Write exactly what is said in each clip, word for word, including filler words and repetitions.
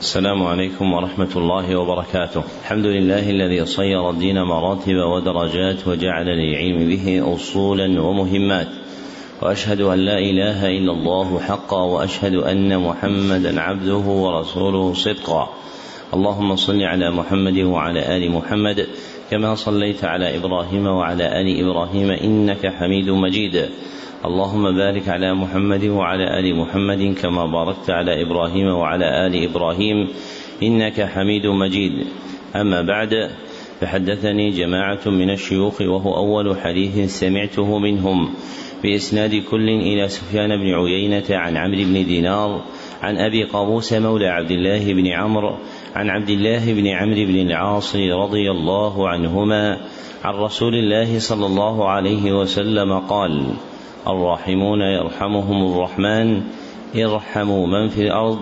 السلام عليكم ورحمة الله وبركاته. الحمد لله الذي صير الدين مراتب ودرجات وجعل للعلم به أصولا ومهمات، وأشهد أن لا إله إلا الله حقا، وأشهد أن محمدا عبده ورسوله صدقا. اللهم صل على محمد وعلى آل محمد كما صليت على إبراهيم وعلى آل إبراهيم إنك حميد مجيد. اللهم بارك على محمد وعلى آل محمد كما باركت على إبراهيم وعلى آل إبراهيم إنك حميد مجيد. أما بعد، فحدثني جماعة من الشيوخ وهو أول حديث سمعته منهم بإسناد كل إلى سفيان بن عيينة عن عمرو بن دينار عن أبي قابوس مولى عبد الله بن عمرو عن عبد الله بن عمرو بن العاص رضي الله عنهما عن رسول الله صلى الله عليه وسلم قال: الراحمون يرحمهم الرحمن، ارحموا من في الأرض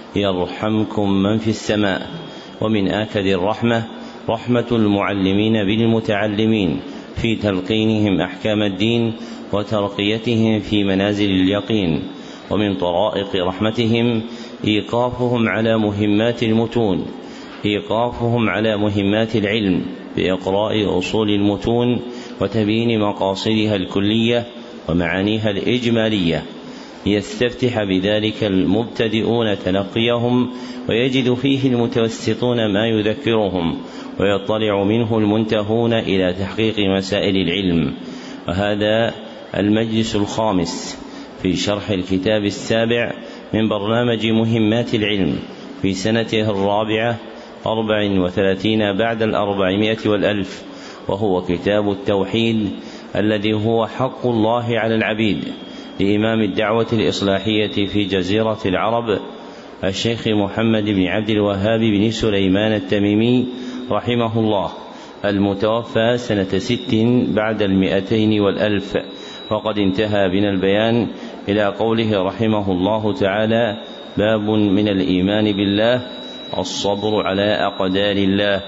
يرحمكم من في السماء. ومن آكد الرحمة رحمة المعلمين بالمتعلمين في تلقينهم أحكام الدين وترقيتهم في منازل اليقين. ومن طرائق رحمتهم إيقافهم على مهمات المتون إيقافهم على مهمات العلم بإقراء أصول المتون وتبيين مقاصدها الكلية ومعانيها الإجمالية، يستفتح بذلك المبتدئون تلقيهم، ويجد فيه المتوسطون ما يذكرهم، ويطلع منه المنتهون إلى تحقيق مسائل العلم. وهذا المجلس الخامس في شرح الكتاب السابع من برنامج مهمات العلم في سنته الرابعة أربع وثلاثين بعد الأربعمائة والألف، وهو كتاب التوحيد الذي هو حق الله على العبيد لإمام الدعوة الإصلاحية في جزيرة العرب الشيخ محمد بن عبد الوهاب بن سليمان التميمي رحمه الله، المتوفى سنة ست بعد المئتين والألف. وقد انتهى بنا البيان إلى قوله رحمه الله تعالى: باب من الإيمان بالله الصبر على أقدار الله.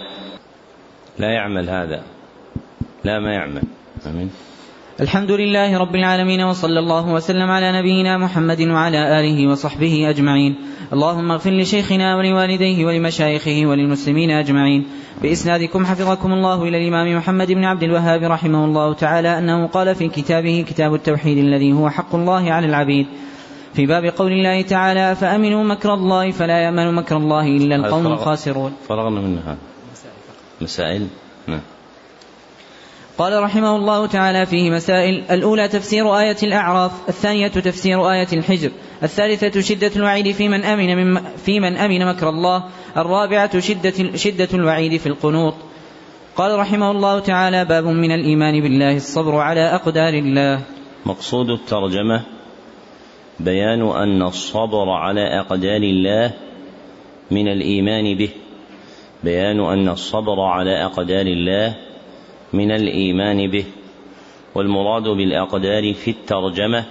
لا يعمل هذا، لا ما يعمل. آمين. الحمد لله رب العالمين، وصلى الله وسلم على نبينا محمد وعلى آله وصحبه أجمعين. اللهم اغفر لشيخنا ولوالديه ولمشايخه وللمسلمين أجمعين. بإسنادكم حفظكم الله إلى الإمام محمد بن عبد الوهاب رحمه الله تعالى أنه قال في كتابه كتاب التوحيد الذي هو حق الله على العبيد في باب قول الله تعالى: فأمنوا مكر الله فلا يأمن مكر الله إلا القوم الخاسرون. فرغنا منها مسائل. نعم. قال رحمه الله تعالى فيه مسائل: الأولى تفسير آية الأعراف، الثانية تفسير آية الحجر، الثالثة شدة الوعيد في من أمن, من في من أمن مكر الله، الرابعة شدة, شدة الوعيد في القنوط. قال رحمه الله تعالى: باب من الإيمان بالله الصبر على أقدار الله. مقصود الترجمة بيان أن الصبر على أقدار الله من الإيمان به بيان أن الصبر على أقدار الله من الإيمان به. والمراد بالأقدار في الترجمة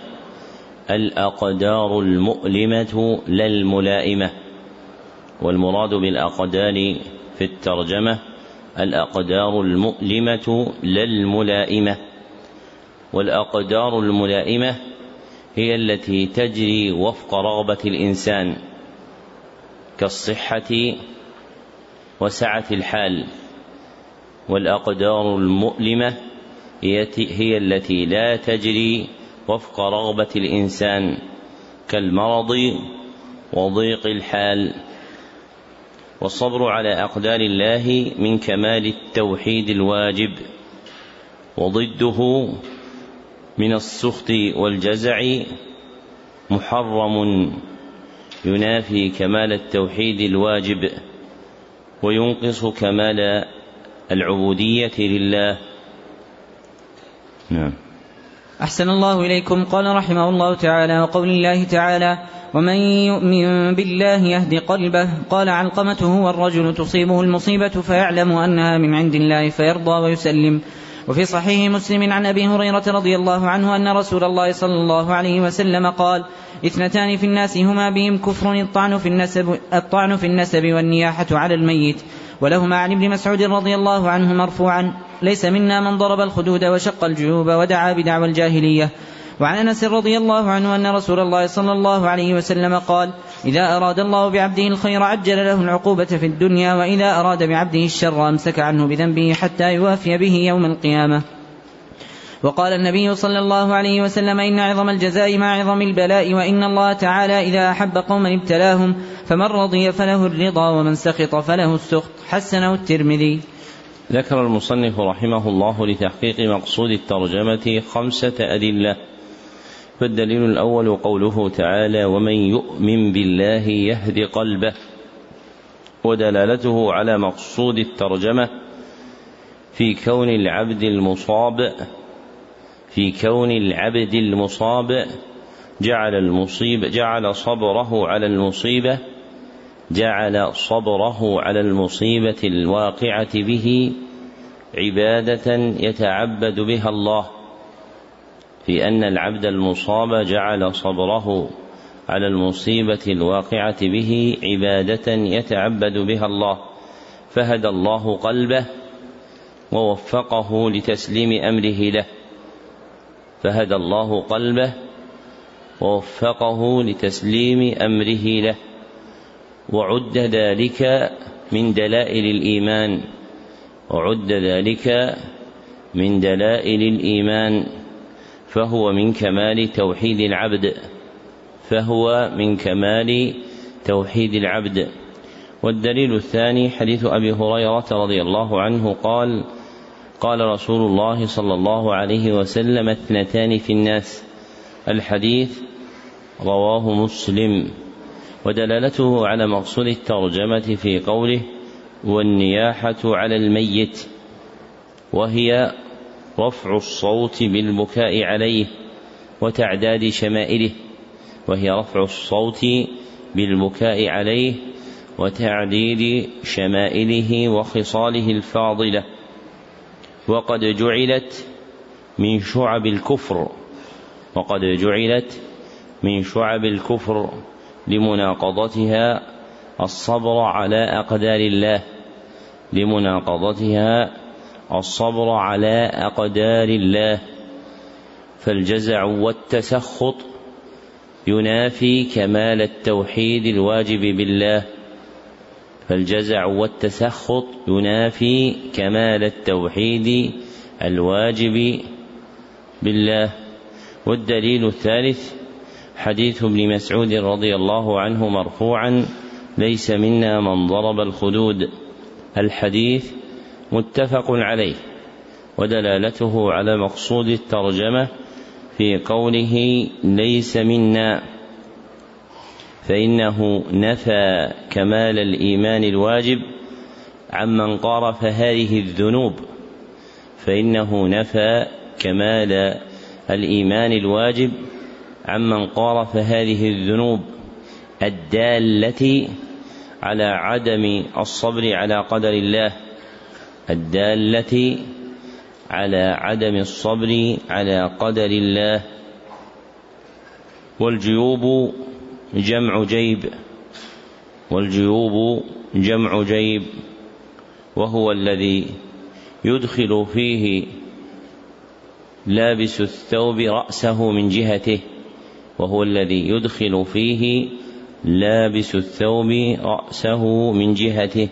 الأقدار المؤلمة لا الملائمة والمراد بالأقدار في الترجمة الأقدار المؤلمة لا الملائمة. والأقدار الملائمة هي التي تجري وفق رغبة الإنسان كالصحة وسعة الحال، والأقدار المؤلمة هي التي لا تجري وفق رغبة الإنسان كالمرض وضيق الحال. والصبر على أقدار الله من كمال التوحيد الواجب، وضده من السخط والجزع محرم ينافي كمال التوحيد الواجب وينقص كمال العبودية لله. نعم. أحسن الله إليكم. قال رحمه الله تعالى: وقول الله تعالى: ومن يؤمن بالله يهدي قلبه. قال علقمة: هو الرجل تصيبه المصيبة فيعلم أنها من عند الله فيرضى ويسلم. وفي صحيح مسلم عن أبي هريرة رضي الله عنه أن رسول الله صلى الله عليه وسلم قال: اثنتان في الناس هما بهم كفر: الطعن في النسب, الطعن في النسب والنياحة على الميت. ولهما عن ابن مسعود رضي الله عنه مرفوعا: ليس منا من ضرب الخدود وشق الجيوب ودعا بدعوى الجاهلية. وعن أنس رضي الله عنه أن رسول الله صلى الله عليه وسلم قال: إذا أراد الله بعبده الخير عجل له العقوبة في الدنيا، وإذا أراد بعبده الشر أمسك عنه بذنبه حتى يوافي به يوم القيامة. وقال النبي صلى الله عليه وسلم: إن عظم الجزاء مع عظم البلاء، وإن الله تعالى إذا أحب قوما ابتلاهم، فمن رضي فله الرضا ومن سخط فله السخط. حسنه الترمذي. ذكر المصنف رحمه الله لتحقيق مقصود الترجمة خمسة أدلة. فالدليل الأول قوله تعالى: ومن يؤمن بالله يهد قلبه، ودلالته على مقصود الترجمة في كون العبد المصاب في كون العبد المصاب جعل المصيبة جعل صبره على المصيبة جعل صبره على المصيبة الواقعة به عبادة يتعبد بها الله، في أن العبد المصاب جعل صبره على المصيبة الواقعة به عبادة يتعبد بها الله، فهدى الله قلبه ووفقه لتسليم أمره له فهدى الله قلبه ووفقه لتسليم أمره له وعد ذلك من دلائل الإيمان وعد ذلك من دلائل الإيمان فهو من كمال توحيد العبد فهو من كمال توحيد العبد. والدليل الثاني حديث أبي هريرة رضي الله عنه قال: قال رسول الله صلى الله عليه وسلم: اثنتان في الناس. الحديث رواه مسلم. ودلالته على مقصود الترجمة في قوله: والنياحة على الميت، وهي رفع الصوت بالبكاء عليه وتعداد شمائله وهي رفع الصوت بالبكاء عليه وتعديد شمائله وخصاله الفاضلة، وقد جعلت من شعب الكفر وقد جعلت من شعب الكفر لمناقضتها الصبر على أقدار الله لمناقضتها الصبر على أقدار الله فالجزع والتسخط ينافي كمال التوحيد الواجب بالله فالجزع والتسخط ينافي كمال التوحيد الواجب بالله. والدليل الثالث حديث ابن مسعود رضي الله عنه مرفوعا: ليس منا من ضرب الخدود. الحديث متفق عليه. ودلالته على مقصود الترجمة في قوله ليس منا فإنه نفى كمال الإيمان الواجب عمن قارف هذه الذنوب فإنه نفى كمال الإيمان الواجب عمن قارف هذه الذنوب الدالة على عدم الصبر على قدر الله الدالة على عدم الصبر على قدر الله. والجيوب جمع جيب والجيوب جمع جيب وهو الذي يدخل فيه لابس الثوب رأسه من جهته وهو الذي يدخل فيه لابس الثوب رأسه من جهته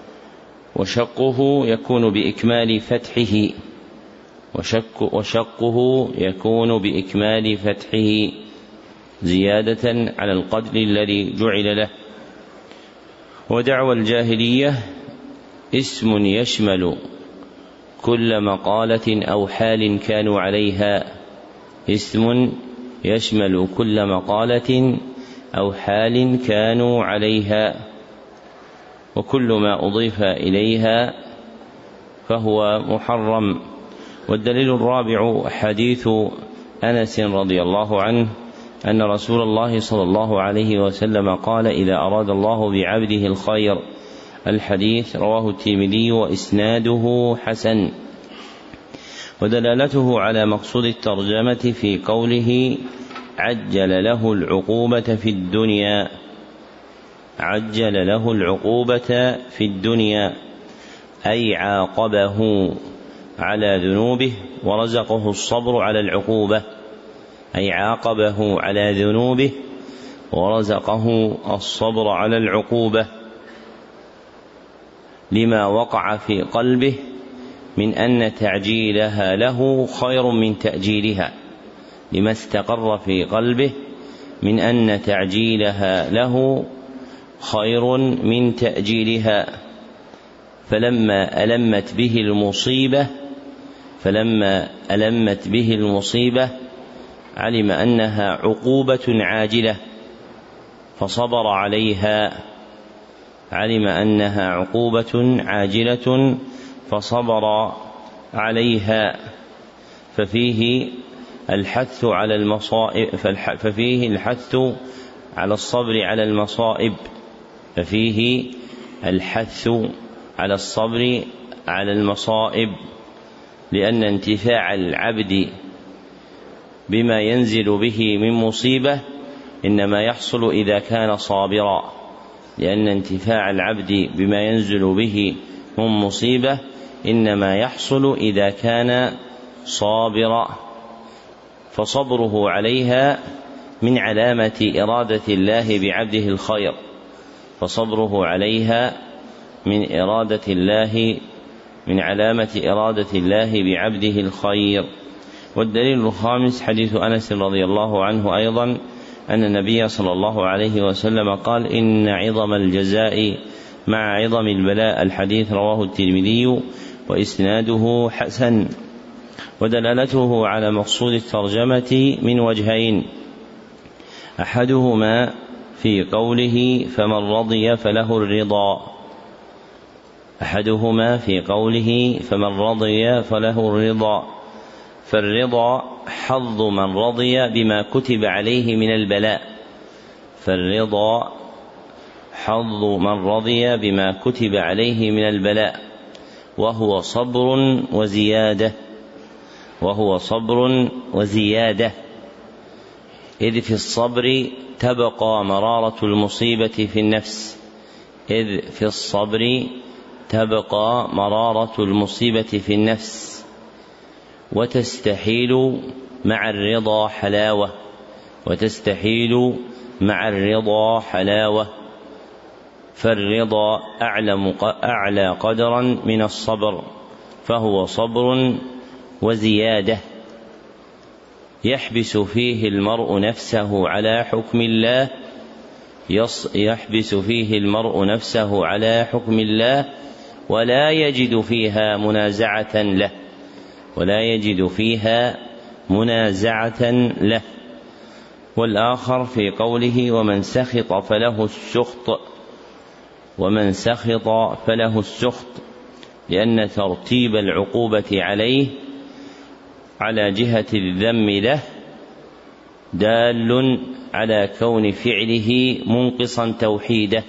وشقه يكون بإكمال فتحه وشق وشقه يكون بإكمال فتحه زيادة على القدر الذي جعل له. ودعوى الجاهلية اسم يشمل كل مقالة أو حال كانوا عليها اسم يشمل كل مقالة أو حال كانوا عليها وكل ما أضيف إليها فهو محرم. والدليل الرابع حديث أنس رضي الله عنه أن رسول الله صلى الله عليه وسلم قال: إذا أراد الله بعبده الخير. الحديث رواه الترمذي وإسناده حسن. ودلالته على مقصود الترجمة في قوله عجل له العقوبة في الدنيا عجل له العقوبة في الدنيا أي عاقبه على ذنوبه ورزقه الصبر على العقوبة أي عاقبه على ذنوبه ورزقه الصبر على العقوبة لما وقع في قلبه من أن تعجيلها له خير من تأجيلها، لما استقر في قلبه من أن تعجيلها له خير من تأجيلها. فلما ألمت به المصيبة فلما ألمت به المصيبة علم أنها عقوبة عاجلة فصبر عليها علم أنها عقوبة عاجلة فصبر عليها. ففيه الحث على المصائب ففيه الحث على الصبر على المصائب ففيه الحث على الصبر على المصائب لأن انتفاع العبد بما ينزل به من مصيبة إنما يحصل إذا كان صابرا، لأن انتفاع العبد بما ينزل به من مصيبة إنما يحصل إذا كان صابرا، فصبره عليها من علامة إرادة الله بعبده الخير فصبره عليها من إرادة الله من علامة إرادة الله بعبده الخير. والدليل الخامس حديث أنس رضي الله عنه أيضا أن النبي صلى الله عليه وسلم قال: إن عظم الجزاء مع عظم البلاء. الحديث رواه الترمذي وإسناده حسن. ودلالته على مقصود الترجمة من وجهين: أحدهما في قوله فمن رضي فله الرضا أحدهما في قوله فمن رضي فله الرضا فالرضا حظ من رضي بما كتب عليه من البلاء فالرضا حظ من رضي بما كتب عليه من البلاء وهو صبر وزيادة وهو صبر وزيادة إذ في الصبر تبقى مرارة المصيبة في النفس إذ في الصبر تبقى مرارة المصيبة في النفس وتستحيل مع الرضا حلاوة وتستحيل مع الرضا حلاوة فالرضا أعلى أعلى قدرا من الصبر فهو صبر وزيادة يحبس فيه المرء نفسه على حكم الله يحبس فيه المرء نفسه على حكم الله ولا يجد فيها منازعة له ولا يجد فيها منازعة له. والآخر في قوله ومن سخط فله السخط ومن سخط فله السخط لأن ترتيب العقوبة عليه على جهة الذم له دال على كون فعله منقصا توحيده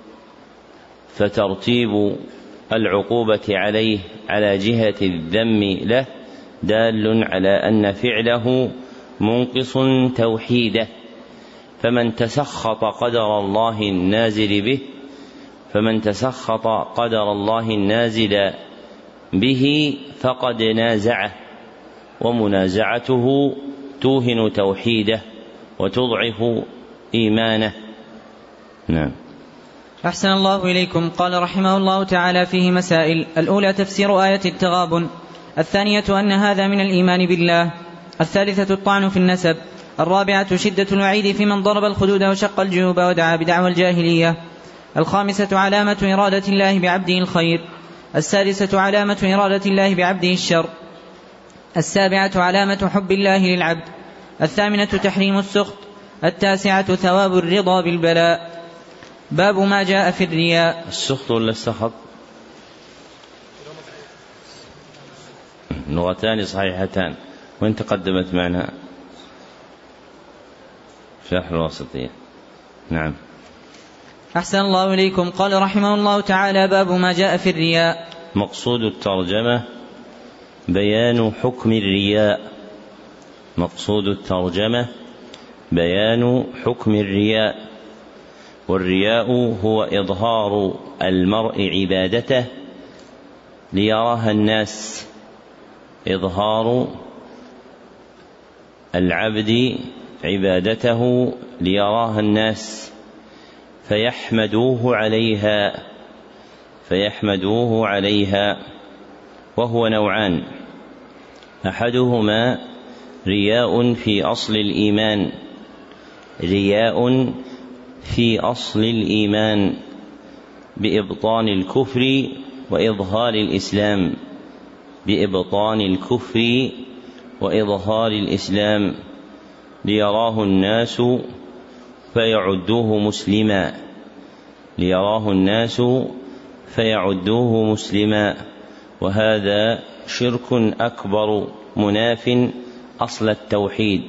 فترتيب العقوبة عليه على جهة الذم له دال على أن فعله منقص توحيده فمن تسخط قدر الله النازل به فمن تسخط قدر الله النازل به فقد نازعه ومنازعته توهن توحيده وتضعف إيمانه. نعم. أحسن الله إليكم. قال رحمه الله تعالى فيه مسائل: الأولى تفسير آية التغابن، الثانية أن هذا من الإيمان بالله، الثالثة الطعن في النسب، الرابعة شدة الوعيد في من ضرب الخدود وشق الجيوب ودعا بدعوى الجاهلية، الخامسة علامة إرادة الله بعبده الخير، السادسة علامة إرادة الله بعبده الشر، السابعة علامة حب الله للعبد، الثامنة تحريم السخط، التاسعة ثواب الرضا بالبلاء. باب ما جاء في الرياء. السخط ولا السخط؟ لغتان صحيحتان وإن تقدمت معنا شرح الواسطية. نعم. أحسن الله إليكم. قال رحمه الله تعالى: باب ما جاء في الرياء. مقصود الترجمة بيان حكم الرياء مقصود الترجمة بيان حكم الرياء. والرياء هو إظهار المرء عبادته ليراها الناس إظهار العبد عبادته ليراها الناس فيحمدوه عليها فيحمدوه عليها وهو نوعان: أحدهما رياء في أصل الإيمان رياء في أصل الإيمان بإبطان الكفر وإظهار الإسلام بإبطان الكفر وإظهار الإسلام ليراه الناس فيعدوه مسلما ليراه الناس فيعدوه مسلما وهذا شرك أكبر مناف أصل التوحيد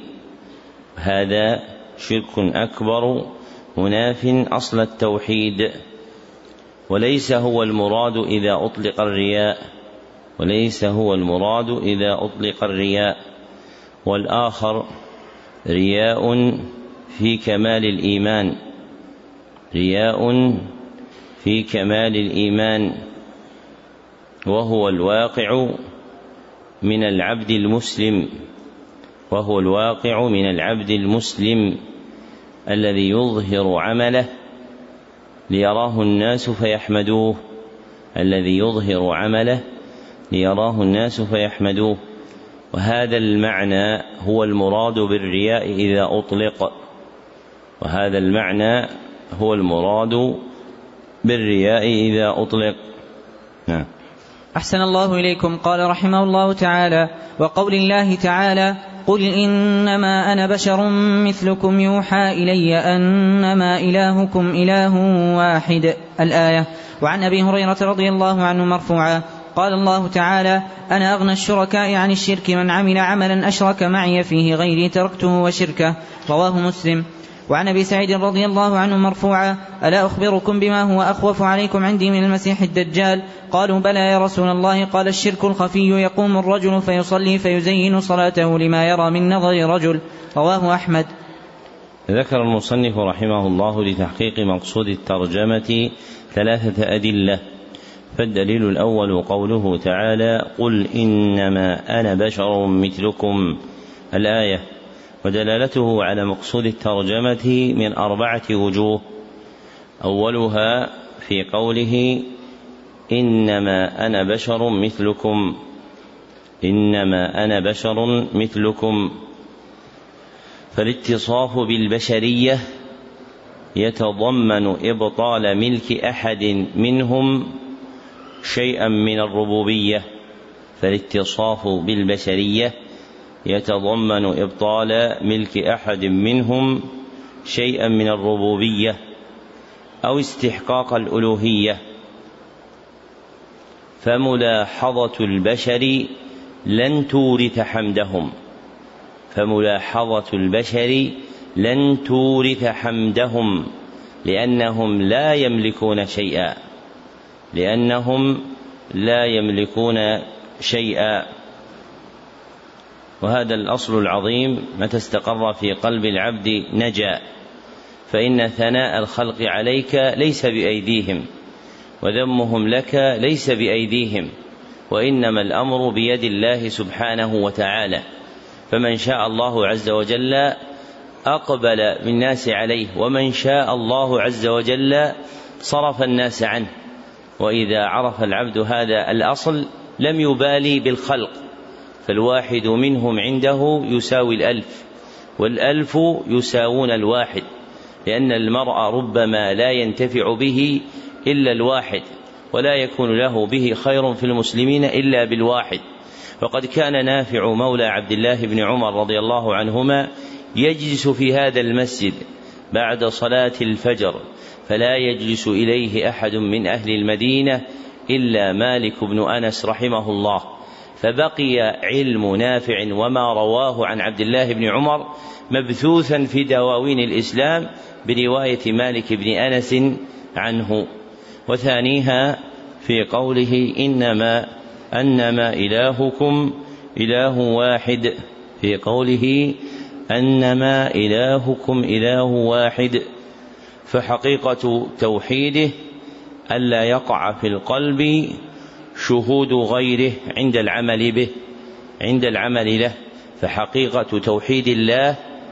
هذا شرك أكبر مناف أصل التوحيد. وليس هو المراد إذا أطلق الرياء وليس هو المراد إذا أطلق الرياء والآخر رياء في كمال الإيمان رياء في كمال الإيمان وهو الواقع من العبد المسلم وهو الواقع من العبد المسلم الذي يظهر عمله ليراه الناس فيحمدوه الذي يظهر عمله ليراه الناس فيحمدوه وهذا المعنى هو المراد بالرياء إذا أطلق وهذا المعنى هو المراد بالرياء إذا أطلق. نعم. أحسن الله إليكم. قال رحمه الله تعالى: وقول الله تعالى: قل إنما أنا بشر مثلكم يوحى إلي أنما إلهكم إله واحد، الآية. وعن أبي هريرة رضي الله عنه مرفوعا قال الله تعالى: أنا أغنى الشركاء عن الشرك من عمل عملا أشرك معي فيه غيري تركته وشركه، رواه مسلم. وعن أبي سعيد رضي الله عنه مرفوعا: ألا أخبركم بما هو أخوف عليكم عندي من المسيح الدجال؟ قالوا: بلى يا رسول الله. قال: الشرك الخفي، يقوم الرجل فيصلي فيزين صلاته لما يرى من نظر رجل، رواه أحمد. ذكر المصنف رحمه الله لتحقيق مقصود الترجمة ثلاثة أدلة. فالدليل الأول قوله تعالى: قل إنما أنا بشر مثلكم، الآية. ودلالته على مقصود الترجمة من أربعة وجوه: أولها في قوله إنما أنا بشر مثلكم إنما أنا بشر مثلكم فالاتصاف بالبشرية يتضمن إبطال ملك أحد منهم شيئا من الربوبية فالاتصاف بالبشرية يتضمن إبطال ملك أحد منهم شيئا من الربوبية أو استحقاق الألوهية. فملاحظة البشر لن تورث حمدهم فملاحظة البشر لن تورث حمدهم لأنهم لا يملكون شيئا لأنهم لا يملكون شيئا وهذا الأصل العظيم متى استقر في قلب العبد نجا، فإن ثناء الخلق عليك ليس بأيديهم وذمهم لك ليس بأيديهم، وإنما الأمر بيد الله سبحانه وتعالى. فمن شاء الله عز وجل أقبل بالناس عليه، ومن شاء الله عز وجل صرف الناس عنه. وإذا عرف العبد هذا الأصل لم يبالي بالخلق، فالواحد منهم عنده يساوي الألف، والألف يساوون الواحد، لأن المرء ربما لا ينتفع به إلا الواحد، ولا يكون له به خير في المسلمين إلا بالواحد. فقد كان نافع مولى عبد الله بن عمر رضي الله عنهما يجلس في هذا المسجد بعد صلاة الفجر، فلا يجلس إليه أحد من أهل المدينة إلا مالك بن أنس رحمه الله، فبقي علم نافع وما رواه عن عبد الله بن عمر مبثوثا في دواوين الإسلام برواية مالك بن أنس عنه. وثانيها في قوله إنما أنما إلهكم إله واحد، في قوله أنما إلهكم إله واحد، فحقيقة توحيده ألا يقع في القلب شهود غيره عند العمل به عند العمل له فحقيقة توحيد الله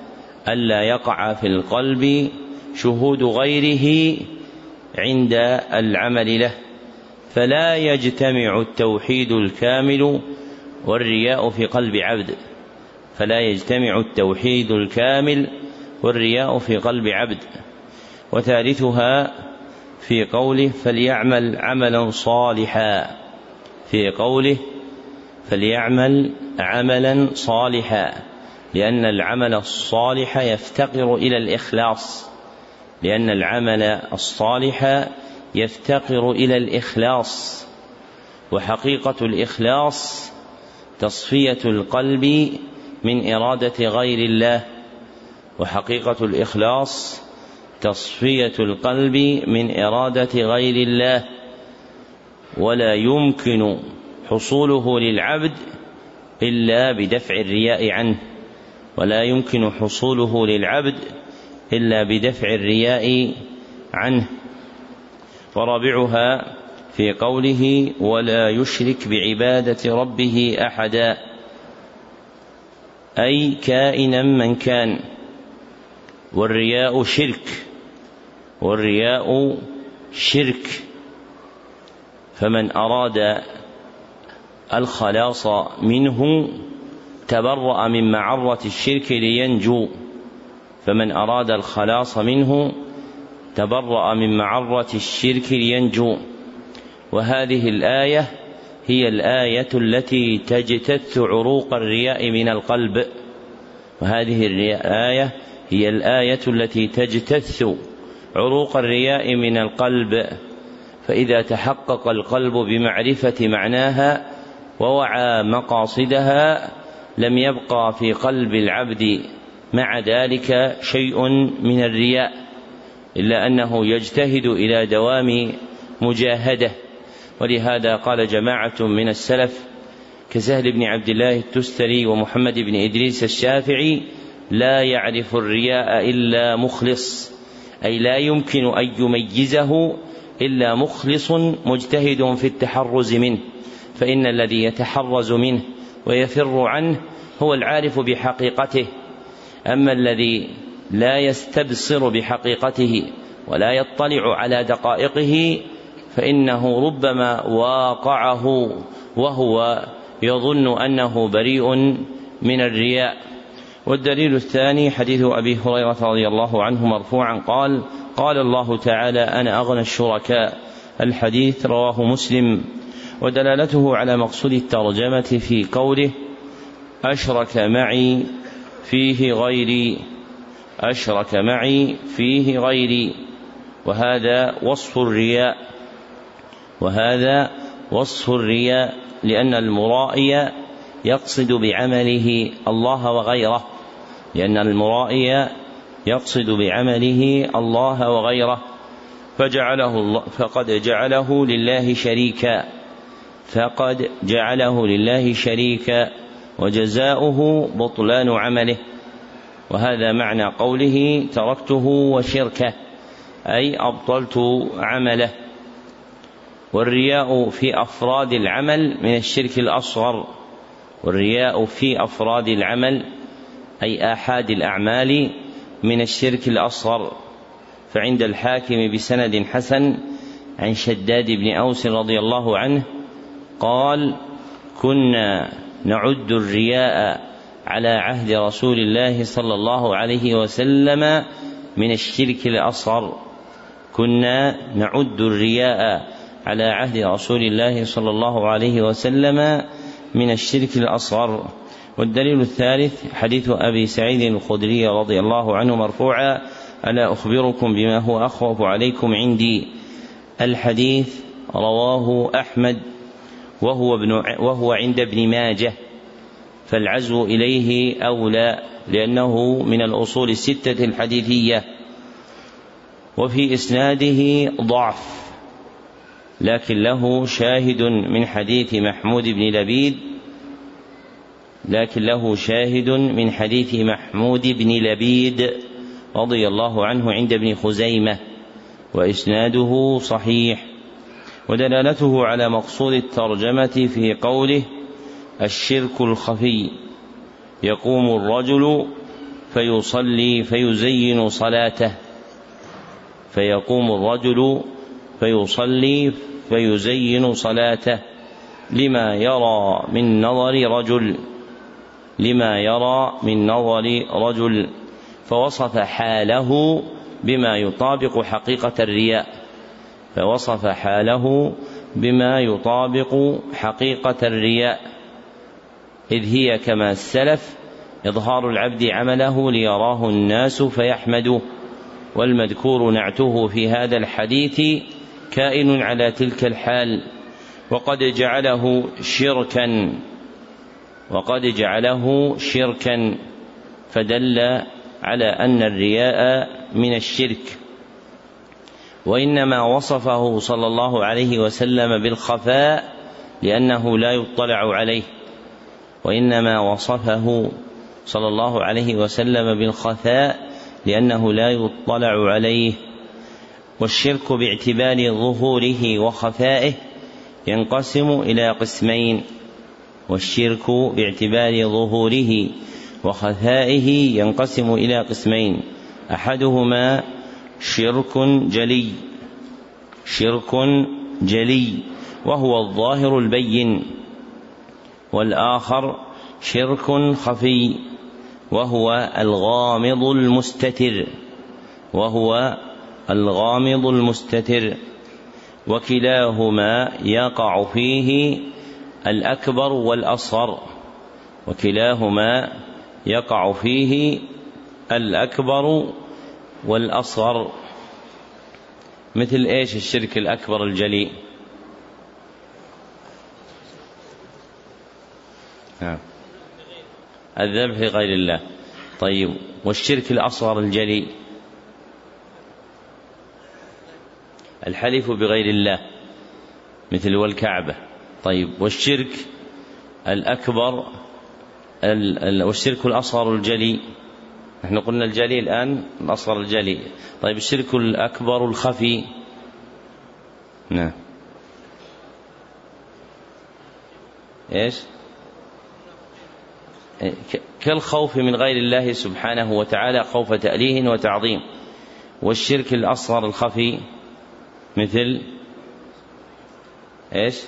ألا يقع في القلب شهود غيره عند العمل له، فلا يجتمع التوحيد الكامل والرياء في قلب عبد فلا يجتمع التوحيد الكامل والرياء في قلب عبد. وثالثها في قوله فليعمل عملا صالحا، في قوله فليعمل عملا صالحا، لأن العمل الصالح يفتقر إلى الإخلاص لأن العمل الصالح يفتقر إلى الإخلاص وحقيقة الإخلاص تصفية القلب من إرادة غير الله وحقيقة الإخلاص تصفية القلب من إرادة غير الله ولا يمكن حصوله للعبد إلا بدفع الرياء عنه ولا يمكن حصوله للعبد إلا بدفع الرياء عنه. ورابعها في قوله ولا يشرك بعبادة ربه أحدا، أي كائنا من كان. والرياء شرك والرياء شرك فمن أراد الخلاص منه تبرأ من معرة الشرك لينجو فمن أراد الخلاص منه تبرأ من معرة الشرك لينجو. وهذه الآية هي الآية التي تجتث عروق الرياء من القلب وهذه الآية هي الآية التي تجتث عروق الرياء من القلب. فإذا تحقق القلب بمعرفة معناها ووعى مقاصدها لم يبقى في قلب العبد مع ذلك شيء من الرياء إلا أنه يجتهد إلى دوام مجاهدة. ولهذا قال جماعة من السلف كسهل بن عبد الله التستري ومحمد بن إدريس الشافعي لا يعرف الرياء إلا مخلص، أي لا يمكن أن يميزه إلا مخلص مجتهد في التحرز منه، فإن الذي يتحرز منه ويفر عنه هو العارف بحقيقته، أما الذي لا يستبصر بحقيقته ولا يطلع على دقائقه فإنه ربما واقعه وهو يظن أنه بريء من الرياء. والدليل الثاني حديث أبي هريرة رضي الله عنه مرفوعا قال قال الله تعالى أنا أغنى الشركاء، الحديث رواه مسلم. ودلالته على مقصود الترجمة في قوله أشرك معي فيه غيري أشرك معي فيه غيري وهذا وصف الرياء وهذا وصف الرياء لأن المرائي يقصد بعمله الله وغيره لأن المرائي يقصد بعمله الله وغيره فجعله الله فقد جعله لله شريكا فقد جعله لله شريكا وجزاؤه بطلان عمله. وهذا معنى قوله تركته وشركه أي أبطلت عمله. والرياء في أفراد العمل من الشرك الأصغر والرياء في أفراد العمل أي آحاد الأعمال من الشرك الأصغر. فعند الحاكم بسند حسن عن شداد بن أوس رضي الله عنه قال كنا نعد الرياء على عهد رسول الله صلى الله عليه وسلم من الشرك الأصغر كنا نعد الرياء على عهد رسول الله صلى الله عليه وسلم من الشرك الأصغر. والدليل الثالث حديث أبي سعيد الخدري رضي الله عنه مرفوعا ألا أخبركم بما هو أخوف عليكم عندي، الحديث رواه أحمد وهو, ابن وهو عند ابن ماجه، فالعزو إليه أولى لأنه من الأصول الستة الحديثية. وفي إسناده ضعف لكن له شاهد من حديث محمود بن لبيد لكن له شاهد من حديث محمود بن لبيد رضي الله عنه عند ابن خزيمة وإسناده صحيح. ودلالته على مقصود الترجمة في قوله الشرك الخفي يقوم الرجل فيصلي فيزين صلاته، فيقوم الرجل فيصلي فيزين صلاته لما يرى من نظر رجل لما يرى من نظر رجل فوصف حاله بما يطابق حقيقة الرياء فوصف حاله بما يطابق حقيقة الرياء إذ هي كما السلف إظهار العبد عمله ليراه الناس فيحمدوه، والمذكور نعته في هذا الحديث كائن على تلك الحال، وقد جعله شركا وقد جعله شركا فدل على أن الرياء من الشرك. وإنما وصفه صلى الله عليه وسلم بالخفاء لأنه لا يطلع عليه وإنما وصفه صلى الله عليه وسلم بالخفاء لأنه لا يطلع عليه. والشرك باعتبار ظهوره وخفائه ينقسم إلى قسمين والشرك باعتبار ظهوره وخفائه ينقسم إلى قسمين أحدهما شرك جلي شرك جلي وهو الظاهر البين، والآخر شرك خفي وهو الغامض المستتر وهو الغامض المستتر وكلاهما يقع فيه الأكبر والأصغر وكلاهما يقع فيه الأكبر والأصغر. مثل إيش الشرك الأكبر الجلي؟ الذبح لغير الله. طيب، والشرك الأصغر الجلي؟ الحلف بغير الله مثل والكعبة. طيب، والشرك الأكبر والشرك الأصغر الجلي؟ نحن قلنا الجلي الآن الأصغر الجلي. طيب، الشرك الأكبر الخفي؟ نعم، إيش؟ كالخوف من غير الله سبحانه وتعالى خوف تأليه وتعظيم. والشرك الأصغر الخفي مثل إيش؟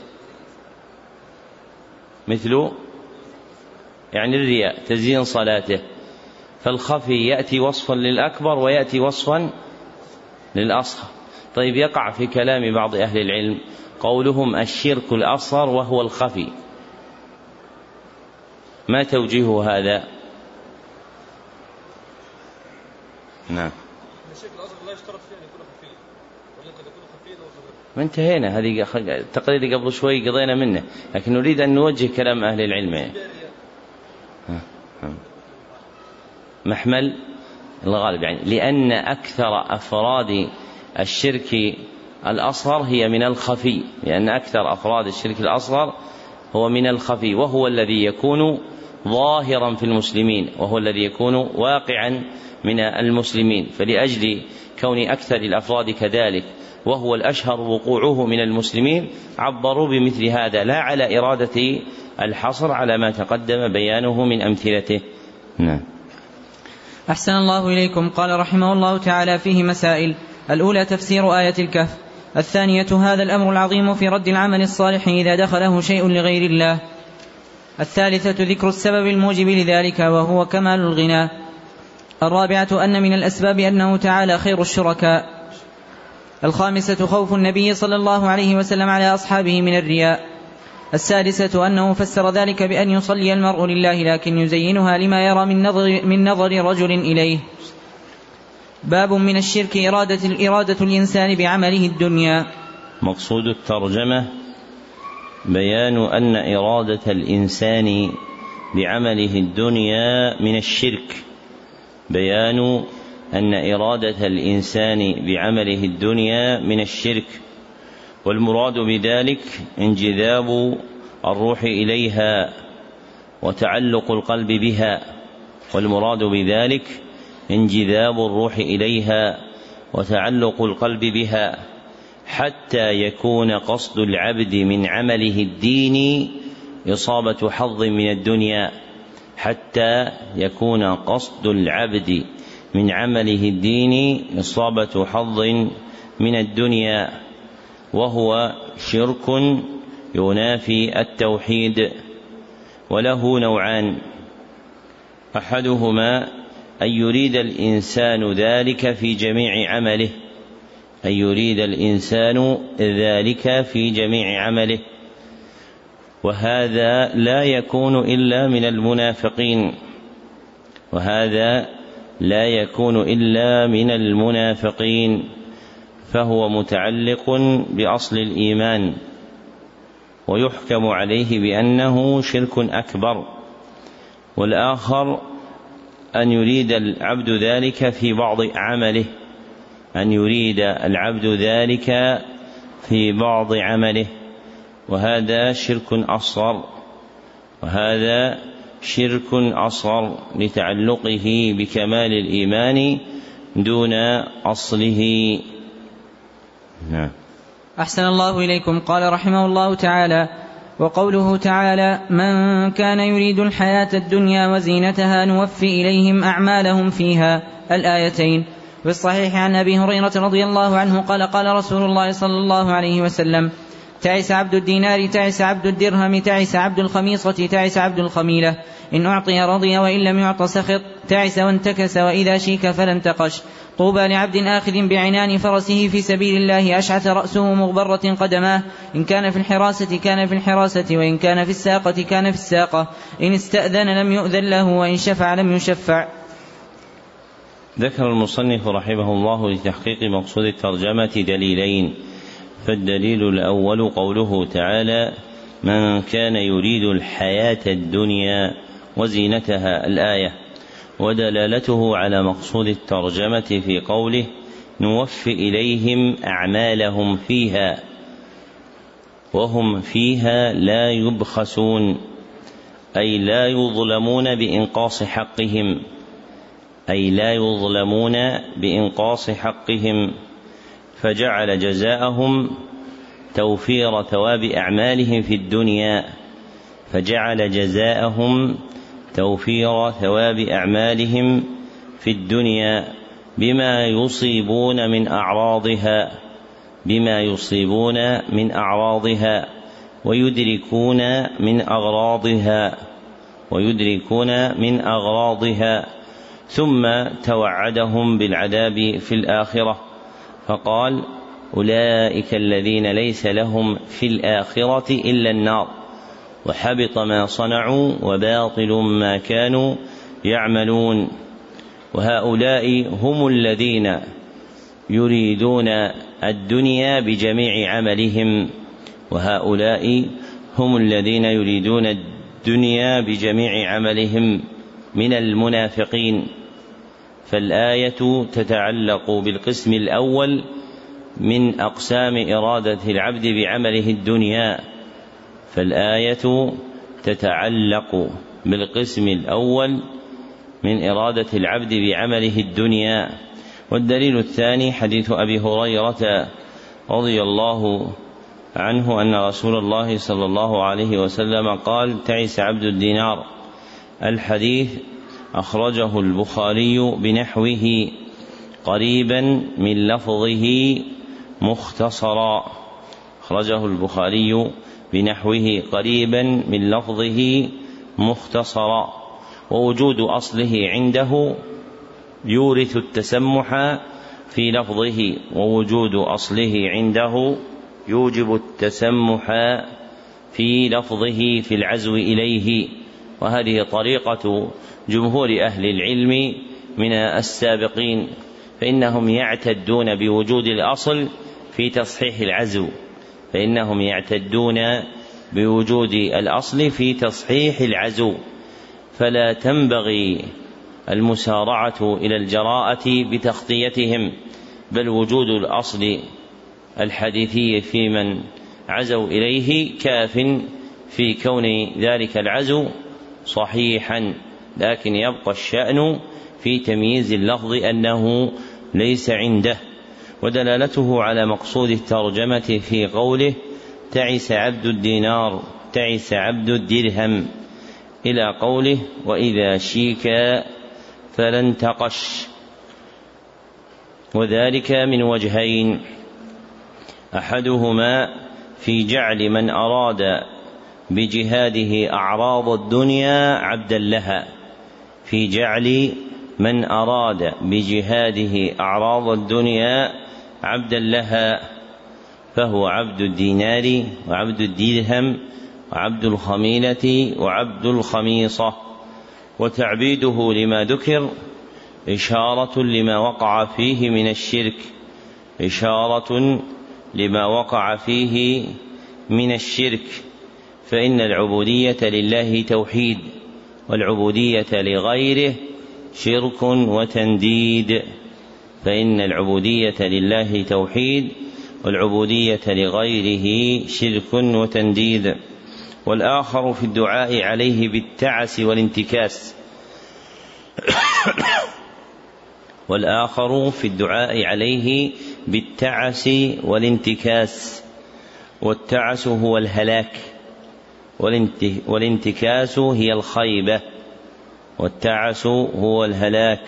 مثل يعني الرياء، تزيين صلاته. فالخفي يأتي وصفا للأكبر ويأتي وصفا للأصغر. طيب، يقع في كلام بعض أهل العلم قولهم الشرك الأصغر وهو الخفي، ما توجيه هذا؟ نعم، الشرك الأصغر لا يشترط فيه أن يكون خفيا، ولا قد يكون خفيا وصغيرا. ما انتهينا، هذه التقرير قبل شوي قضينا منه، لكن نريد أن نوجه كلام أهل العلم يعني. محمل الغالب يعني لأن أكثر أفراد الشرك الأصغر هي من الخفي، لأن أكثر أفراد الشرك الأصغر هو من الخفي، وهو الذي يكون ظاهرا في المسلمين، وهو الذي يكون واقعا من المسلمين. فلأجل كون أكثر الأفراد كذلك وهو الأشهر وقوعه من المسلمين عبروا بمثل هذا، لا على إرادة الحصر على ما تقدم بيانه من أمثلته. نعم. أحسن الله إليكم. قال رحمه الله تعالى فيه مسائل: الأولى تفسير آية الكهف، الثانية هذا الأمر العظيم في رد العمل الصالح إذا دخله شيء لغير الله، الثالثة ذكر السبب الموجب لذلك وهو كمال الغنى، الرابعة أن من الأسباب أنه تعالى خير الشركاء، الخامسة خوف النبي صلى الله عليه وسلم على أصحابه من الرياء، السادسة أنه فسر ذلك بأن يصلي المرء لله لكن يزينها لما يرى من نظر, من نظر رجل إليه. باب من الشرك إرادة, إرادة الإنسان بعمله الدنيا. مقصود الترجمة بيان أن إرادة الإنسان بعمله الدنيا من الشرك، بيان أن إرادة الإنسان بعمله الدنيا من الشرك، والمراد بذلك انجذاب الروح إليها وتعلق القلب بها، والمراد بذلك انجذاب الروح إليها وتعلق القلب بها، حتى يكون قصد العبد من عمله الديني إصابة حظ من الدنيا، حتى يكون قصد العبد من عمله الديني إصابة حظ من الدنيا، وهو شرك ينافي التوحيد. وله نوعان: أحدهما أن يريد الإنسان ذلك في جميع عمله أن يريد الإنسان ذلك في جميع عمله وهذا لا يكون إلا من المنافقين وهذا لا يكون إلا من المنافقين فهو متعلق بأصل الإيمان ويحكم عليه بأنه شرك أكبر. والآخر أن يريد العبد ذلك في بعض عمله أن يريد العبد ذلك في بعض عمله وهذا شرك أصغر وهذا شرك أصغر لتعلقه بكمال الإيمان دون أصله. نعم. أحسن الله إليكم. قال رحمه الله تعالى: وقوله تعالى: من كان يريد الحياة الدنيا وزينتها نوفي إليهم أعمالهم فيها، الآيتين. في الصحيح عن أبي هريرة رضي الله عنه قال: قال رسول الله صلى الله عليه وسلم: تعس عبد الدينار، تعس عبد الدرهم، تعس عبد الخميصة، تعس عبد الخميلة، إن أعطي رضي وإن لم يعط سخط، تعس وانتكس وإذا شيك فلا انتقش. طوبى لعبد آخذ بعنان فرسه في سبيل الله أشعث رأسه مغبرة قدماه، إن كان في الحراسة كان في الحراسة وإن كان في الساقة كان في الساقة، إن استأذن لم يؤذن له وإن شفع لم يشفع. ذكر المصنف رحمه الله لتحقيق مقصود الترجمة دليلين. فالدليل الأول قوله تعالى: من كان يريد الحياة الدنيا وزينتها، الآية، ودلالته على مقصود الترجمة في قوله: نوفي إليهم أعمالهم فيها، وهم فيها لا يبخسون، أي لا يظلمون بإنقاص حقهم أي لا يظلمون بإنقاص حقهم فجعل جزاءهم توفير ثواب أعمالهم في الدنيا فجعل جزاءهم توفير ثواب أعمالهم في الدنيا بما يصيبون من أعراضها بما يصيبون من أعراضها ويدركون من أغراضها ويدركون من أغراضها ثم توعدهم بالعذاب في الآخرة فقال: أولئك الذين ليس لهم في الآخرة إلا النار وحبط ما صنعوا وباطل ما كانوا يعملون. وهؤلاء هم الذين يريدون الدنيا بجميع عملهم وهؤلاء هم الذين يريدون الدنيا بجميع عملهم من المنافقين. فالآية تتعلق بالقسم الأول من أقسام إرادة العبد بعمله الدنيا فالآية تتعلق بالقسم الأول من إرادة العبد بعمله الدنيا. والدليل الثاني حديث أبي هريرة رضي الله عنه أن رسول الله صلى الله عليه وسلم قال: تعس عبد الدينار. الحديث أخرجه البخاري بنحوه قريبا من لفظه مختصرا أخرجه البخاري بنحوه قريبا من لفظه مختصرا. ووجود أصله عنده يورث التسمح في لفظه ووجود أصله عنده يوجب التسمح في لفظه في العزو إليه. وهذه طريقة جمهور أهل العلم من السابقين فإنهم يعتدون بوجود الأصل في تصحيح العزو فإنهم يعتدون بوجود الأصل في تصحيح العزو فلا تنبغي المسارعة إلى الجراءة بتخطيتهم بل وجود الأصل الحديثي في من عزوا إليه كاف في كون ذلك العزو صحيحا، لكن يبقى الشأن في تمييز اللفظ أنه ليس عنده. ودلالته على مقصود الترجمة في قوله: تعس عبد الدينار، تعس عبد الدرهم، إلى قوله وإذا شيك فلا انتقش، وذلك من وجهين: أحدهما في جعل من أراد بجهاده أعراض الدنيا عبدا لها، في جعل من أراد بجهاده أعراض الدنيا عبدا لها، فهو عبد الدينار وعبد الدرهم وعبد الخميلة وعبد الخميصة. وتعبيده لما ذكر إشارة لما وقع فيه من الشرك، إشارة لما وقع فيه من الشرك، فإن العبودية لله توحيد، والعبودية لغيره شرك وتنديد، فإن العبودية لله توحيد والعبودية لغيره شرك وتنديد. والآخر في الدعاء عليه بالتعس والانتكاس والآخر في الدعاء عليه بالتعس والانتكاس والتعس هو الهلاك، والانتكاس هي الخيبة، والتعس هو الهلاك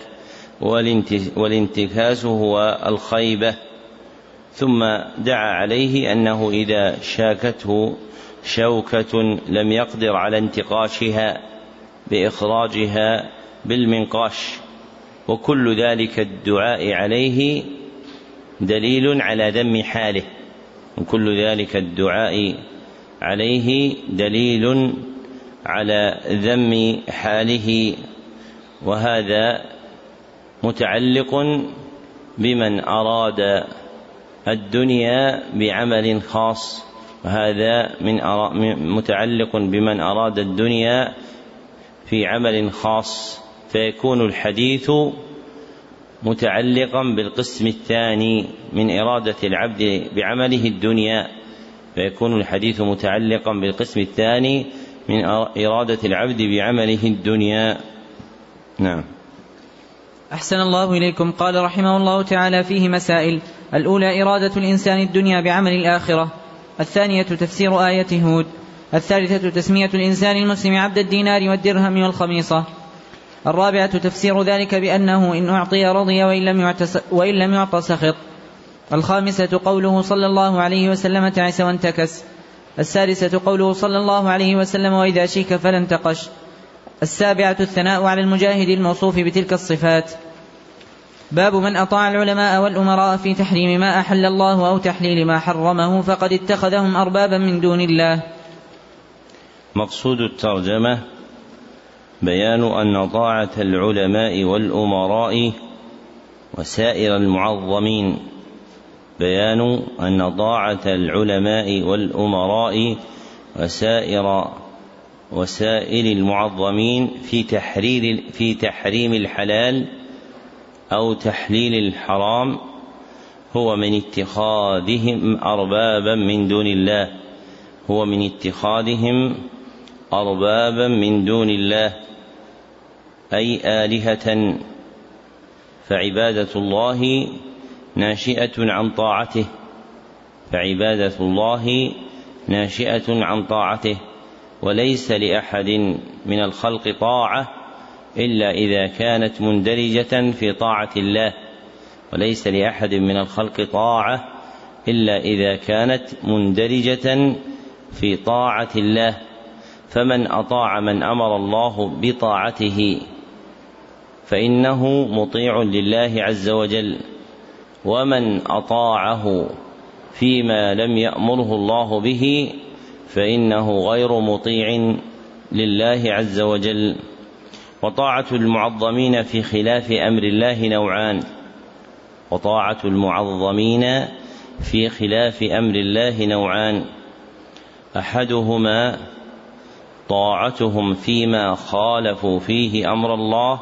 والانتكاس هو الخيبة. ثم دعا عليه أنه إذا شاكته شوكة لم يقدر على انتقاشها بإخراجها بالمنقاش، وكل ذلك الدعاء عليه دليل على ذم حاله، وكل ذلك الدعاء عليه دليل على ذم حاله، وهذا متعلق بمن أراد الدنيا بعمل خاص، وهذا من متعلق بمن أراد الدنيا في عمل خاص، فيكون الحديث متعلقا بالقسم الثاني من إرادة العبد بعمله الدنيا، فيكون الحديث متعلقا بالقسم الثاني من إرادة العبد بعمله الدنيا. نعم. أحسن الله إليكم. قال رحمه الله تعالى فيه مسائل: الأولى إرادة الإنسان الدنيا بعمل الآخرة، الثانية تفسير آية هود، الثالثة تسمية الإنسان المسلم عبد الدينار والدرهم والخميصة، الرابعة تفسير ذلك بأنه إن أعطي رضي وإن لم يعط سخط، الخامسة قوله صلى الله عليه وسلم تعس وانتكس، السادسة قوله صلى الله عليه وسلم وإذا شيك فلا انتقش، السابعة الثناء على المجاهد الموصوف بتلك الصفات. باب من أطاع العلماء والأمراء في تحريم ما أحل الله أو تحليل ما حرمه فقد اتخذهم أربابا من دون الله. مقصود الترجمة بيان أن طاعة العلماء والأمراء وسائر المعظمين بيان أن طاعة العلماء والأمراء وسائر وسائر المعظمين في تحرير في تحريم الحلال أو تحليل الحرام هو من اتخاذهم أربابا من دون الله هو من اتخاذهم أربابا من دون الله أي آلهة، فعبادة الله ناشئة عن طاعته فعبادة الله ناشئة عن طاعته وليس لأحد من الخلق طاعة إلا إذا كانت مندرجة في طاعة الله وليس لأحد من الخلق طاعة إلا إذا كانت مندرجة في طاعة الله، فمن أطاع من أمر الله بطاعته فإنه مطيع لله عز وجل، ومن أطاعه فيما لم يأمره الله به فإنه غير مطيع لله عز وجل. وطاعة المعظمين في خلاف أمر الله نوعان وطاعة المعظمين في خلاف أمر الله نوعان أحدهما طاعتهم فيما خالفوا فيه أمر الله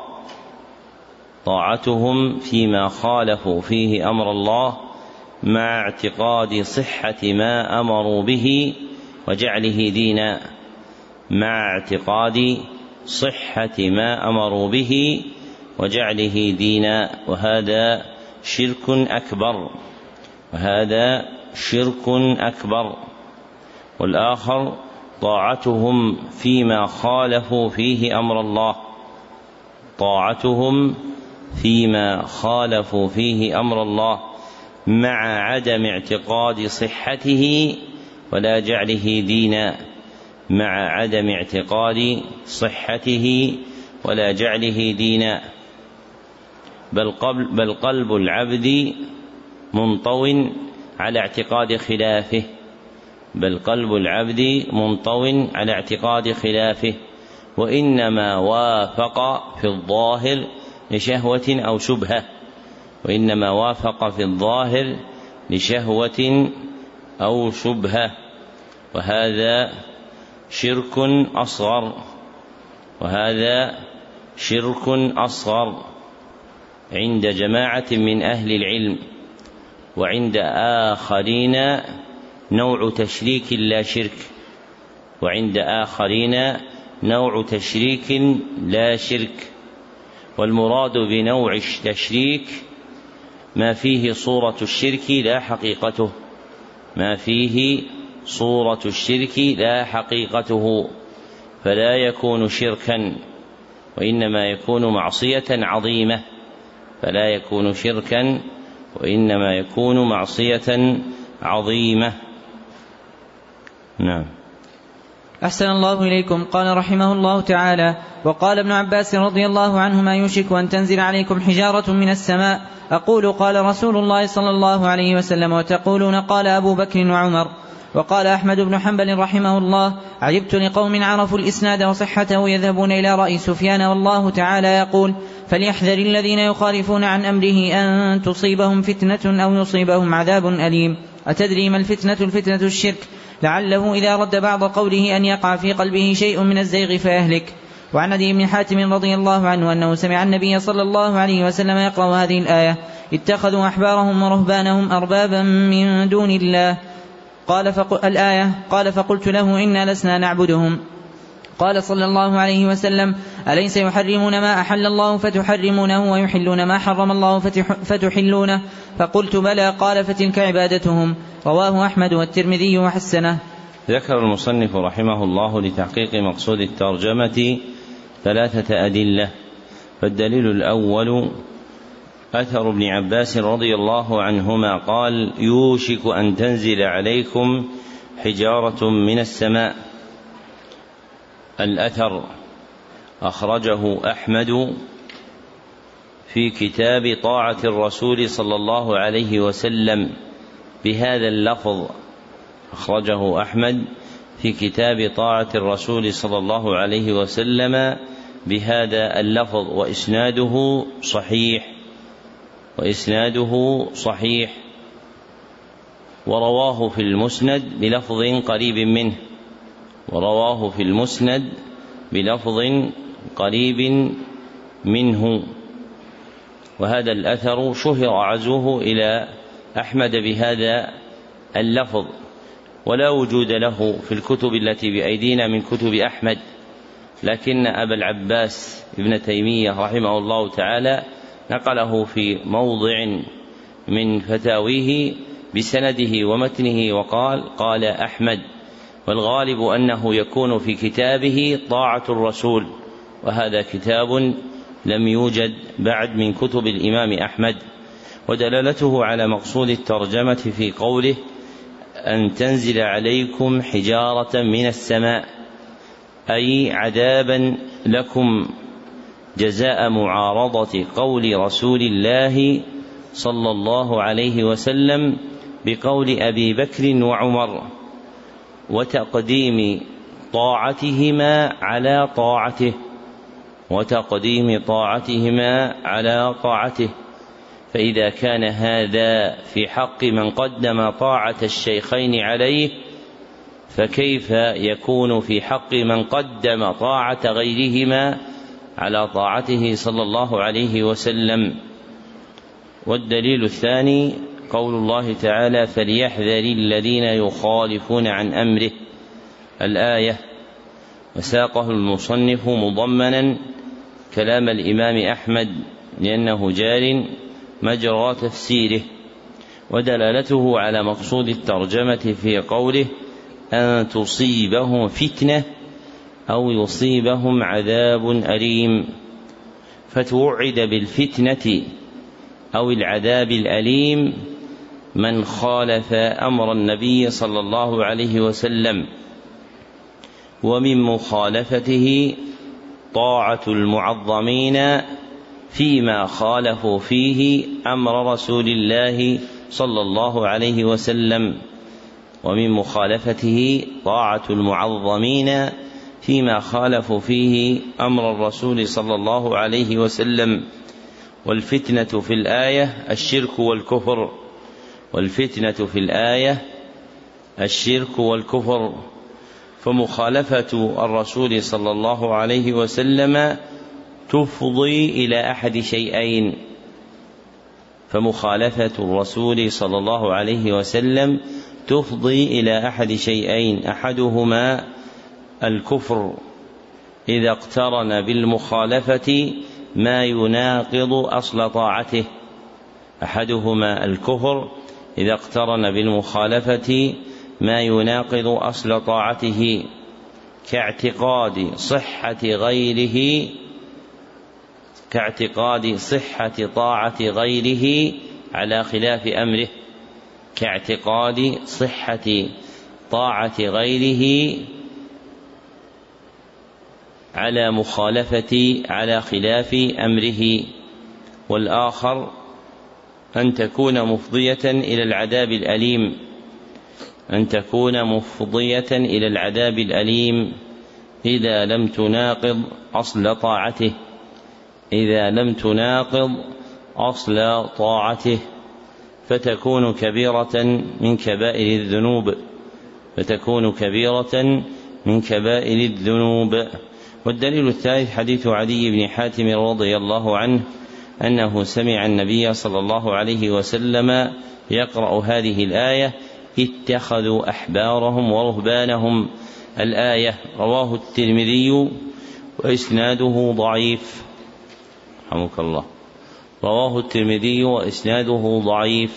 طاعتهم فيما خالفوا فيه أمر الله مع اعتقاد صحة ما أمروا به وجعله دينا مع اعتقاد صحة ما أمروا به وجعله دينا وهذا شرك أكبر وهذا شرك أكبر. والآخر طاعتهم فيما خالفوا فيه أمر الله طاعتهم فيما خالفوا فيه أمر الله مع عدم اعتقاد صحته ولا جعله دينا مع عدم اعتقاد صحته ولا جعله دينا بل, بل قلب العبد منطو على اعتقاد خلافه بل قلب العبد منطو على اعتقاد خلافه وإنما وافق في الظاهر لشهوة أو شبهة وإنما وافق في الظاهر لشهوة أو شبهة وهذا شرك أصغر وهذا شرك أصغر عند جماعة من أهل العلم وعند آخرين نوع تشريك لا شرك وعند آخرين نوع تشريك لا شرك والمراد بنوع التشريك ما فيه صورة الشرك لا حقيقته ما فيه صورة الشرك لا حقيقته فلا يكون شركا وإنما يكون معصية عظيمة فلا يكون شركا وإنما يكون معصية عظيمة. نعم. أحسن الله إليكم. قال رحمه الله تعالى: وقال ابن عباس رضي الله عنهما: يوشك أن تنزل عليكم حجارة من السماء. أقول: قال رسول الله صلى الله عليه وسلم. وتقولون: قال أبو بكر وعمر. وقال أحمد بن حنبل رحمه الله: عجبت لقوم عرفوا الإسناد وصحته يذهبون إلى رأي سفيان والله تعالى يقول: فليحذر الذين يخالفون عن أمره أن تصيبهم فتنة أو يصيبهم عذاب أليم. أتدري ما الفتنة؟ الفتنة الشرك، لعله إذا رد بعض قوله أن يقع في قلبه شيء من الزيغ فيهلك. وعن عدي بن حاتم رضي الله عنه أنه سمع النبي صلى الله عليه وسلم يقرأ هذه الآية: اتخذوا أحبارهم ورهبانهم أربابا من دون الله. قال فقل الآية قال فقلت له: إنا لسنا نعبدهم. قال صلى الله عليه وسلم: أليس يحرمون ما أحل الله فتحرمونه ويحلون ما حرم الله فتحلونه؟ فقلت: بلى. قال: فتلك عبادتهم. رواه أحمد والترمذي وحسنه. ذكر المصنف رحمه الله لتحقيق مقصود الترجمة ثلاثة أدلة. فالدليل الأول أثر ابن عباس رضي الله عنهما قال: يوشك أن تنزل عليكم حجارة من السماء. الأثر أخرجه أحمد في كتاب طاعة الرسول صلى الله عليه وسلم بهذا اللفظ أخرجه أحمد في كتاب طاعة الرسول صلى الله عليه وسلم بهذا اللفظ وإسناده صحيح وإسناده صحيح ورواه في المسند بلفظ قريب منه ورواه في المسند بلفظ قريب منه. وهذا الأثر شهر عزوه إلى أحمد بهذا اللفظ ولا وجود له في الكتب التي بأيدينا من كتب أحمد، لكن أبا العباس ابن تيمية رحمه الله تعالى نقله في موضع من فتاويه بسنده ومتنه وقال: قال أحمد. والغالب أنه يكون في كتابه طاعة الرسول، وهذا كتاب لم يوجد بعد من كتب الإمام أحمد. ودلالته على مقصود الترجمة في قوله: أن تنزل عليكم حجارة من السماء، أي عذابا لكم جزاء معارضة قول رسول الله صلى الله عليه وسلم بقول أبي بكر وعمر، وتقديم طاعتهما على طاعته وتقديم طاعتهما على طاعته. فإذا كان هذا في حق من قدم طاعة الشيخين عليه، فكيف يكون في حق من قدم طاعة غيرهما على طاعته صلى الله عليه وسلم؟ والدليل الثاني قول الله تعالى: فليحذر الذين يخالفون عن أمره، الآية. وساقه المصنف مضمنا كلام الإمام أحمد لأنه جار مجرى تفسيره. ودلالته على مقصود الترجمة في قوله: أن تصيبهم فتنة أو يصيبهم عذاب أليم، فتوعد بالفتنة أو العذاب الأليم من خالف أمر النبي صلى الله عليه وسلم. ومن مخالفته طاعة المعظمين فيما خالفوا فيه أمر رسول الله صلى الله عليه وسلم. ومن مخالفته طاعة المعظمين فيما خالفوا فيه أمر الرسول صلى الله عليه وسلم. والفتنة في الآية الشرك والكفر، والفتنة في الآية الشرك والكفر. فمخالفة الرسول صلى الله عليه وسلم تفضي إلى أحد شيئين، فمخالفة الرسول صلى الله عليه وسلم تفضي إلى أحد شيئين، أحدهما الكفر إذا اقترن بالمخالفة ما يناقض أصل طاعته، أحدهما الكفر إذا اقترن بالمخالفة ما يناقض أصل طاعته، كاعتقاد صحة غيره كاعتقاد صحة طاعة غيره على خلاف أمره كاعتقاد صحة طاعة غيره على مخالفة على خلاف أمره. والآخر أن تكون مفضية إلى العذاب الأليم أن تكون مفضية إلى العذاب الأليم إذا لم تناقض أصل طاعته إذا لم تناقض أصل طاعته فتكون كبيرة من كبائر الذنوب فتكون كبيرة من كبائر الذنوب. والدليل الثالث حديث عدي بن حاتم رضي الله عنه أنه سمع النبي صلى الله عليه وسلم يقرأ هذه الآية: اتخذوا أحبارهم ورهبانهم، الآية. رواه الترمذي وإسناده ضعيف رحمك الله رواه الترمذي وإسناده ضعيف،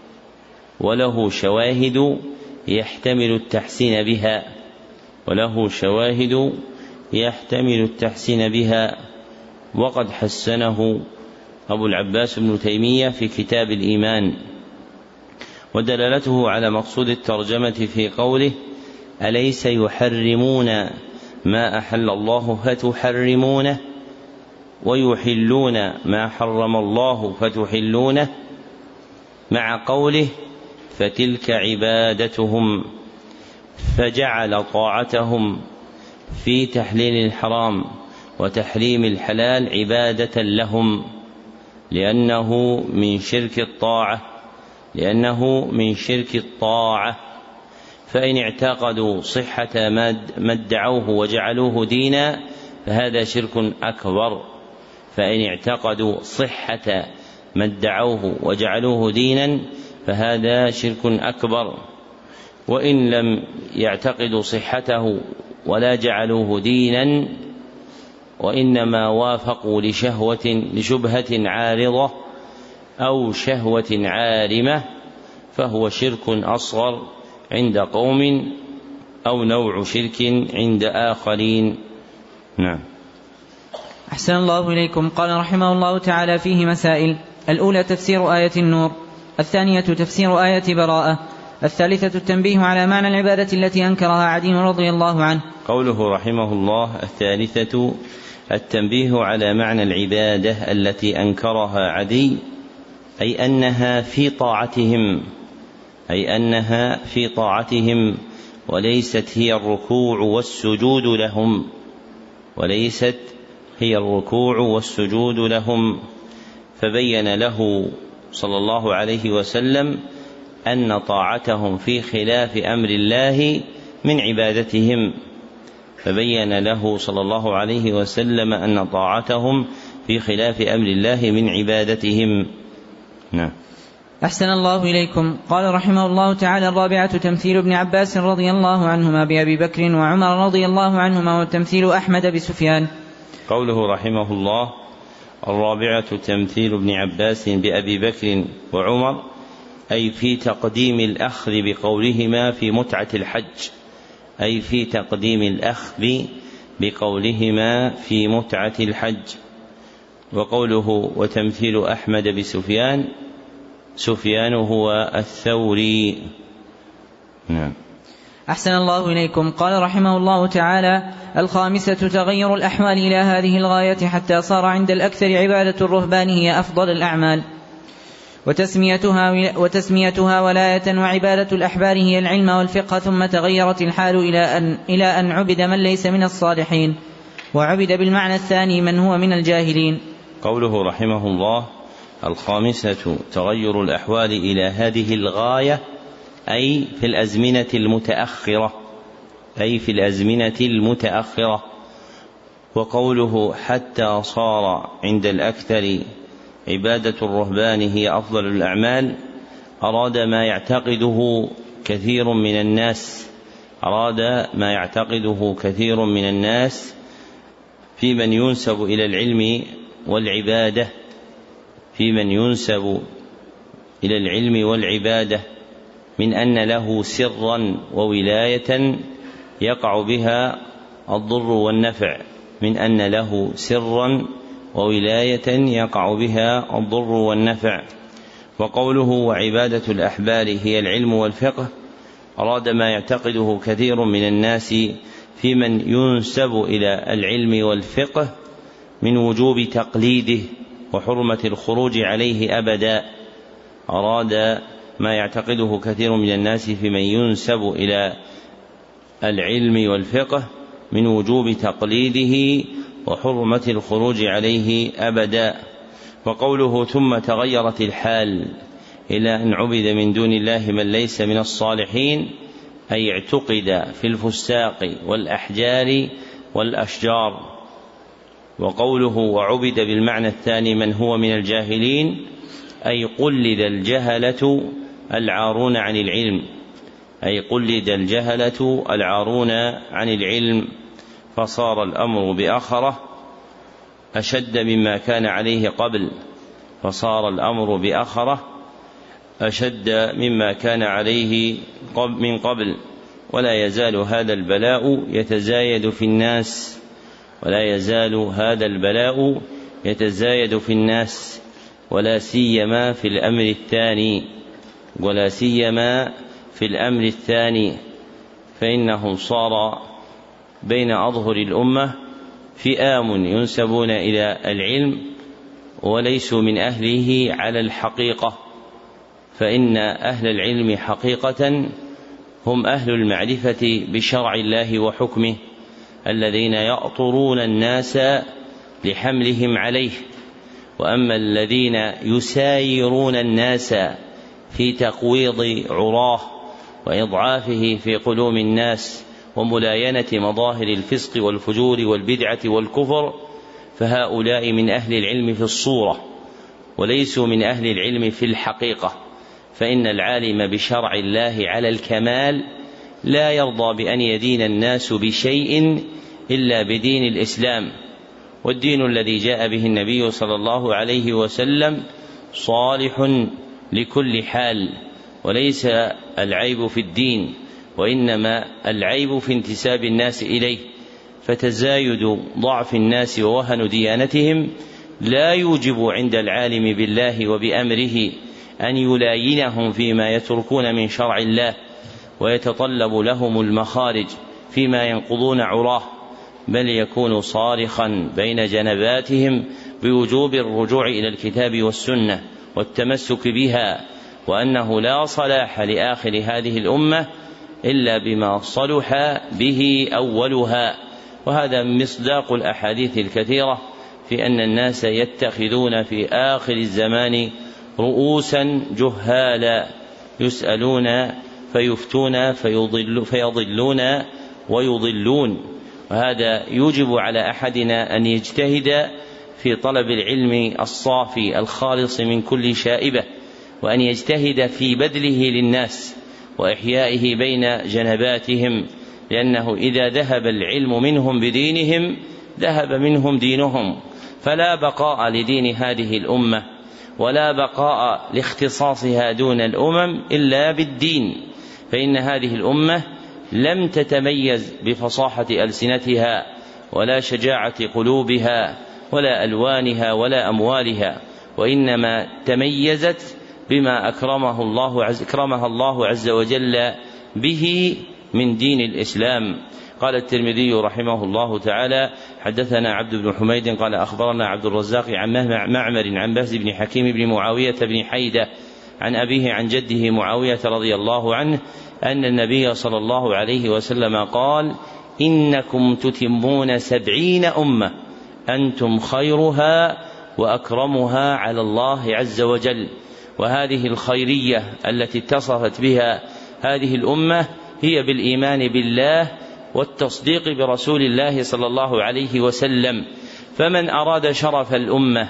وله شواهد يحتمل التحسين بها وله شواهد يحتمل التحسين بها وقد حسنه أبو العباس ابن تيمية في كتاب الإيمان. ودلالته على مقصود الترجمة في قوله: أليس يحرمون ما أحل الله فتحرمونه ويحلون ما حرم الله فتحلونه، مع قوله: فتلك عبادتهم، فجعل طاعتهم في تحليل الحرام وتحريم الحلال عبادة لهم، لأنه من شرك الطاعة لأنه من شرك الطاعة فإن اعتقدوا صحة ما ادعوه وجعلوه دينا فهذا شرك أكبر فإن اعتقدوا صحة ما ادعوه وجعلوه دينا فهذا شرك أكبر. وإن لم يعتقدوا صحته ولا جعلوه دينا وإنما وافقوا لشهوة لشبهة عارضة أو شهوة عارمة فهو شرك أصغر عند قوم أو نوع شرك عند آخرين. نعم. أحسن الله إليكم. قال رحمه الله تعالى: فيه مسائل: الأولى تفسير آية النور، الثانية تفسير آية براءة، الثالثة التنبيه على معنى العبادة التي أنكرها عدي رضي الله عنه. قوله رحمه الله: الثالثة التنبيه على معنى العبادة التي أنكرها عدي، أي أنها في طاعتهم أي أنها في طاعتهم وليست هي الركوع والسجود لهم وليست هي الركوع والسجود لهم فبين له صلى الله عليه وسلم أن طاعتهم في خلاف أمر الله من عبادتهم فبين له صلى الله عليه وسلم أن طاعتهم في خلاف أمر الله من عبادتهم. نعم. أحسن الله إليكم. قال رحمه الله تعالى: الرابعة تمثيل ابن عباس رضي الله عنهما بأبي بكر وعمر رضي الله عنهما، وتمثيل أحمد بسفيان. قوله رحمه الله: الرابعة تمثيل ابن عباس بأبي بكر وعمر، أي في تقديم الأخذ بقولهما في متعة الحج أي في تقديم الأخذ بقولهما في متعة الحج. وقوله وتمثيل أحمد بسفيان، سفيان هو الثوري. نعم. أحسن الله إليكم. قال رحمه الله تعالى: الخامسة تغير الأحوال إلى هذه الغاية حتى صار عند الأكثر عبادة الرهبان هي أفضل الأعمال، وتسميتها, وتسميتها ولاية، وعبادة الأحبار هي العلم والفقه، ثم تغيرت الحال إلى أن, إلى أن عبد من ليس من الصالحين، وعبد بالمعنى الثاني من هو من الجاهلين. قوله رحمه الله: الخامسة تغير الأحوال إلى هذه الغاية، أي في الأزمنة المتأخرة أي في الأزمنة المتأخرة. وقوله حتى صار عند الأكثر عبادة الرهبان هي أفضل الأعمال، أراد ما يعتقده كثير من الناس أراد ما يعتقده كثير من الناس في من ينسب إلى العلم والعبادة في من ينسب إلى العلم والعبادة من أن له سرا وولاية يقع بها الضر والنفع من أن له سرا وولاية يقع بها الضر والنفع. وقوله وعبادة الأحبار هي العلم والفقه، أراد ما يعتقده كثير من الناس في من ينسب إلى العلم والفقه من وجوب تقليده وحرمة الخروج عليه أبدا. أراد ما يعتقده كثير من الناس في من ينسب إلى العلم والفقه من وجوب تقليده وحرمة الخروج عليه أبدا. وقوله ثم تغيرت الحال إلى أن عبد من دون الله من ليس من الصالحين، أي اعتقد في الفساق والأحجار والأشجار. وقوله وعبد بالمعنى الثاني من هو من الجاهلين، أي قلد الجهلة العارون عن العلم أي قلد الجهلة العارون عن العلم فصار الأمر بأخره أشد مما كان عليه قبل فصار الأمر بأخره أشد مما كان عليه من قبل. ولا يزال هذا البلاء يتزايد في الناس ولا يزال هذا البلاء يتزايد في الناس ولا سيما في الأمر الثاني ولا سيما في الأمر الثاني فإنه صار بين أظهر الأمة فئام ينسبون إلى العلم وليسوا من أهله على الحقيقة، فإن أهل العلم حقيقة هم أهل المعرفة بشرع الله وحكمه الذين يأطرون الناس لحملهم عليه. وأما الذين يسايرون الناس في تقويض عراه وإضعافه في قلوب الناس وملاينة مظاهر الفسق والفجور والبدعة والكفر، فهؤلاء من أهل العلم في الصورة وليسوا من أهل العلم في الحقيقة. فإن العالم بشرع الله على الكمال لا يرضى بأن يدين الناس بشيء إلا بدين الإسلام، والدين الذي جاء به النبي صلى الله عليه وسلم صالح لكل حال، وليس العيب في الدين وإنما العيب في انتساب الناس إليه. فتزايد ضعف الناس ووهن ديانتهم لا يوجب عند العالم بالله وبأمره أن يلاينهم فيما يتركون من شرع الله ويتطلب لهم المخارج فيما ينقضون عراه، بل يكون صارخا بين جنباتهم بوجوب الرجوع إلى الكتاب والسنة والتمسك بها، وأنه لا صلاح لآخر هذه الأمة إلا بما صلح به أولها. وهذا مصداق الأحاديث الكثيرة في أن الناس يتخذون في آخر الزمان رؤوسا جهالا يسألون فيفتون فيضل فيضلون ويضلون. وهذا يوجب على أحدنا أن يجتهد في طلب العلم الصافي الخالص من كل شائبة، وأن يجتهد في بذله للناس وإحيائه بين جنباتهم، لأنه إذا ذهب العلم منهم بدينهم ذهب منهم دينهم، فلا بقاء لدين هذه الأمة ولا بقاء لاختصاصها دون الأمم إلا بالدين. فإن هذه الأمة لم تتميز بفصاحة ألسنتها ولا شجاعة قلوبها ولا ألوانها ولا أموالها، وإنما تميزت بما أكرمه الله عز أكرمها الله عز وجل به من دين الإسلام. قال الترمذي رحمه الله تعالى: حدثنا عبد بن حميد قال أخبرنا عبد الرزاق عن معمر عن بهز بن حكيم بن معاوية بن حيدة عن أبيه عن جده معاوية رضي الله عنه أن النبي صلى الله عليه وسلم قال: إنكم تتمون سبعين أمة أنتم خيرها وأكرمها على الله عز وجل. وهذه الخيرية التي اتصفت بها هذه الأمة هي بالإيمان بالله والتصديق برسول الله صلى الله عليه وسلم. فمن أراد شرف الأمة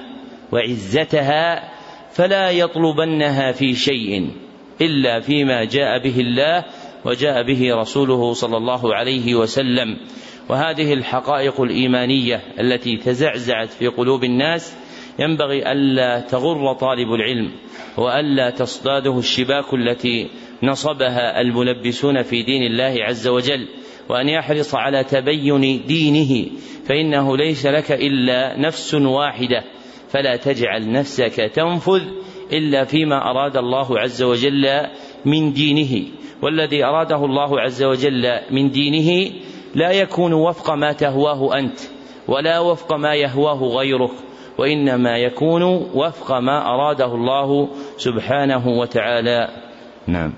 وعزتها فلا يطلبنها في شيء إلا فيما جاء به الله وجاء به رسوله صلى الله عليه وسلم. وهذه الحقائق الإيمانية التي تزعزعت في قلوب الناس ينبغي ألا تغر طالب العلم وألا تصطاده الشباك التي نصبها الملبسون في دين الله عز وجل، وأن يحرص على تبين دينه، فإنه ليس لك إلا نفس واحدة، فلا تجعل نفسك تنفذ إلا فيما أراد الله عز وجل من دينه. والذي أراده الله عز وجل من دينه لا يكون وفق ما تهواه أنت ولا وفق ما يهواه غيرك، وإنما يكون وفق ما أراده الله سبحانه وتعالى. نعم.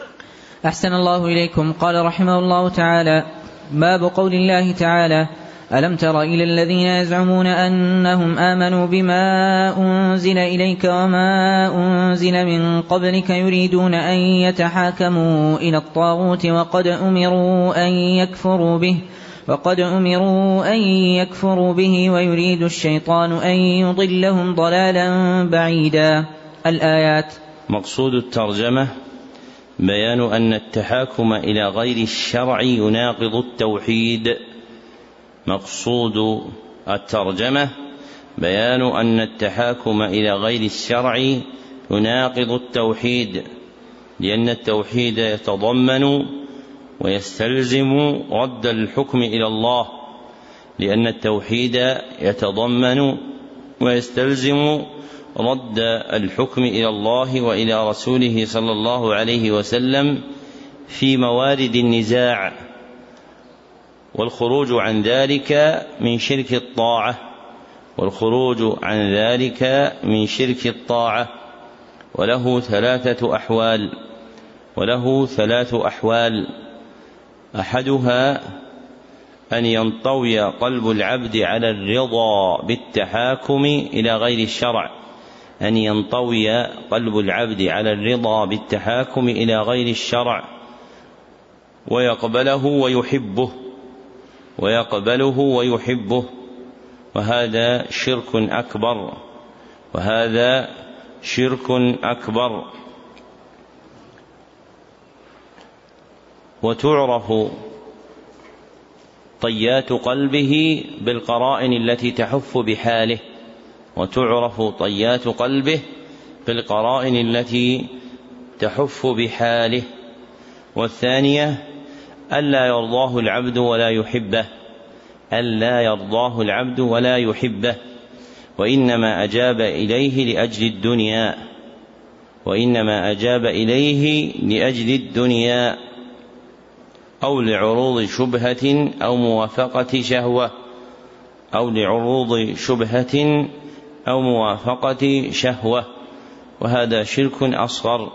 أحسن الله إليكم. قال رحمه الله تعالى: باب قول الله تعالى: ألم تر إلى الذين يزعمون أنهم آمنوا بما أنزل إليك وما أنزل من قبلك يريدون أن يتحاكموا إلى الطاغوت وقد أمروا أن يكفروا به وقد أمروا أن يكفروا به ويريد الشيطان أن يضلهم ضلالا بعيدا. الآيات. مقصود الترجمة بيان أن التحاكم إلى غير الشرع يناقض التوحيد. مقصود الترجمة بيان أن التحاكم إلى غير الشرع يناقض التوحيد، لأن التوحيد يتضمن ويستلزم رد الحكم إلى الله، لأن التوحيد يتضمن ويستلزم رد الحكم إلى الله وإلى رسوله صلى الله عليه وسلم في موارد النزاع، والخروج عن ذلك من شرك الطاعة والخروج عن ذلك من شرك الطاعة وله ثلاثة أحوال وله ثلاث أحوال أحدها أن ينطوي قلب العبد على الرضا بالتحاكم إلى غير الشرع أن ينطوي قلب العبد على الرضا بالتحاكم إلى غير الشرع ويقبله ويحبه ويقبله ويحبه وهذا شرك أكبر وهذا شرك أكبر. وتعرف طيات قلبه بالقرائن التي تحف بحاله وتعرف طيات قلبه بالقرائن التي تحف بحاله. والثانية ألا يرضاه العبد ولا يحبه ألا يرضاه العبد ولا يحبه وإنما أجاب إليه لأجل الدنيا وإنما أجاب إليه لأجل الدنيا أو لعروض شبهة أو موافقة شهوة أو لعروض شبهة أو موافقة شهوة وهذا شرك أصغر.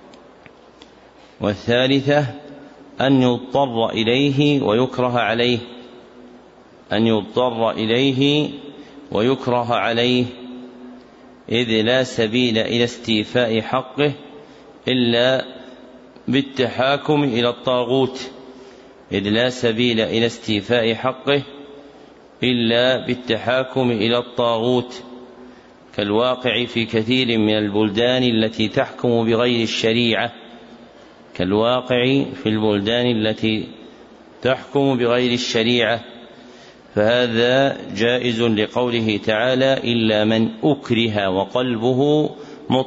والثالثة أن يضطر إليه ويكره عليه أن يضطر إليه ويكره عليه إذ لا سبيل إلى استيفاء حقه إلا بالتحاكم إلى الطاغوت إذ لا سبيل إلى استيفاء حقه إلا بالتحاكم إلى الطاغوت كالواقع في كثير من البلدان التي تحكم بغير الشريعة كالواقع في البلدان التي تحكم بغير الشريعة فهذا جائز لقوله تعالى إلا من أكره وقلبه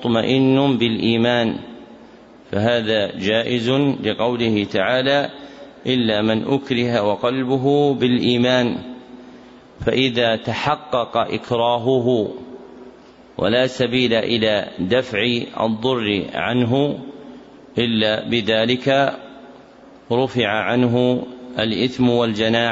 مطمئن بالإيمان فهذا جائز لقوله تعالى إلا من أكره وقلبه بالإيمان، فإذا تحقق إكراهه ولا سبيل إلى دفع الضر عنه إلا بذلك رفع عنه الإثم والجناح.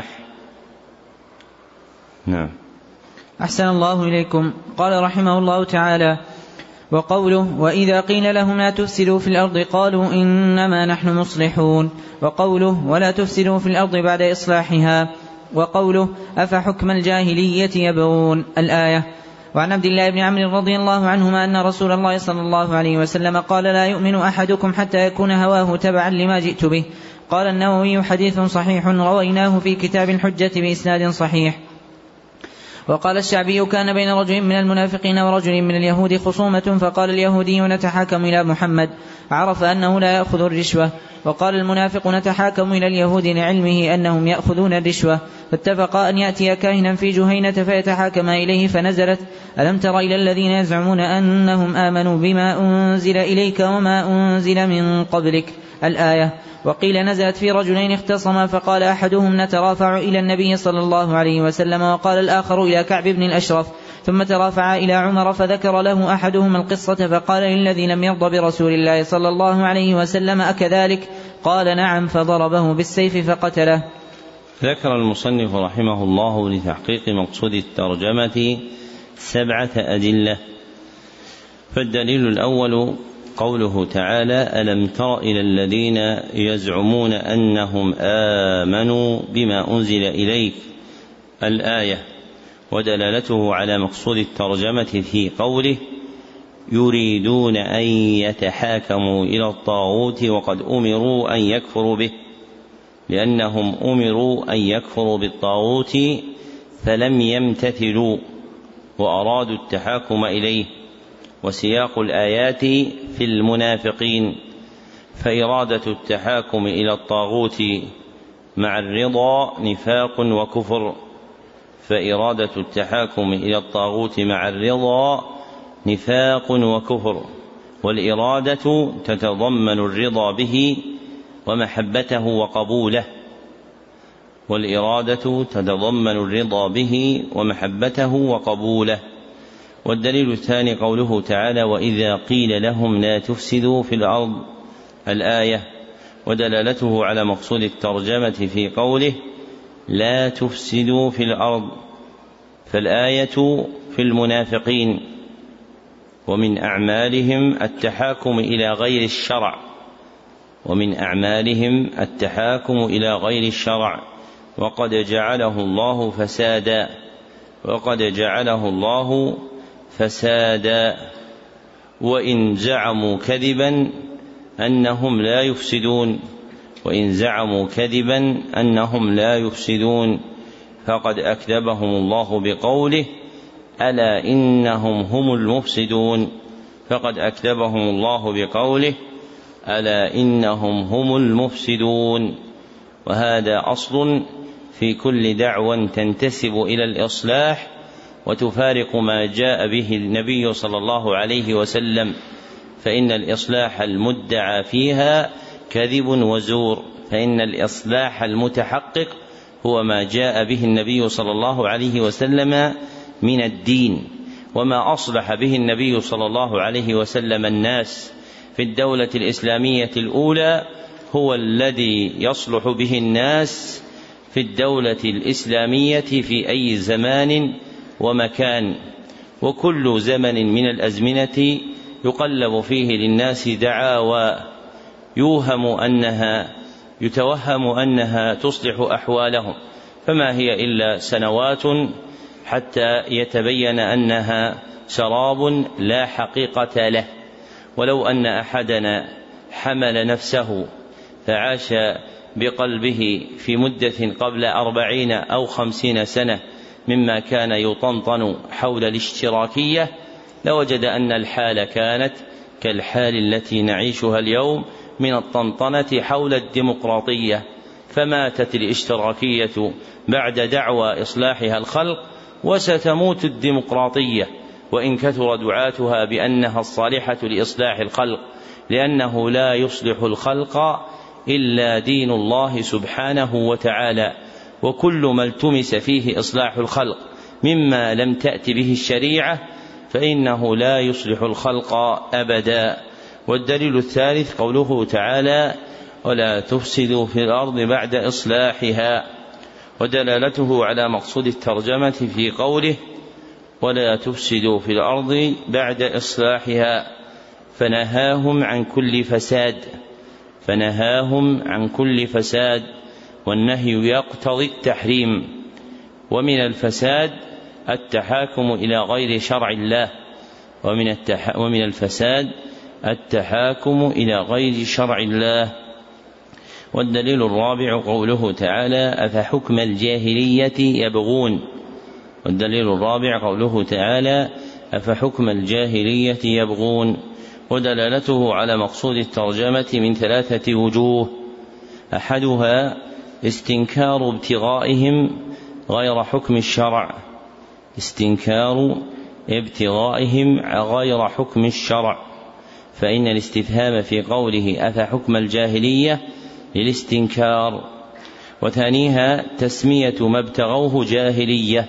نعم. أحسن الله إليكم. قال رحمه الله تعالى: وقوله: وإذا قيل لهم لا تفسدوا في الأرض قالوا إنما نحن مصلحون. وقوله: ولا تفسدوا في الأرض بعد إصلاحها. وقوله: أفحكم الجاهلية يبغون. الآية. وعن عبد الله بن عمرو رضي الله عنهما أن رسول الله صلى الله عليه وسلم قال: لا يؤمن أحدكم حتى يكون هواه تبعا لما جئت به. قال النووي: حديث صحيح رويناه في كتاب الحجة بإسناد صحيح. وقال الشعبي: كان بين رجل من المنافقين ورجل من اليهود خصومة، فقال اليهودي: نتحاكم إلى محمد، عرف أنه لا يأخذ الرشوة. وقال المنافق: نتحاكم إلى اليهود لعلمه أنهم يأخذون الرشوة. فاتفقا أن يأتي كاهنا في جهينة فيتحاكم إليه، فنزلت: ألم تر إلى الذين يزعمون أنهم آمنوا بما أنزل إليك وما أنزل من قبلك. الآية. وقيل نزلت في رجلين اختصما، فقال أحدهم: نترافع إلى النبي صلى الله عليه وسلم، وقال الآخر إلى كعب بن الأشرف، ثم ترافعا إلى عمر، فذكر له أحدهما القصة، فقال للذي لم يرض برسول الله صلى الله عليه وسلم: أكذلك؟ قال: نعم، فضربه بالسيف فقتله. ذكر المصنف رحمه الله لتحقيق مقصود الترجمة سبعة أدلة. فالدليل الأول قوله تعالى: ألم تر إلى الذين يزعمون أنهم آمنوا بما أنزل إليك. الآية. ودلالته على مقصود الترجمة في قوله: يريدون أن يتحاكموا إلى الطاغوت وقد أمروا أن يكفروا به، لأنهم أمروا أن يكفروا بالطاغوت فلم يمتثلوا وأرادوا التحاكم إليه. وسياق الآيات في المنافقين، فإرادة التحاكم إلى الطاغوت مع الرضا نفاق وكفر، فإرادة التحاكم إلى الطاغوت مع الرضا نفاق وكفر، والإرادة تتضمن الرضا به ومحبته وقبوله، والإرادة تتضمن الرضا به ومحبته وقبوله. والدليل الثاني قوله تعالى: وإذا قيل لهم لا تفسدوا في الأرض. الآية. ودلالته على مقصود الترجمة في قوله: لا تفسدوا في الأرض. فالآية في المنافقين، ومن أعمالهم التحاكم إلى غير الشرع، ومن أعمالهم التحاكم إلى غير الشرع، وقد جعله الله فسادا، وقد جعله الله فسادا. وإن زعموا كذبا أنهم لا يفسدون، وإن زعموا كذبا أنهم لا يفسدون، فقد أكذبهم الله بقوله: ألا إنهم هم المفسدون. فقد أكذبهم الله بقوله: ألا إنهم هم المفسدون. وهذا أصل في كل دعوة تنتسب إلى الإصلاح وتفارق ما جاء به النبي صلى الله عليه وسلم، فإن الإصلاح المدعى فيها كذب وزور، فإن الإصلاح المتحقق هو ما جاء به النبي صلى الله عليه وسلم من الدين. وما أصلح به النبي صلى الله عليه وسلم الناس في الدولة الإسلامية الأولى هو الذي يصلح به الناس في الدولة الإسلامية في أي زمان ومكان. وكل زمن من الأزمنة يقلب فيه للناس دعاوى يوهم أنها يتوهم أنها تصلح أحوالهم، فما هي إلا سنوات حتى يتبين أنها سراب لا حقيقة له. ولو أن أحدنا حمل نفسه فعاش بقلبه في مدة قبل أربعين أو خمسين سنة مما كان يطنطن حول الاشتراكية، لوجد أن الحال كانت كالحال التي نعيشها اليوم من الطنطنة حول الديمقراطية. فماتت الاشتراكية بعد دعوى إصلاحها الخلق، وستموت الديمقراطية وإن كثر دعاتها بأنها الصالحة لإصلاح الخلق، لأنه لا يصلح الخلق إلا دين الله سبحانه وتعالى، وكل ما التمس فيه إصلاح الخلق مما لم تأت به الشريعة فإنه لا يصلح الخلق أبدا. والدليل الثالث قوله تعالى: ولا تفسدوا في الأرض بعد إصلاحها، ودلالته على مقصود الترجمة في قوله: ولا تفسدوا في الأرض بعد إصلاحها، فنهاهم عن كل فساد فنهاهم عن كل فساد والنهي يقتضي التحريم، ومن الفساد التحاكم إلى غير شرع الله ومن, التح... ومن الفساد التحاكم إلى غير شرع الله. والدليل الرابع قوله تعالى: أفحكم الجاهلية يبغون والدليل الرابع قوله تعالى: أفحكم الجاهلية يبغون، ودلالته على مقصود الترجمة من ثلاثة وجوه: أحدها استنكار ابتغائهم غير حكم الشرع استنكار ابتغائهم غير حكم الشرع فإن الاستفهام في قوله أفحكم الجاهلية للاستنكار. وثانيها تسمية ما ابتغوه جاهلية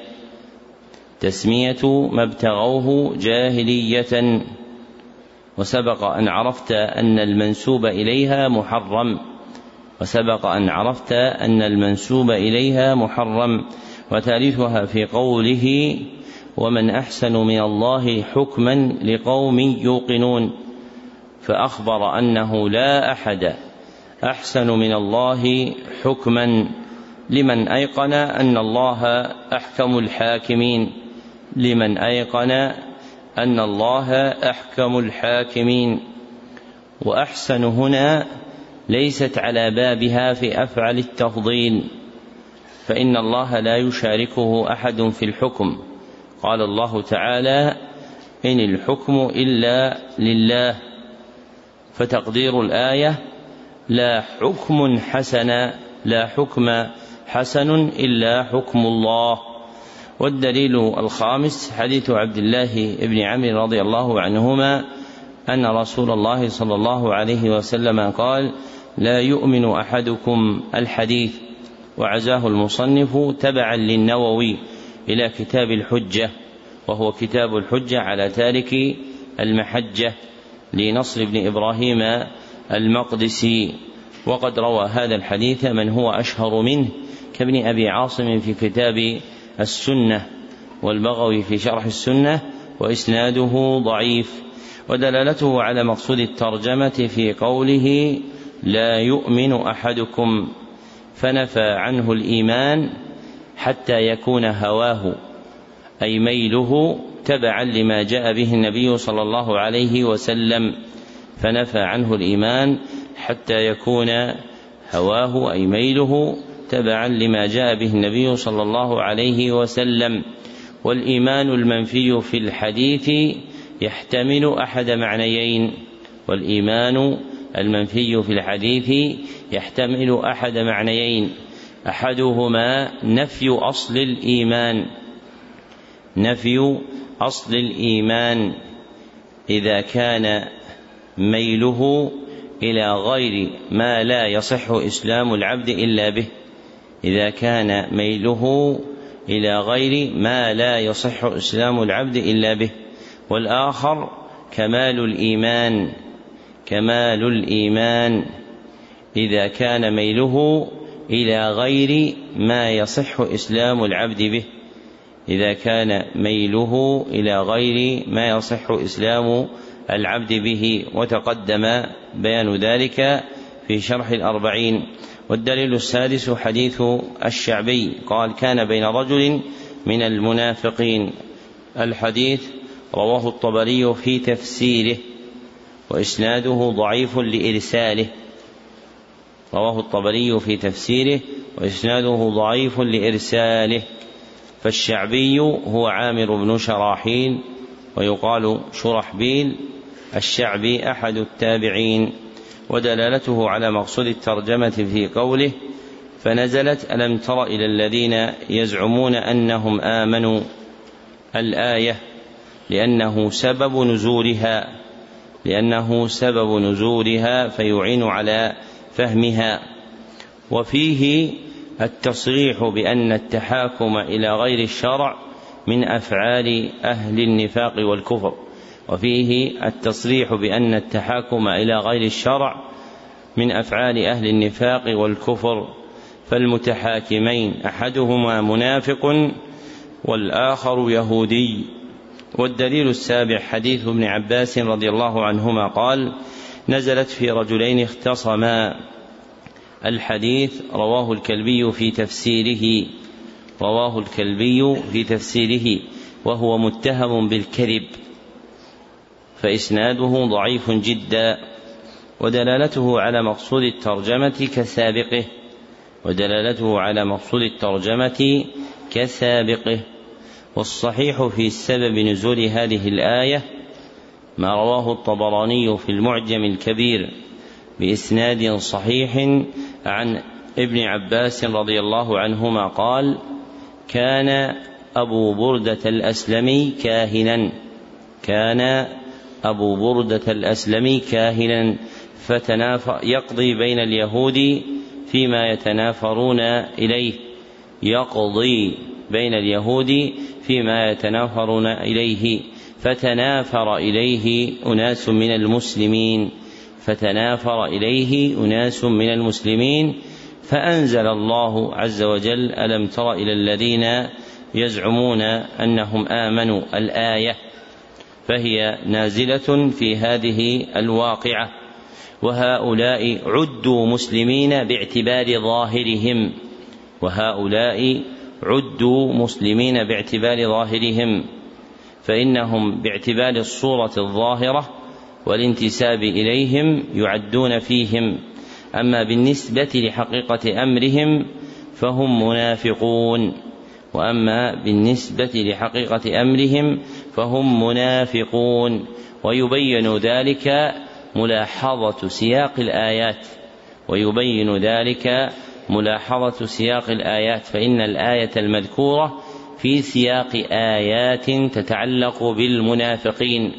تسمية ما ابتغوه جاهلية وسبق أن عرفت أن المنسوب إليها محرم وسبق أن عرفت أن المنسوب إليها محرم وثالثها في قوله: ومن أحسن من الله حكما لقوم يوقنون، فأخبر أنه لا أحد أحسن من الله حكما لمن أيقن أن الله أحكم الحاكمين لمن أيقن أن الله أحكم الحاكمين. وأحسن هنا ليست على بابها في أفعل التفضيل، فإن الله لا يشاركه أحد في الحكم. قال الله تعالى: إن الحكم إلا لله، فتقدير الآية: لا حكم حسن لا حكم حسن إلا حكم الله. والدليل الخامس حديث عبد الله بن عمرو رضي الله عنهما أن رسول الله صلى الله عليه وسلم قال: لا يؤمن أحدكم الحديث. وعزاه المصنف تبعا للنووي إلى كتاب الحجة، وهو كتاب الحجة على تارك المحجة لنصر بن إبراهيم المقدسي. وقد روى هذا الحديث من هو أشهر منه كابن أبي عاصم في كتاب السنة، والبغوي في شرح السنة، وإسناده ضعيف. ودلالته على مقصود الترجمة في قوله: لا يؤمن أحدكم، فنفى عنه الإيمان حتى يكون هواه أي ميله تبعا لما جاء به النبي صلى الله عليه وسلم فنفى عنه الإيمان حتى يكون هواه أي ميله تبعا لما جاء به النبي صلى الله عليه وسلم. والإيمان المنفي في الحديث يحتمل أحد معنيين والإيمان المنفي في الحديث يحتمل أحد معنيين أحدهما نفي أصل الإيمان نفي أصل الإيمان إذا كان ميله إلى غير ما لا يصح إسلام العبد إلا به إذا كان ميله إلى غير ما لا يصح إسلام العبد إلا به. والآخر كمال الإيمان كمال الإيمان إذا كان ميله إلى غير ما يصح إسلام العبد به إذا كان ميله إلى غير ما يصح إسلام العبد به، وتقدم بيان ذلك في شرح الأربعين. والدليل السادس حديث الشعبي قال: كان بين رجل من المنافقين. الحديث رواه الطبري في تفسيره وإسناده ضعيف لإرساله رواه الطبري في تفسيره وإسناده ضعيف لإرساله. فالشعبي هو عامر بن شراحيل ويقال شرحبيل الشعبي أحد التابعين. ودلالته على مقصود الترجمة في قوله: فنزلت ألم تر إلى الذين يزعمون أنهم آمنوا الآية لأنه سبب نزولها لأنه سبب نزولها فيعين على فهمها. وفيه التصريح بأن التحاكم إلى غير الشرع من أفعال أهل النفاق والكفر، وفيه التصريح بأن التحاكم إلى غير الشرع من أفعال أهل النفاق والكفر، فالمتحاكمين أحدهما منافق والآخر يهودي. والدليل السابع حديث ابن عباس رضي الله عنهما قال: نزلت في رجلين اختصما. الحديث رواه الكلبي في تفسيره رواه الكلبي في تفسيره وهو متهم بالكذب، فإسناده ضعيف جدا، ودلالته على مقصود الترجمة كسابقه ودلالته على مقصود الترجمة كسابقه. والصحيح في سبب نزول هذه الآية ما رواه الطبراني في المعجم الكبير بإسناد صحيح عن ابن عباس رضي الله عنهما قال: كان أبو بردة الأسلمي كاهنا كان أبو بردة الأسلمي كاهنا فتنافر يقضي بين اليهود فيما يتنافرون إليه يقضي بين اليهود فيما يتنافرون إليه فتنافر إليه أناس من المسلمين فتنافر إليه أناس من المسلمين فأنزل الله عز وجل: ألم تر إلى الذين يزعمون أنهم آمنوا الآية، فهي نازلة في هذه الواقعة. وهؤلاء عدوا مسلمين باعتبار ظاهرهم وهؤلاء عدوا مسلمين باعتبار ظاهرهم فإنهم باعتبار الصورة الظاهرة والانتساب إليهم يعدون فيهم، أما بالنسبة لحقيقة أمرهم فهم منافقون وأما بالنسبة لحقيقة أمرهم فهم منافقون ويبين ذلك ملاحظة سياق الآيات ويبين ذلك ملاحظة سياق الآيات فإن الآية المذكورة في سياق آيات تتعلق بالمنافقين،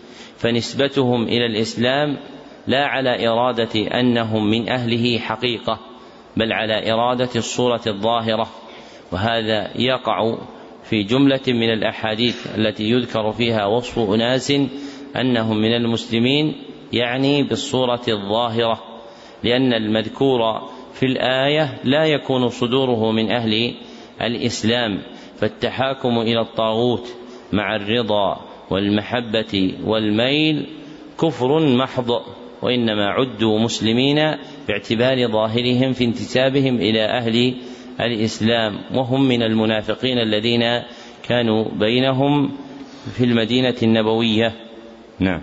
فنسبتهم إلى الإسلام لا على إرادة أنهم من أهله حقيقة، بل على إرادة الصورة الظاهرة. وهذا يقع في جملة من الأحاديث التي يذكر فيها وصف أناس أنهم من المسلمين، يعني بالصورة الظاهرة، لأن المذكور في الآية لا يكون صدوره من أهل الإسلام، فالتحاكم إلى الطاغوت مع الرضا والمحبة والميل كفر محض، وإنما عدوا مسلمين باعتبار ظاهرهم في انتسابهم إلى أهل الإسلام، وهم من المنافقين الذين كانوا بينهم في المدينة النبوية. نعم.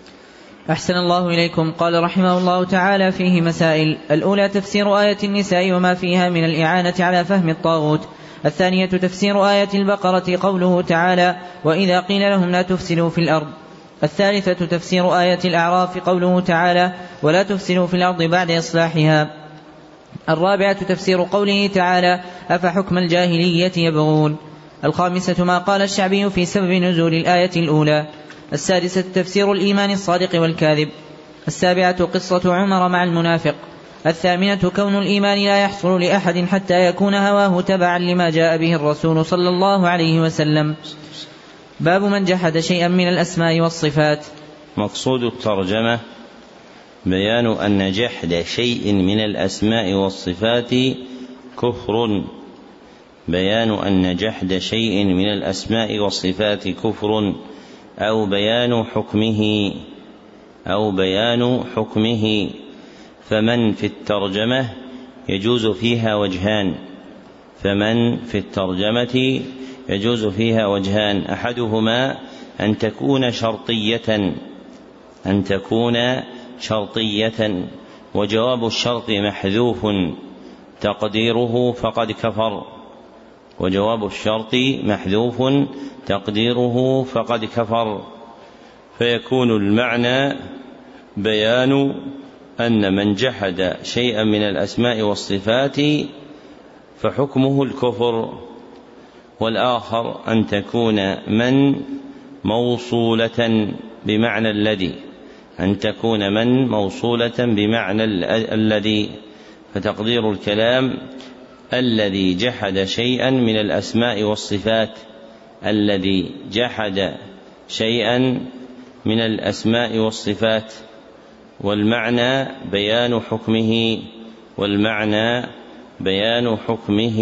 أحسن الله إليكم. قال رحمه الله تعالى: فيه مسائل. الأولى تفسير آية النساء وما فيها من الإعانة على فهم الطاغوت. الثانية تفسير آية البقرة قوله تعالى: وإذا قيل لهم لا تفسدوا في الأرض. الثالثة تفسير آية الأعراف قوله تعالى: ولا تفسدوا في الأرض بعد إصلاحها. الرابعة تفسير قوله تعالى: أفحكم الجاهلية يبغون. الخامسة ما قال الشعبي في سبب نزول الآية الأولى. السادسة تفسير الإيمان الصادق والكاذب. السابعة قصة عمر مع المنافق. الثامنة كون الإيمان لا يحصل لأحد حتى يكون هواه تبعا لما جاء به الرسول صلى الله عليه وسلم. باب من جحد شيئا من الأسماء والصفات. مقصود الترجمة بيان أن جحد شيء من الأسماء والصفات كفر بيان أن جحد شيء من الأسماء والصفات كفر أو بيان حكمه أو بيان حكمه فمن في الترجمة يجوز فيها وجهان فمن في الترجمة يجوز فيها وجهان أحدهما أن تكون شرطية أن تكون شرطية وجواب الشرط محذوف تقديره فقد كفر وجواب الشرط محذوف تقديره فقد كفر فيكون المعنى بيان أن من جحد شيئا من الأسماء والصفات فحكمه الكفر، والآخر أن تكون من موصولة بمعنى الذي أن تكون من موصولة بمعنى الذي، فتقدير الكلام الذي جحد شيئا من الأسماء والصفات، الذي جحد شيئا من الأسماء والصفات، والمعنى بيان حكمه، والمعنى بيان حكمه.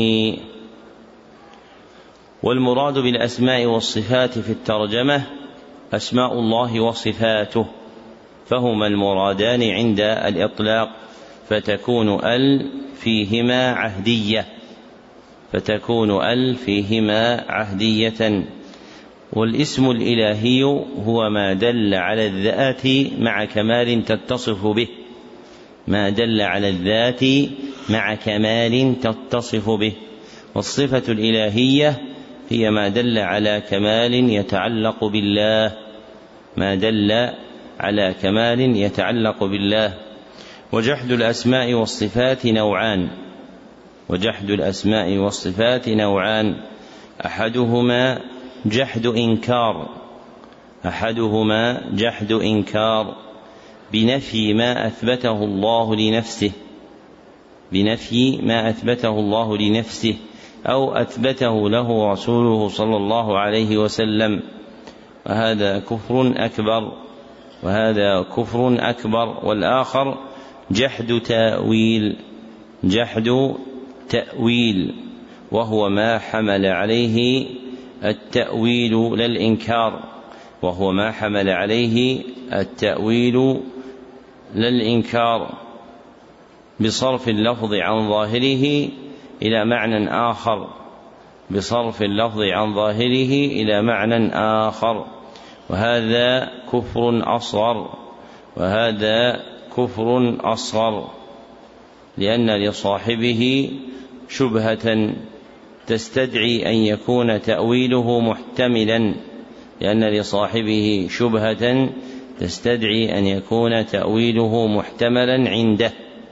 والمراد بالأسماء والصفات في الترجمة أسماء الله وصفاته، فهما المرادان عند الإطلاق، فتكون ال فيهما عهدية فتكون ال فيهما عهدية. والاسم الإلهي هو ما دل على الذات مع كمال تتصف به، ما دل على الذات مع كمال تتصف به. والصفة الإلهية هي ما دل على كمال يتعلق بالله، ما دل على كمال يتعلق بالله. وجحد الأسماء والصفات نوعان وجحد الأسماء والصفات نوعان أحدهما جحد إنكار أحدهما جحد إنكار بنفي ما أثبته الله لنفسه بنفي ما أثبته الله لنفسه أو أثبته له رسوله صلى الله عليه وسلم، وهذا كفر أكبر وهذا كفر أكبر. والآخر جحد تأويل جحد تأويل وهو ما حمل عليه التأويل للإنكار وهو ما حمل عليه التأويل للإنكار بصرف اللفظ عن ظاهره إلى معنى آخر بصرف اللفظ عن ظاهره إلى معنى آخر وهذا كفر أصغر وهذا كفر أصغر لأن لصاحبه شبهة تستدعي أن يكون تأويله محتملا لأن لصاحبه شبهة تستدعي أن يكون تأويله محتملا عنده.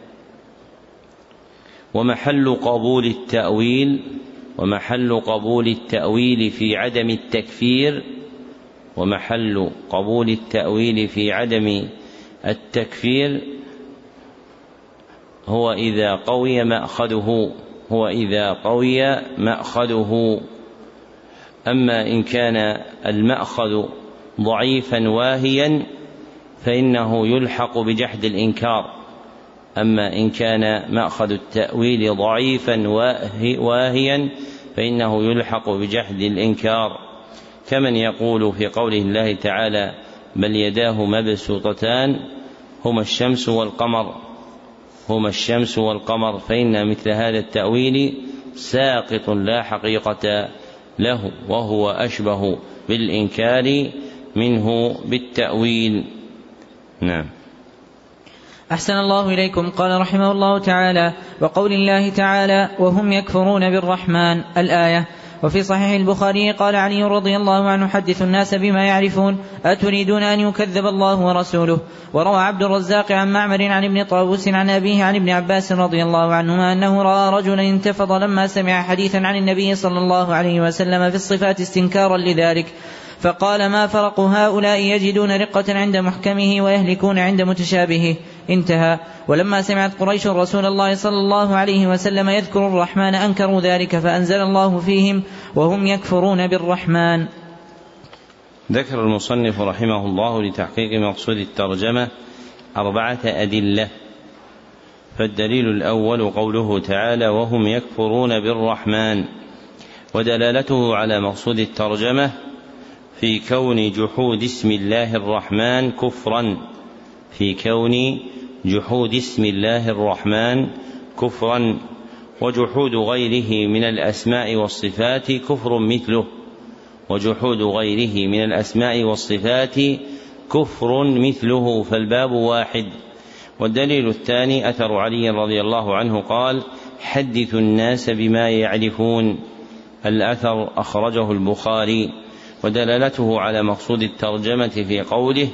ومحل قبول التأويل ومحل قبول التأويل في عدم التكفير ومحل قبول التأويل في عدم التكفير هو إذا قوي مأخذه هو إذا قوي مأخذه أما إن كان المأخذ ضعيفا واهيا فإنه يلحق بجحد الإنكار أما إن كان مأخذ التأويل ضعيفا واهيا فإنه يلحق بجحد الإنكار، كمن يقول في قوله الله تعالى بل يداه مبسوطتان هما الشمس والقمر هما الشمس والقمر فإن مثل هذا التأويل ساقط لا حقيقة له وهو أشبه بالإنكار منه بالتأويل. نعم. أحسن الله إليكم. قال رحمه الله تعالى وقول الله تعالى وهم يكفرون بالرحمن الآية. وفي صحيح البخاري قال علي رضي الله عنه حدث الناس بما يعرفون أتريدون أن يكذب الله ورسوله. وروى عبد الرزاق عن معمر عن ابن طاووس عن أبيه عن ابن عباس رضي الله عنهما أنه رأى رجلا انتفض لما سمع حديثا عن النبي صلى الله عليه وسلم في الصفات استنكارا لذلك فقال ما فرق هؤلاء يجدون رقة عند محكمه ويهلكون عند متشابهه انتهى. ولما سمعت قريش رسول الله صلى الله عليه وسلم يذكر الرحمن أنكروا ذلك فأنزل الله فيهم وهم يكفرون بالرحمن. ذكر المصنف رحمه الله لتحقيق مقصود الترجمة أربعة أدلة. فالدليل الأول قوله تعالى وهم يكفرون بالرحمن، ودلالته على مقصود الترجمة في كون جحود اسم الله الرحمن كفرا في كون جحود اسم الله الرحمن كفرا وجحود غيره من الأسماء والصفات كفر مثله وجحود غيره من الأسماء والصفات كفر مثله فالباب واحد. والدليل الثاني أثر علي رضي الله عنه قال حدثوا الناس بما يعرفون، الأثر أخرجه البخاري. ودلالته على مقصود الترجمة في قوله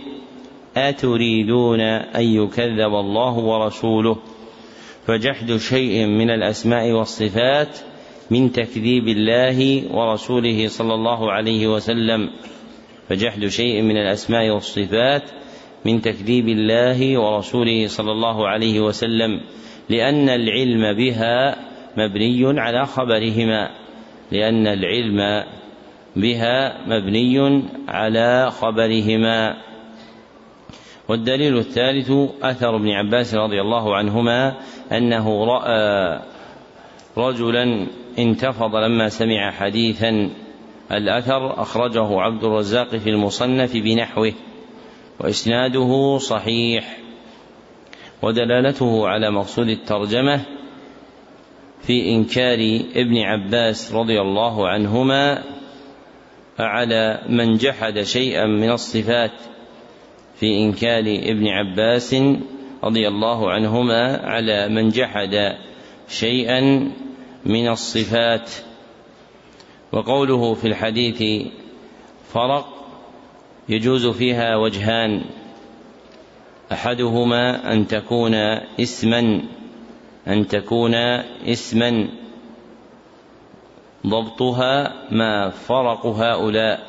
أتريدون أن يكذب الله ورسوله، فجحد شيء من الأسماء والصفات من تكذيب الله ورسوله صلى الله عليه وسلم فجحد شيء من الأسماء والصفات من تكذيب الله ورسوله صلى الله عليه وسلم، لأن العلم بها مبني على خبرهما لأن العلم بها مبني على خبرهما. والدليل الثالث أثر ابن عباس رضي الله عنهما أنه رأى رجلا انتفض لما سمع حديثا. الأثر أخرجه عبد الرزاق في المصنف بنحوه وإسناده صحيح. ودلالته على مقصود الترجمة في إنكار ابن عباس رضي الله عنهما على من جحد شيئا من الصفات في إنكار ابن عباس رضي الله عنهما على من جحد شيئا من الصفات. وقوله في الحديث فرق يجوز فيها وجهان: أحدهما أن تكون اسما أن تكون اسما ضبطها ما فرق هؤلاء،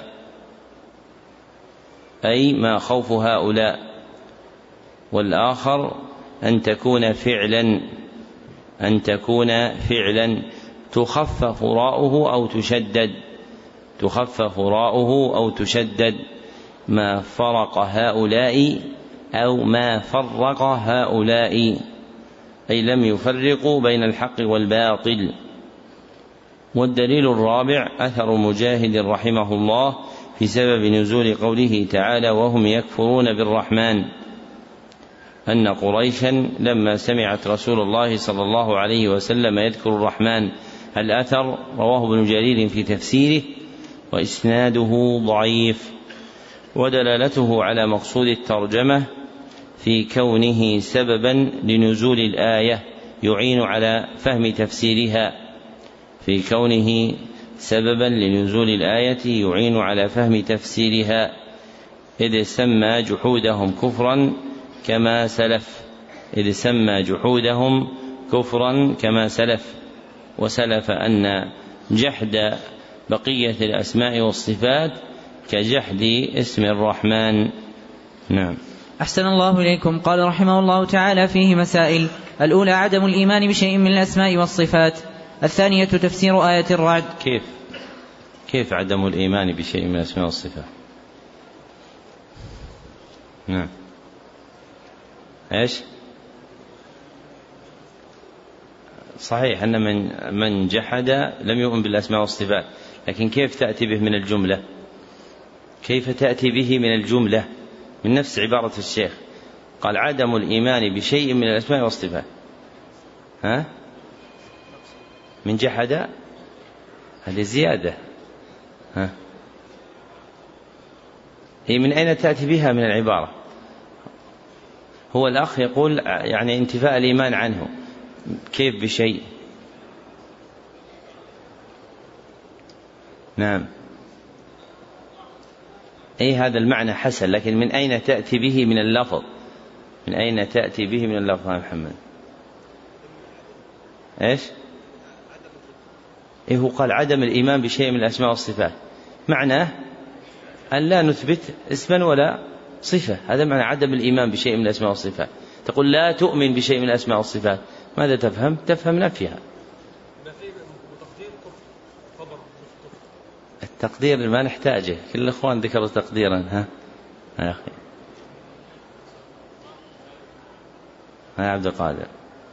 أي ما خوف هؤلاء. والآخر أن تكون فعلا أن تكون فعلا تخفف راؤه أو تشدد تخفف راؤه أو تشدد ما فرق هؤلاء أو ما فرق هؤلاء، أي لم يفرقوا بين الحق والباطل. والدليل الرابع أثر مجاهد رحمه الله في سبب نزول قوله تعالى: وهم يكفرون بالرحمن، أن قريشا لما سمعت رسول الله صلى الله عليه وسلم يذكر الرحمن. الأثر رواه ابن جرير في تفسيره وإسناده ضعيف. ودلالته على مقصود الترجمة في كونه سببا لنزول الآية يعين على فهم تفسيرها في كونه سببا لنزول الآية يعين على فهم تفسيرها، إذ سمى جحودهم كفرا كما سلف إذ سمى جحودهم كفرا كما سلف وسلف أن جحد بقية الأسماء والصفات كجحد اسم الرحمن. نعم. أحسن الله إليكم. قال رحمه الله تعالى: فيه مسائل: الأولى عدم الإيمان بشيء من الأسماء والصفات. الثانية تفسير آية الرعد. كيف كيف عدم الإيمان بشيء من الأسماء والصفات؟ نعم. إيش؟ صحيح أن من من جحد لم يؤمن بالأسماء والصفات، لكن كيف تأتي به من الجملة؟ كيف تأتي به من الجملة من نفس عبارة الشيخ؟ قال عدم الإيمان بشيء من الأسماء والصفات. ها؟ من جحد هذه زيادة. ها؟ هي من أين تأتي بها من العبارة؟ هو الأخ يقول يعني انتفاء الإيمان عنه، كيف بشيء؟ نعم. أي هذا المعنى حسن، لكن من أين تأتي به من اللفظ؟ من أين تأتي به من اللفظ يا محمد؟ إيش؟ إيه هو قال عدم الإيمان بشيء من الأسماء والصفات، معناه أن لا نثبت اسما ولا صفة. هذا معنى عدم الإيمان بشيء من الأسماء والصفات. تقول لا تؤمن بشيء من الأسماء والصفات، ماذا تفهم؟ تفهم نفيها. التقدير ما نحتاجه، كل الأخوان ذكروا تقديرا. ها يا أخي، ها يا عبد القادر،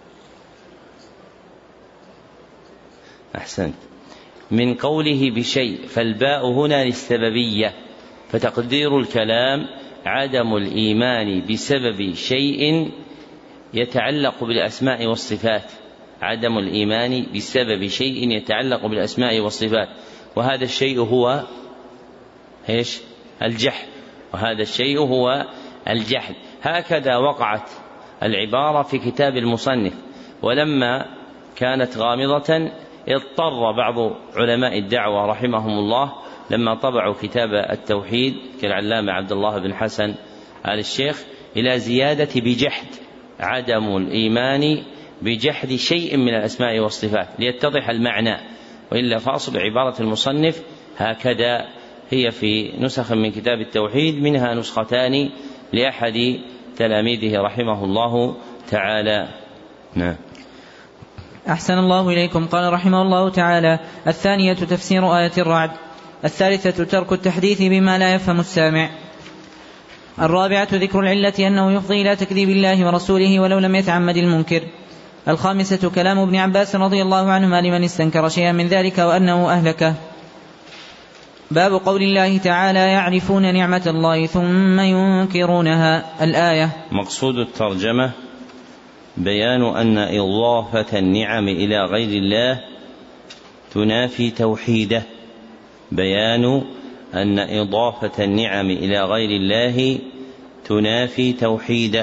أحسنت. من قوله بشيء، فالباء هنا للسببية، فتقدير الكلام عدم الإيمان بسبب شيء يتعلق بالأسماء والصفات، عدم الإيمان بسبب شيء يتعلق بالأسماء والصفات، وهذا الشيء هو إيش؟ الجحد، وهذا الشيء هو الجحد. هكذا وقعت العبارة في كتاب المصنف، ولما كانت غامضة اضطر بعض علماء الدعوة رحمهم الله لما طبعوا كتاب التوحيد كالعلامة عبد الله بن حسن آل الشيخ إلى زيادة بجحد، عدم الإيمان بجحد شيء من الأسماء والصفات ليتضح المعنى، وإلا فأصل عبارة المصنف هكذا هي في نسخ من كتاب التوحيد، منها نسختان لأحد تلاميذه رحمه الله تعالى. نعم. أحسن الله إليكم. قال رحمه الله تعالى: الثانية تفسير آية الرعد. الثالثة ترك التحديث بما لا يفهم السامع. الرابعة ذكر العلة أنه يفضي إلى تكذيب الله ورسوله ولو لم يتعمد المنكر. الخامسة كلام ابن عباس رضي الله عنهما لمن استنكر شيئا من ذلك وأنه أهلكه. باب قول الله تعالى: يعرفون نعمة الله ثم ينكرونها. الآية. مقصود الترجمة بيان أن إضافة النعم إلى غير الله تنافي توحيده، بيان أن إضافة النعم إلى غير الله تنافي توحيده.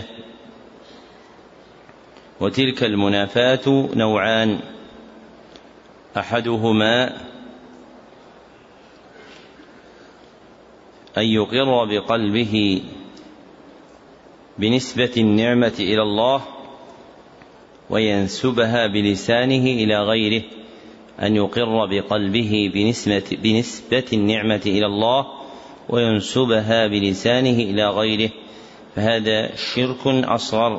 وتلك المنافاة نوعان: أحدهما أن يقر بقلبه بنسبة النعمة إلى الله وينسبها بلسانه إلى غيره، أن يقر بقلبه بنسبة, بنسبة النعمة إلى الله وينسبها بلسانه إلى غيره، فهذا شرك أصغر.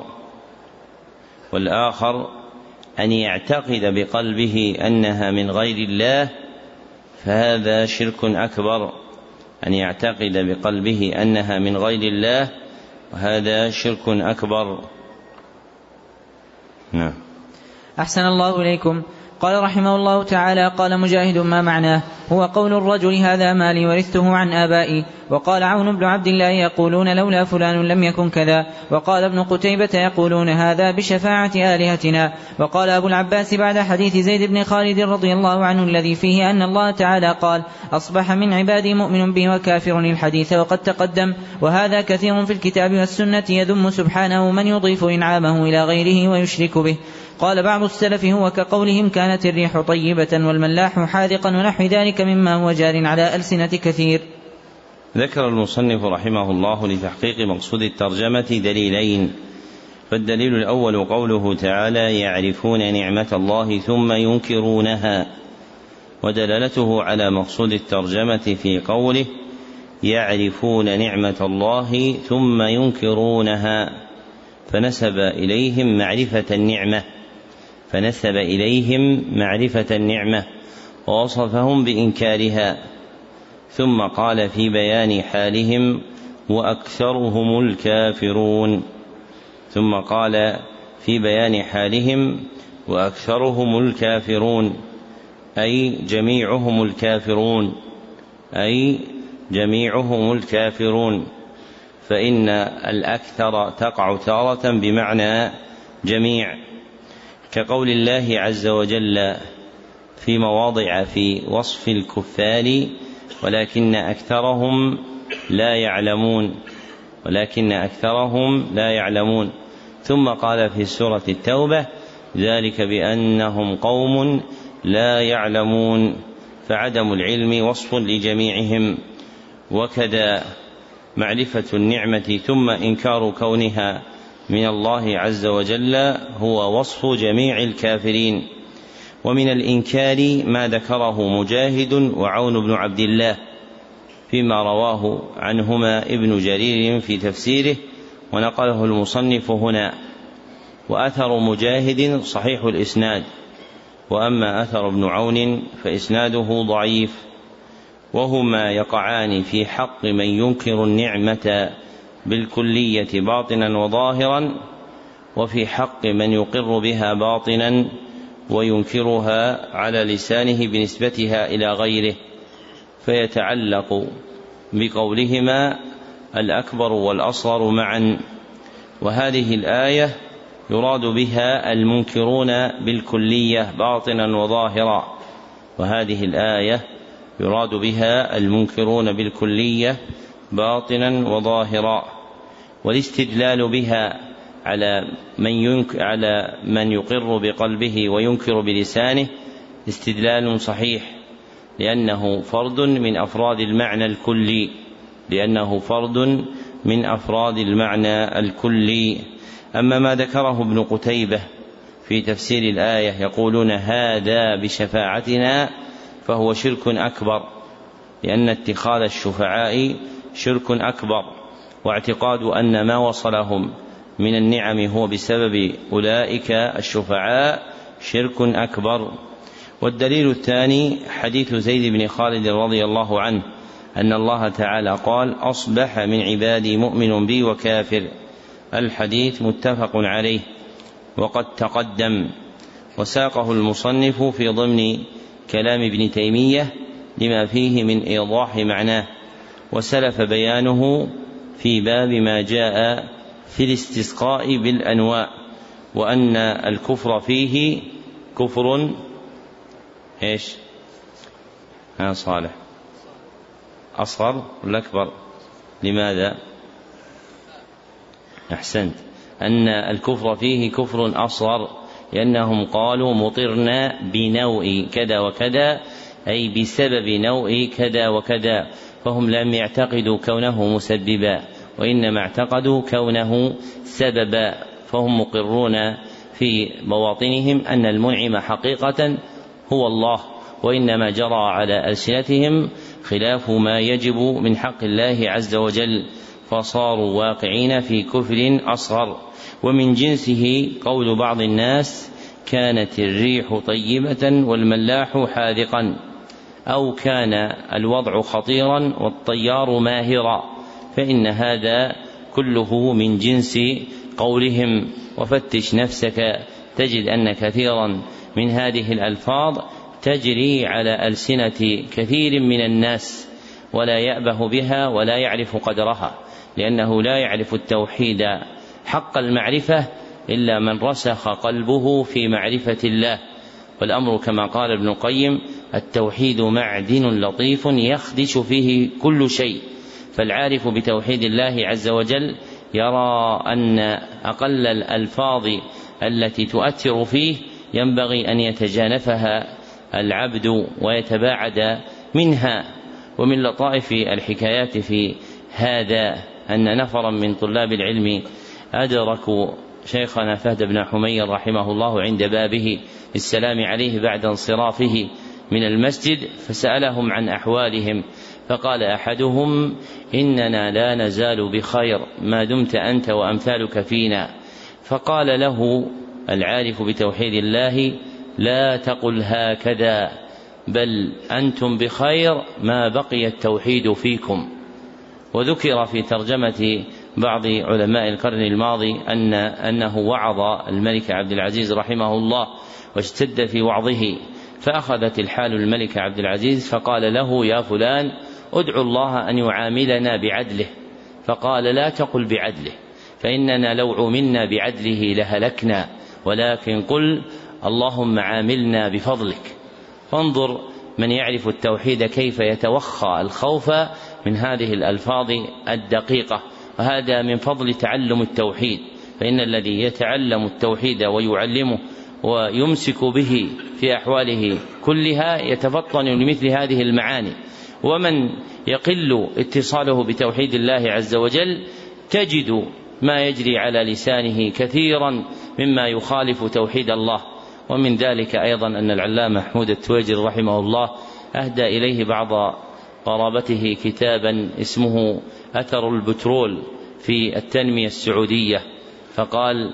والآخر أن يعتقد بقلبه أنها من غير الله، فهذا شرك أكبر، أن يعتقد بقلبه أنها من غير الله وهذا شرك أكبر. نعم. أحسن الله إليكم. قال رحمه الله تعالى: قال مجاهد: ما معناه؟ هو قول الرجل: هذا مالي ورثته عن آبائي. وقال عون بن عبد الله: يقولون لولا فلان لم يكن كذا. وقال ابن قتيبة: يقولون هذا بشفاعة آلهتنا. وقال أبو العباس بعد حديث زيد بن خالد رضي الله عنه الذي فيه أن الله تعالى قال: أصبح من عبادي مؤمن به وكافر الحديث وقد تقدم. وهذا كثير في الكتاب والسنة يذم سبحانه من يضيف إنعامه إلى غيره ويشرك به. قال بعض السلف: هو كقولهم كانت الريح طيبة والملاح حاذقا ونحو ذلك مما هو جار على ألسنة كثير. ذكر المصنف رحمه الله لتحقيق مقصود الترجمة دليلين. فالدليل الأول قوله تعالى: يعرفون نعمة الله ثم ينكرونها، ودلالته على مقصود الترجمة في قوله: يعرفون نعمة الله ثم ينكرونها، فنسب إليهم معرفة النعمة فنسب إليهم معرفة النعمة ووصفهم بإنكارها، ثم قال في بيان حالهم: وأكثرهم الكافرون. ثم قال في بيان حالهم: وأكثرهم الكافرون، أي جميعهم الكافرون، أي جميعهم الكافرون، فإن الأكثر تقع تارة بمعنى جميع، كقول الله عز وجل في مواضع في وصف الكفار: ولكن أكثرهم لا يعلمون، ولكن أكثرهم لا يعلمون. ثم قال في سورة التوبة: ذلك بأنهم قوم لا يعلمون، فعدم العلم وصف لجميعهم. وكذا معرفة النعمة ثم إنكار كونها من الله عز وجل هو وصف جميع الكافرين. ومن الإنكار ما ذكره مجاهد وعون بن عبد الله فيما رواه عنهما ابن جرير في تفسيره ونقله المصنف هنا. وأثر مجاهد صحيح الإسناد، وأما أثر ابن عون فإسناده ضعيف، وهما يقعان في حق من ينكر النعمة بالكلية باطنا وظاهرا، وفي حق من يقر بها باطنا وينكرها على لسانه بنسبتها إلى غيره، فيتعلق بقولهما الأكبر والأصغر معا. وهذه الآية يراد بها المنكرون بالكلية باطنا وظاهرا، وهذه الآية يراد بها المنكرون بالكلية باطنا وظاهرا. والاستدلال بها على من ينك على من يقر بقلبه وينكر بلسانه استدلال صحيح، لأنه فرد من أفراد المعنى الكلي لأنه فرد من أفراد المعنى الكلي. أما ما ذكره ابن قتيبة في تفسير الآية يقولون هذا بشفاعتنا، فهو شرك أكبر، لأن اتخاذ الشفعاء شرك أكبر، واعتقاد أن ما وصلهم من النعم هو بسبب أولئك الشفعاء شرك أكبر. والدليل الثاني حديث زيد بن خالد رضي الله عنه أن الله تعالى قال: أصبح من عبادي مؤمن بي وكافر. الحديث متفق عليه وقد تقدم، وساقه المصنف في ضمن كلام ابن تيمية لما فيه من إيضاح معناه، وسلف بيانه في باب ما جاء في الاستسقاء بالأنواء، وأن الكفر فيه كفر إيش؟ ها صالح، أصغر ولا أكبر؟ لماذا؟ أحسنت، أن الكفر فيه كفر أصغر، لأنهم قالوا مطرنا بنوء كذا وكذا، أي بسبب نوء كذا وكذا، فهم لم يعتقدوا كونه مسببا، وإنما اعتقدوا كونه سببا، فهم مقرون في بواطنهم أن المنعم حقيقة هو الله، وإنما جرى على ألسنتهم خلاف ما يجب من حق الله عز وجل، فصاروا واقعين في كفر أصغر. ومن جنسه قول بعض الناس: كانت الريح طيبة والملاح حاذقا، أو كان الوضع خطيرا والطيار ماهرا، فإن هذا كله من جنس قولهم. وفتش نفسك تجد أن كثيرا من هذه الألفاظ تجري على ألسنة كثير من الناس، ولا يأبه بها ولا يعرف قدرها، لأنه لا يعرف التوحيد حق المعرفة إلا من رسخ قلبه في معرفة الله. والأمر كما قال ابن القيم: التوحيد معدن لطيف يخدش فيه كل شيء. فالعارف بتوحيد الله عز وجل يرى أن أقل الألفاظ التي تؤثر فيه ينبغي أن يتجانفها العبد ويتباعد منها. ومن لطائف الحكايات في هذا أن نفرا من طلاب العلم أدركوا شيخنا فهد بن حمير رحمه الله عند بابه السلام عليه بعد انصرافه من المسجد، فسألهم عن أحوالهم، فقال أحدهم: إننا لا نزال بخير ما دمت أنت وأمثالك فينا. فقال له العارف بتوحيد الله: لا تقل هكذا، بل أنتم بخير ما بقي التوحيد فيكم. وذكر في ترجمة بعض علماء القرن الماضي أن أنه وعظ الملك عبد العزيز رحمه الله واشتد في وعظه، فأخذت الحال الملك عبد العزيز فقال له: يا فلان، ادعو الله أن يعاملنا بعدله. فقال: لا تقل بعدله، فإننا لو عملنا بعدله لهلكنا، ولكن قل اللهم عاملنا بفضلك. فانظر من يعرف التوحيد كيف يتوخى الخوف من هذه الألفاظ الدقيقة، وهذا من فضل تعلم التوحيد، فإن الذي يتعلم التوحيد ويعلمه ويمسك به في أحواله كلها يتفطن لمثل هذه المعاني. ومن يقل اتصاله بتوحيد الله عز وجل تجد ما يجري على لسانه كثيرا مما يخالف توحيد الله. ومن ذلك أيضا أن العلامة محمود التويجري رحمه الله أهدى إليه بعض قرابته كتابا اسمه أثر البترول في التنمية السعودية، فقال: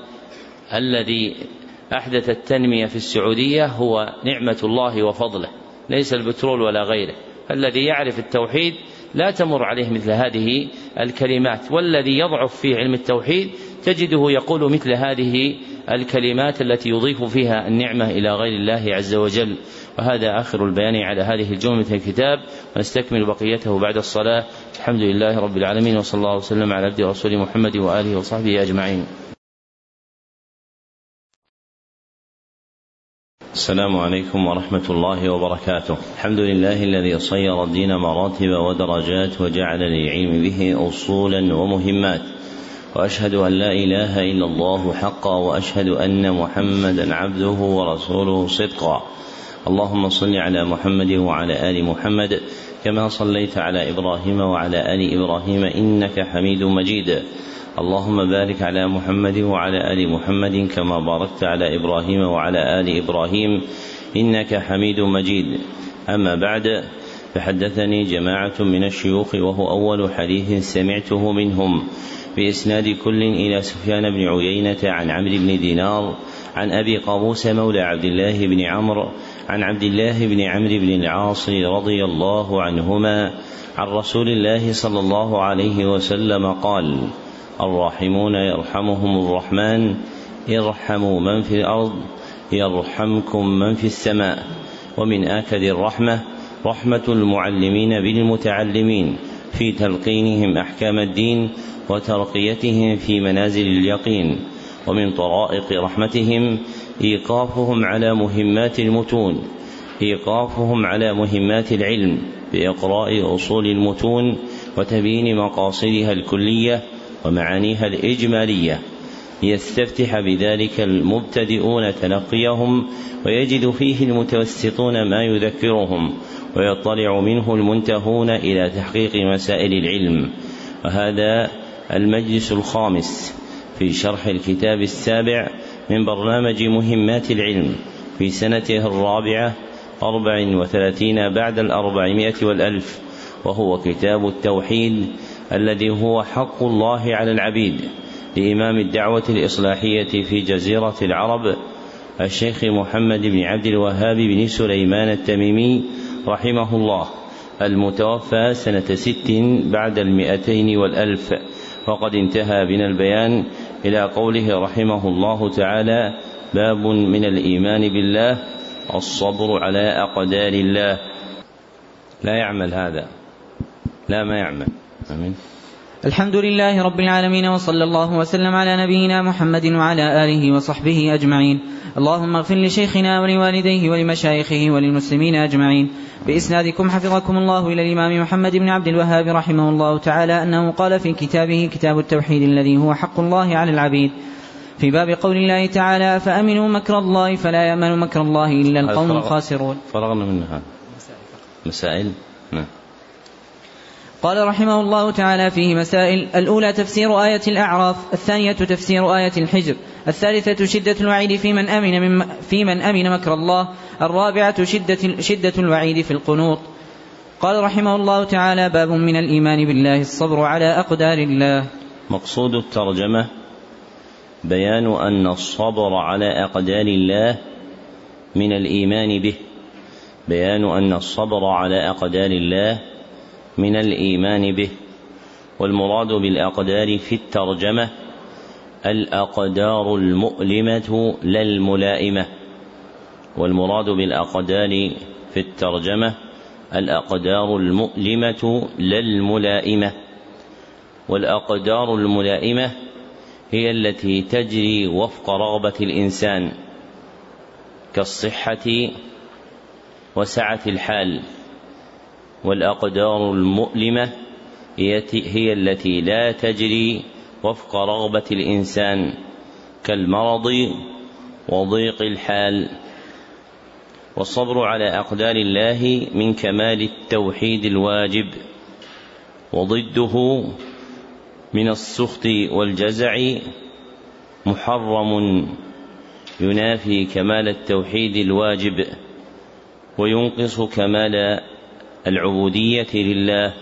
الذي أحدث التنمية في السعودية هو نعمة الله وفضله، ليس البترول ولا غيره. فالذي يعرف التوحيد لا تمر عليه مثل هذه الكلمات، والذي يضعف في علم التوحيد تجده يقول مثل هذه الكلمات التي يضيف فيها النعمة إلى غير الله عز وجل. وهذا آخر البيان على هذه الجملة من الكتاب، ونستكمل بقيته بعد الصلاة. الحمد لله رب العالمين، وصلى الله وسلم على عبده ورسوله محمد وآله وصحبه أجمعين. السلام عليكم ورحمة الله وبركاته. الحمد لله الذي صير الدين مراتب ودرجات وجعل للعلم به أصولا ومهمات، وأشهد أن لا إله إلا الله حقا، وأشهد أن محمدا عبده ورسوله صدقا. اللهم صل على محمد وعلى آل محمد كما صليت على إبراهيم وعلى آل إبراهيم إنك حميد مجيد. اللهم بارك على محمد وعلى آل محمد كما باركت على إبراهيم وعلى آل إبراهيم إنك حميد مجيد. أما بعد، فحدثني جماعة من الشيوخ وهو أول حديث سمعته منهم بإسناد كل إلى سفيان بن عيينة عن عمرو بن دينار عن أبي قابوس مولى عبد الله بن عمرو عن عبد الله بن عمرو بن العاص رضي الله عنهما عن رسول الله صلى الله عليه وسلم قال: الراحمون يرحمهم الرحمن ارحموا من في الأرض يرحمكم من في السماء. ومن آكد الرحمة رحمة المعلمين بالمتعلمين في تلقينهم أحكام الدين وترقيتهم في منازل اليقين. ومن طرائق رحمتهم إيقافهم على مهمات المتون إيقافهم على مهمات العلم بإقراء أصول المتون وتبيين مقاصدها الكلية ومعانيها الإجمالية، يستفتح بذلك المبتدئون تلقيهم ويجد فيه المتوسطون ما يذكرهم، ويطلع منه المنتهون إلى تحقيق مسائل العلم. وهذا المجلس الخامس في شرح الكتاب السابع من برنامج مهمات العلم في سنته الرابعة أربع وثلاثين بعد الأربعمائة والألف، وهو كتاب التوحيد الذي هو حق الله على العبيد لإمام الدعوة الإصلاحية في جزيرة العرب الشيخ محمد بن عبد الوهاب بن سليمان التميمي رحمه الله، المتوفى سنة ست بعد المئتين والألف. وقد انتهى بنا البيان إلى قوله رحمه الله تعالى: باب من الإيمان بالله الصبر على أقدار الله. لا يعمل هذا، لا ما يعمل. آمين. الحمد لله رب العالمين، وصلى الله وسلم على نبينا محمد وعلى آله وصحبه أجمعين. اللهم اغفر لشيخنا ولوالديه ولمشايخه وللمسلمين أجمعين. بإسنادكم حفظكم الله إلى الإمام محمد بن عبد الوهاب رحمه الله تعالى أنه قال في كتابه كتاب التوحيد الذي هو حق الله على العبيد في باب قول الله تعالى: فأمنوا مكر الله فلا يأمن مكر الله إلا القوم الخاسرون. فرغنا منها مسائل. نعم. قال رحمه الله تعالى فيه مسائل: الأولى تفسير آية الأعراف، الثانية تفسير آية الحجر، الثالثة شدة الوعيد في من أمن, من في من أمن مكر الله، الرابعة شدة, شدة الوعيد في القنوط. قال رحمه الله تعالى: باب من الإيمان بالله الصبر على أقدار الله. مقصود الترجمة بيان أن الصبر على أقدار الله من الإيمان به، بيان أن الصبر على أقدار الله من الإيمان به. والمراد بالأقدار في الترجمة الأقدار المؤلمة لا الملائمة، والمراد بالأقدار في الترجمة الأقدار المؤلمة لا الملائمة. والأقدار الملائمة هي التي تجري وفق رغبة الإنسان كالصحة وسعة الحال، والأقدار المؤلمة هي التي لا تجري وفق رغبة الإنسان كالمرض وضيق الحال. والصبر على أقدار الله من كمال التوحيد الواجب، وضده من السخط والجزع محرم ينافي كمال التوحيد الواجب وينقص كمال العبودية لله.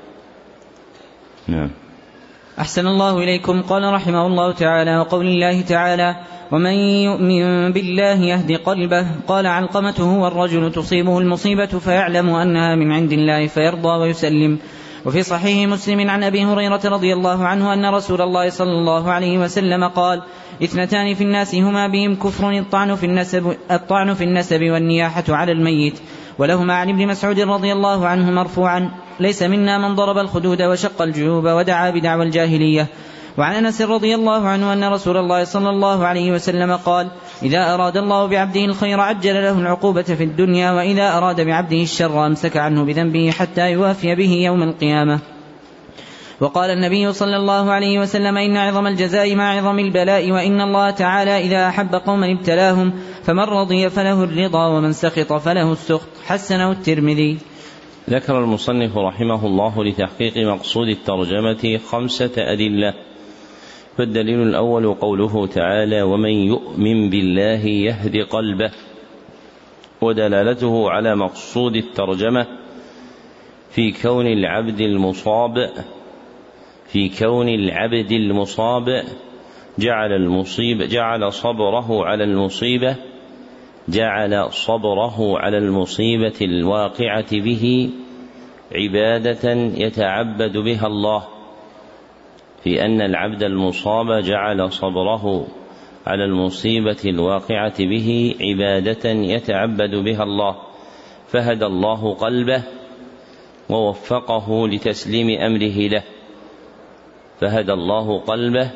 نعم. أحسن الله إليكم. قال رحمه الله تعالى: وقول الله تعالى: ومن يؤمن بالله يهد قلبه. قال علقمة: هو الرجل تصيبه المصيبة فيعلم أنها من عند الله فيرضى ويسلم. وفي صحيح مسلم عن أبي هريرة رضي الله عنه أن رسول الله صلى الله عليه وسلم قال: اثنتان في الناس هما بهم كفر، الطعن في النسب, الطعن في النسب والنياحة على الميت. ولهما عن ابن مسعود رضي الله عنه مرفوعا: ليس منا من ضرب الخدود وشق الجيوب ودعا بدعوى الجاهلية. وعن أنس رضي الله عنه أن رسول الله صلى الله عليه وسلم قال: إذا أراد الله بعبده الخير عجل له العقوبة في الدنيا، وإذا أراد بعبده الشر أمسك عنه بذنبه حتى يوافي به يوم القيامة. وقال النبي صلى الله عليه وسلم: إن عظم الجزاء مع عظم البلاء، وإن الله تعالى إذا أحب قوما ابتلاهم، فمن رضي فله الرضا ومن سخط فله السخط. حسنه الترمذي. ذكر المصنف رحمه الله لتحقيق مقصود الترجمة خمسة أدلة. فالدليل الأول قوله تعالى: ومن يؤمن بالله يهد قلبه، ودلالته على مقصود الترجمة في كون العبد المصاب في كون العبد المصاب جعل المصيبة جعل صبره على المصيبة جعل صبره على المصيبة الواقعة به عبادة يتعبد بها الله، في أن العبد المصاب جعل صبره على المصيبة الواقعة به عبادة يتعبد بها الله، فهدى الله قلبه ووفقه لتسليم أمره له فهدى الله قلبه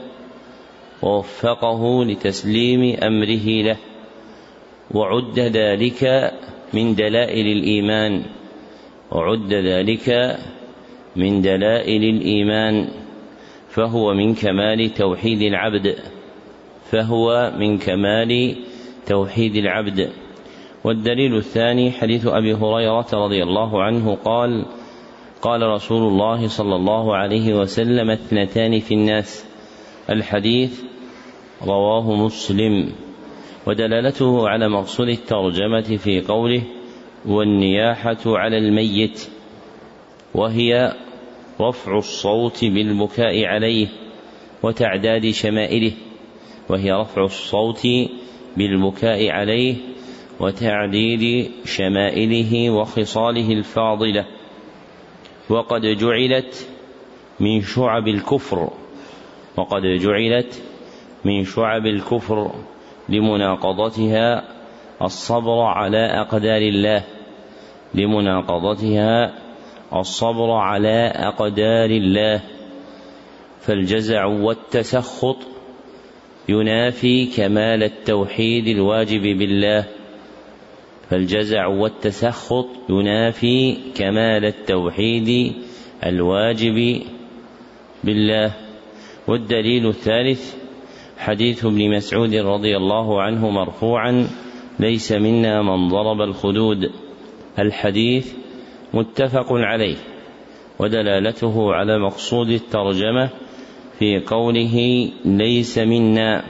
ووفقه لتسليم أمره له وعد ذلك من دلائل الإيمان وعد ذلك من دلائل الإيمان فهو من كمال توحيد العبد فهو من كمال توحيد العبد. والدليل الثاني حديث أبي هريرة رضي الله عنه قال: قال رسول الله صلى الله عليه وسلم: اثنتان في الناس. الحديث رواه مسلم. ودلالته على مقصود الترجمة في قوله: والنياحة على الميت، وهي رفع الصوت بالبكاء عليه وتعداد شمائله وهي رفع الصوت بالبكاء عليه وتعديد شمائله وخصاله الفاضلة. وقد جعلت من شعب الكفر وقد جعلت من شعب الكفر لمناقضتها الصبر على أقدار الله لمناقضتها الصبر على أقدار الله فالجزع والتسخط ينافي كمال التوحيد الواجب بالله فالجزع والتسخط ينافي كمال التوحيد الواجب بالله. والدليل الثالث حديث ابن مسعود رضي الله عنه مرفوعا: ليس منا من ضرب الخدود. الحديث متفق عليه، ودلالته على مقصود الترجمة في قوله ليس منا،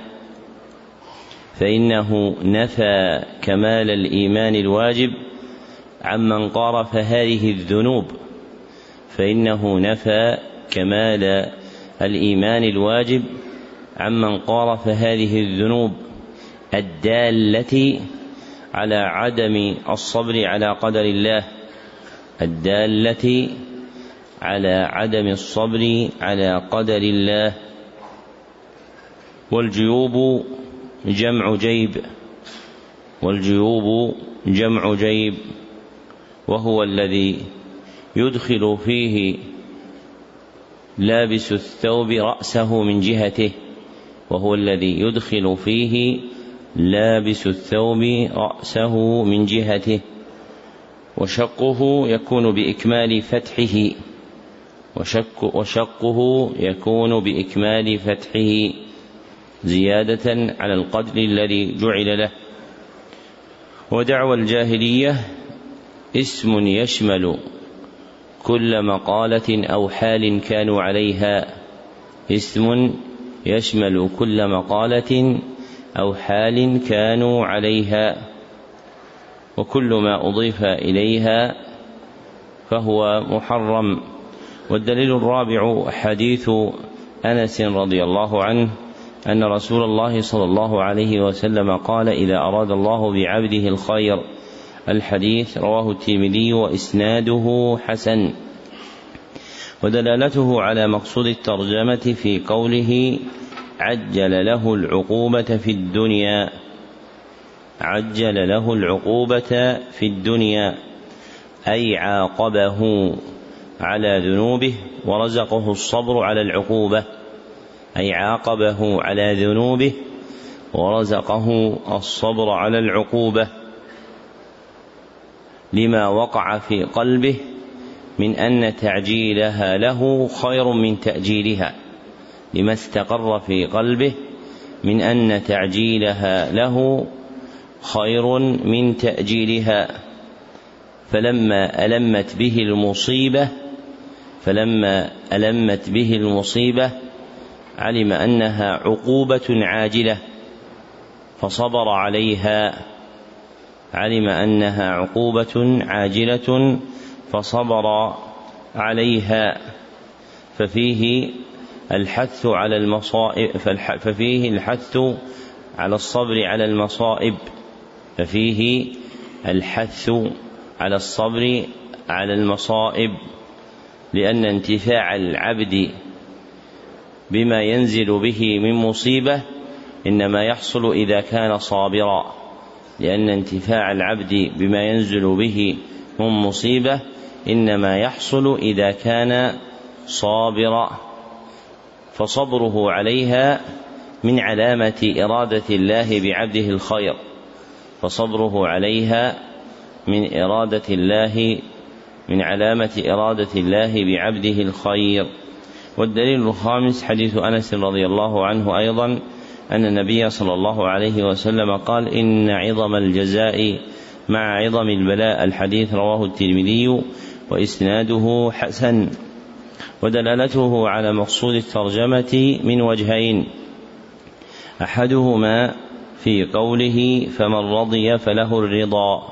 فإنه نفى كمال الإيمان الواجب عمن قارف هذه الذنوب فإنه نفى كمال الإيمان الواجب عمن قارف هذه الذنوب الدالة على عدم الصبر على قدر الله الدالة على عدم الصبر على قدر الله. والجيوب جمع جيب والجيوب جمع جيب وهو الذي يدخل فيه لابس الثوب رأسه من جهته وهو الذي يدخل فيه لابس الثوب رأسه من جهته. وشقه يكون بإكمال فتحه وشق وشقه يكون بإكمال فتحه زيادة على القدر الذي جعل له. ودعوى الجاهلية اسم يشمل كل مقالة أو حال كانوا عليها اسم يشمل كل مقالة أو حال كانوا عليها وكل ما أضيف إليها فهو محرم. والدليل الرابع حديث أنس رضي الله عنه أن رسول الله صلى الله عليه وسلم قال: إذا أراد الله بعبده الخير. الحديث رواه الترمذي وإسناده حسن. ودلالته على مقصود الترجمة في قوله عجل له العقوبة في الدنيا عجل له العقوبة في الدنيا أي عاقبه على ذنوبه ورزقه الصبر على العقوبة أي عاقبه على ذنوبه ورزقه الصبر على العقوبة لما وقع في قلبه من أن تعجيلها له خير من تأجيلها لما استقر في قلبه من أن تعجيلها له خير من تأجيلها فلما ألمت به المصيبة فلما ألمت به المصيبة علم أنها عقوبة عاجلة فصبر عليها علم أنها عقوبة عاجلة فصبر عليها، ففيه الحث على المصائب ففيه الحث على الصبر على المصائب ففيه الحث على الصبر على المصائب لأن انتفاع العبد بما ينزل به من مصيبة إنما يحصل إذا كان صابرا، لأن انتفاع العبد بما ينزل به من مصيبة إنما يحصل إذا كان صابرا، فصبره عليها من علامة إرادة الله بعبده الخير فصبره عليها من إرادة الله من علامة إرادة الله بعبده الخير. والدليل الخامس حديث أنس رضي الله عنه أيضا أن النبي صلى الله عليه وسلم قال: إن عظم الجزاء مع عظم البلاء. الحديث رواه الترمذي وإسناده حسن. ودلالته على مقصود الترجمة من وجهين: أحدهما في قوله فمن رضي فله الرضا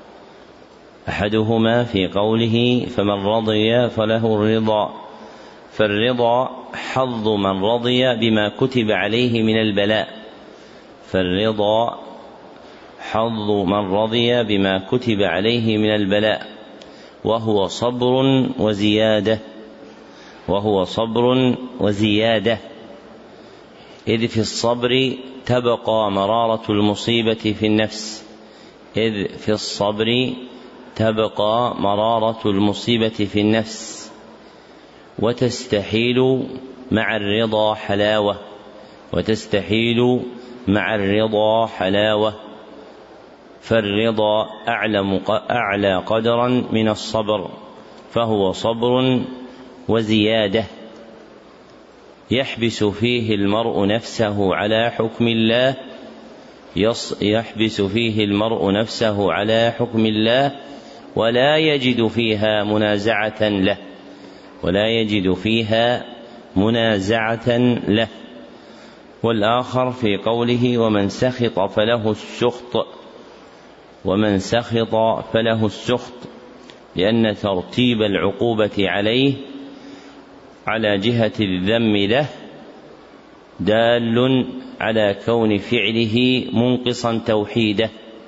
أحدهما في قوله فمن رضي فله الرضا فالرضا حظ من رضي بما كتب عليه من البلاء فالرضا حظ من رضي بما كتب عليه من البلاء وهو صبر وزيادة وهو صبر وزيادة إذ في الصبر تبقى مرارة المصيبة في النفس إذ في الصبر تبقى مرارة المصيبة في النفس وتستحيل مع الرضا حلاوة وتستحيل مع الرضا حلاوة فالرضا أعلى أعلى قدرا من الصبر فهو صبر وزيادة يحبس فيه المرء نفسه على حكم الله يحبس فيه المرء نفسه على حكم الله ولا يجد فيها منازعة له ولا يجد فيها منازعة له. والآخر في قوله ومن سخط فله السخط ومن سخط فله السخط لأن ترتيب العقوبة عليه على جهة الذم له دال على كون فعله منقصا توحيده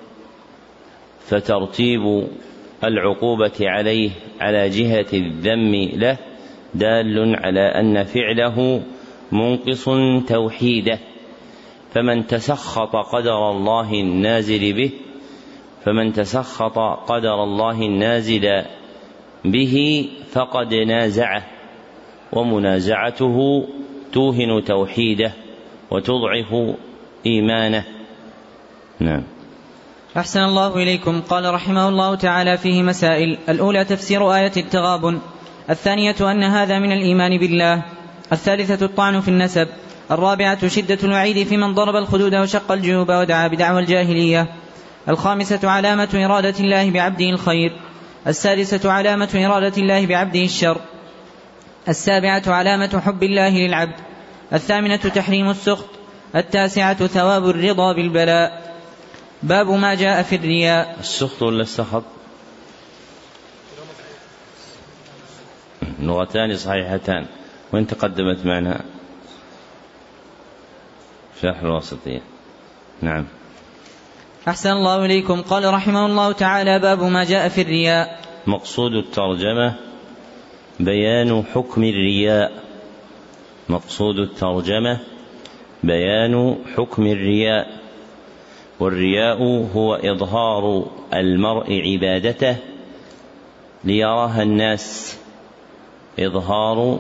فترتيب العقوبة عليه على جهة الذم له دال على أن فعله منقص توحيده فمن تسخط قدر الله النازل به فمن تسخط قدر الله النازل به فقد نازعه ومنازعته توهن توحيده وتضعف إيمانه. نعم. أحسن الله إليكم. قال رحمه الله تعالى فيه مسائل: الأولى تفسير آية التغابن، الثانية أن هذا من الإيمان بالله، الثالثة الطعن في النسب، الرابعة شدة الوعيد في من ضرب الخدود وشق الجيوب ودعا بدعوى الجاهلية، الخامسة علامة إرادة الله بعبده الخير، السادسة علامة إرادة الله بعبده الشر، السابعة علامة حب الله للعبد، الثامنة تحريم السخط، التاسعة ثواب الرضا بالبلاء. باب ما جاء في الرياء. السخط ولا السخط؟ لغتان صحيحتان وإن تقدمت معنا شرح الواسطية. نعم. أحسن الله إليكم. قال رحمه الله تعالى: باب ما جاء في الرياء. مقصود الترجمة بيان حكم الرياء مقصود الترجمة بيان حكم الرياء. والرياء هو إظهار المرء عبادته ليراها الناس إظهار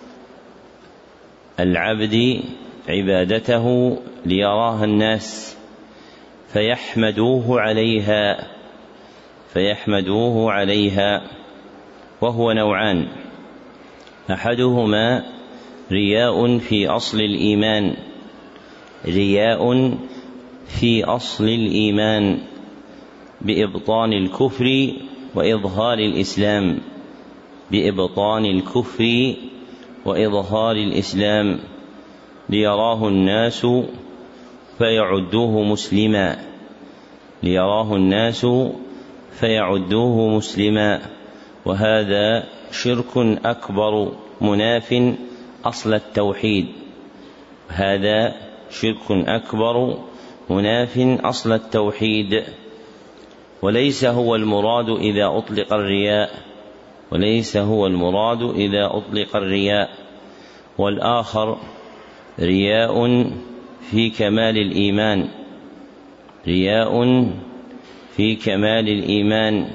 العبد عبادته ليراها الناس فيحمدوه عليها فيحمدوه عليها وهو نوعان: أحدهما رياء في أصل الإيمان رياء في أصل الإيمان بإبطان الكفر وإظهار الإسلام بإبطان الكفر وإظهار الإسلام ليراه الناس فيعدوه مسلما ليراه الناس فيعدوه مسلما وهذا شرك أكبر مناف أصل التوحيد هذا شرك أكبر مناف أصل التوحيد وليس هو المراد إذا أطلق الرياء وليس هو المراد إذا أطلق الرياء والآخر رياء في كمال الإيمان رياء في كمال الإيمان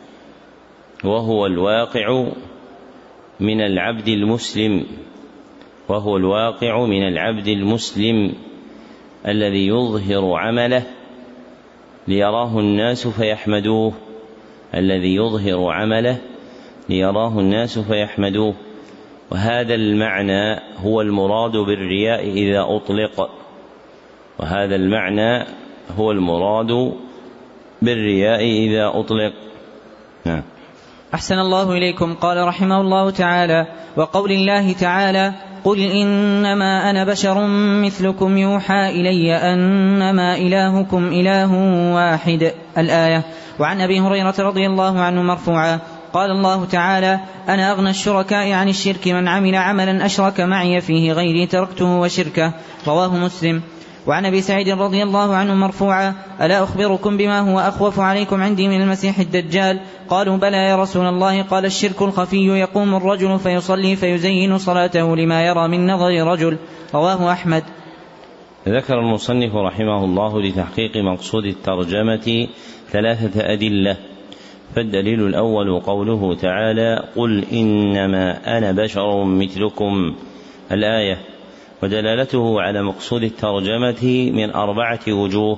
وهو الواقع من العبد المسلم وهو الواقع من العبد المسلم الذي يظهر عمله ليراه الناس فيحمدوه الذي يظهر عمله ليراه الناس فيحمدوه وهذا المعنى هو المراد بالرياء إذا أطلق وهذا المعنى هو المراد بالرياء إذا أطلق. نعم. أحسن الله إليكم. قال رحمه الله تعالى: وقول الله تعالى: قل إنما أنا بشر مثلكم يوحى إلي أنما إلهكم إله واحد الآية. وعن أبي هريرة رضي الله عنه مرفوعا قال الله تعالى: أنا أغنى الشركاء عن الشرك من عمل عملا أشرك معي فيه غيري تركته وشركه. رواه مسلم. وعن أبي سعيد رضي الله عنه مرفوعا: ألا أخبركم بما هو أخوف عليكم عندي من المسيح الدجال؟ قالوا: بلى يا رسول الله. قال: الشرك الخفي يقوم الرجل فيصلي فيزين صلاته لما يرى من نظر رجل. رواه أحمد. ذكر المصنف رحمه الله لتحقيق مقصود الترجمة ثلاثة أدلة. فالدليل الأول قوله تعالى: قل إنما أنا بشر مثلكم الآية، ودلالته على مقصود الترجمة من أربعة وجوه.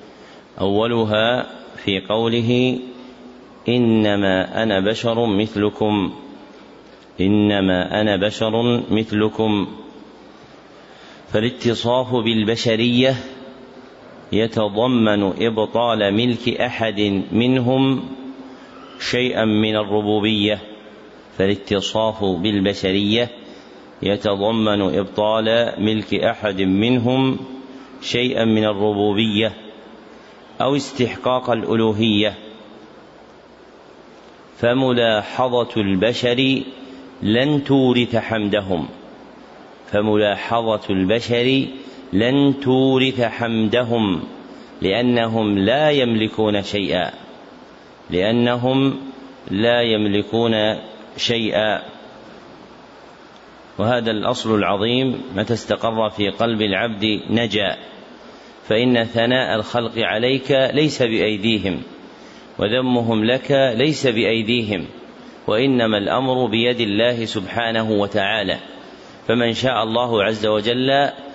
أولها في قوله إنما أنا بشر مثلكم إنما أنا بشر مثلكم فالاتصاف بالبشرية يتضمن إبطال ملك أحد منهم شيئا من الربوبية فالاتصاف بالبشرية يتضمن إبطال ملك أحد منهم شيئا من الربوبية أو استحقاق الألوهية. فملاحظة البشر لن تورث حمدهم فملاحظة البشر لن تورث حمدهم لأنهم لا يملكون شيئا لأنهم لا يملكون شيئا وهذا الأصل العظيم متى استقر في قلب العبد نجا، فإن ثناء الخلق عليك ليس بأيديهم وذمهم لك ليس بأيديهم، وإنما الأمر بيد الله سبحانه وتعالى. فمن شاء الله عز وجل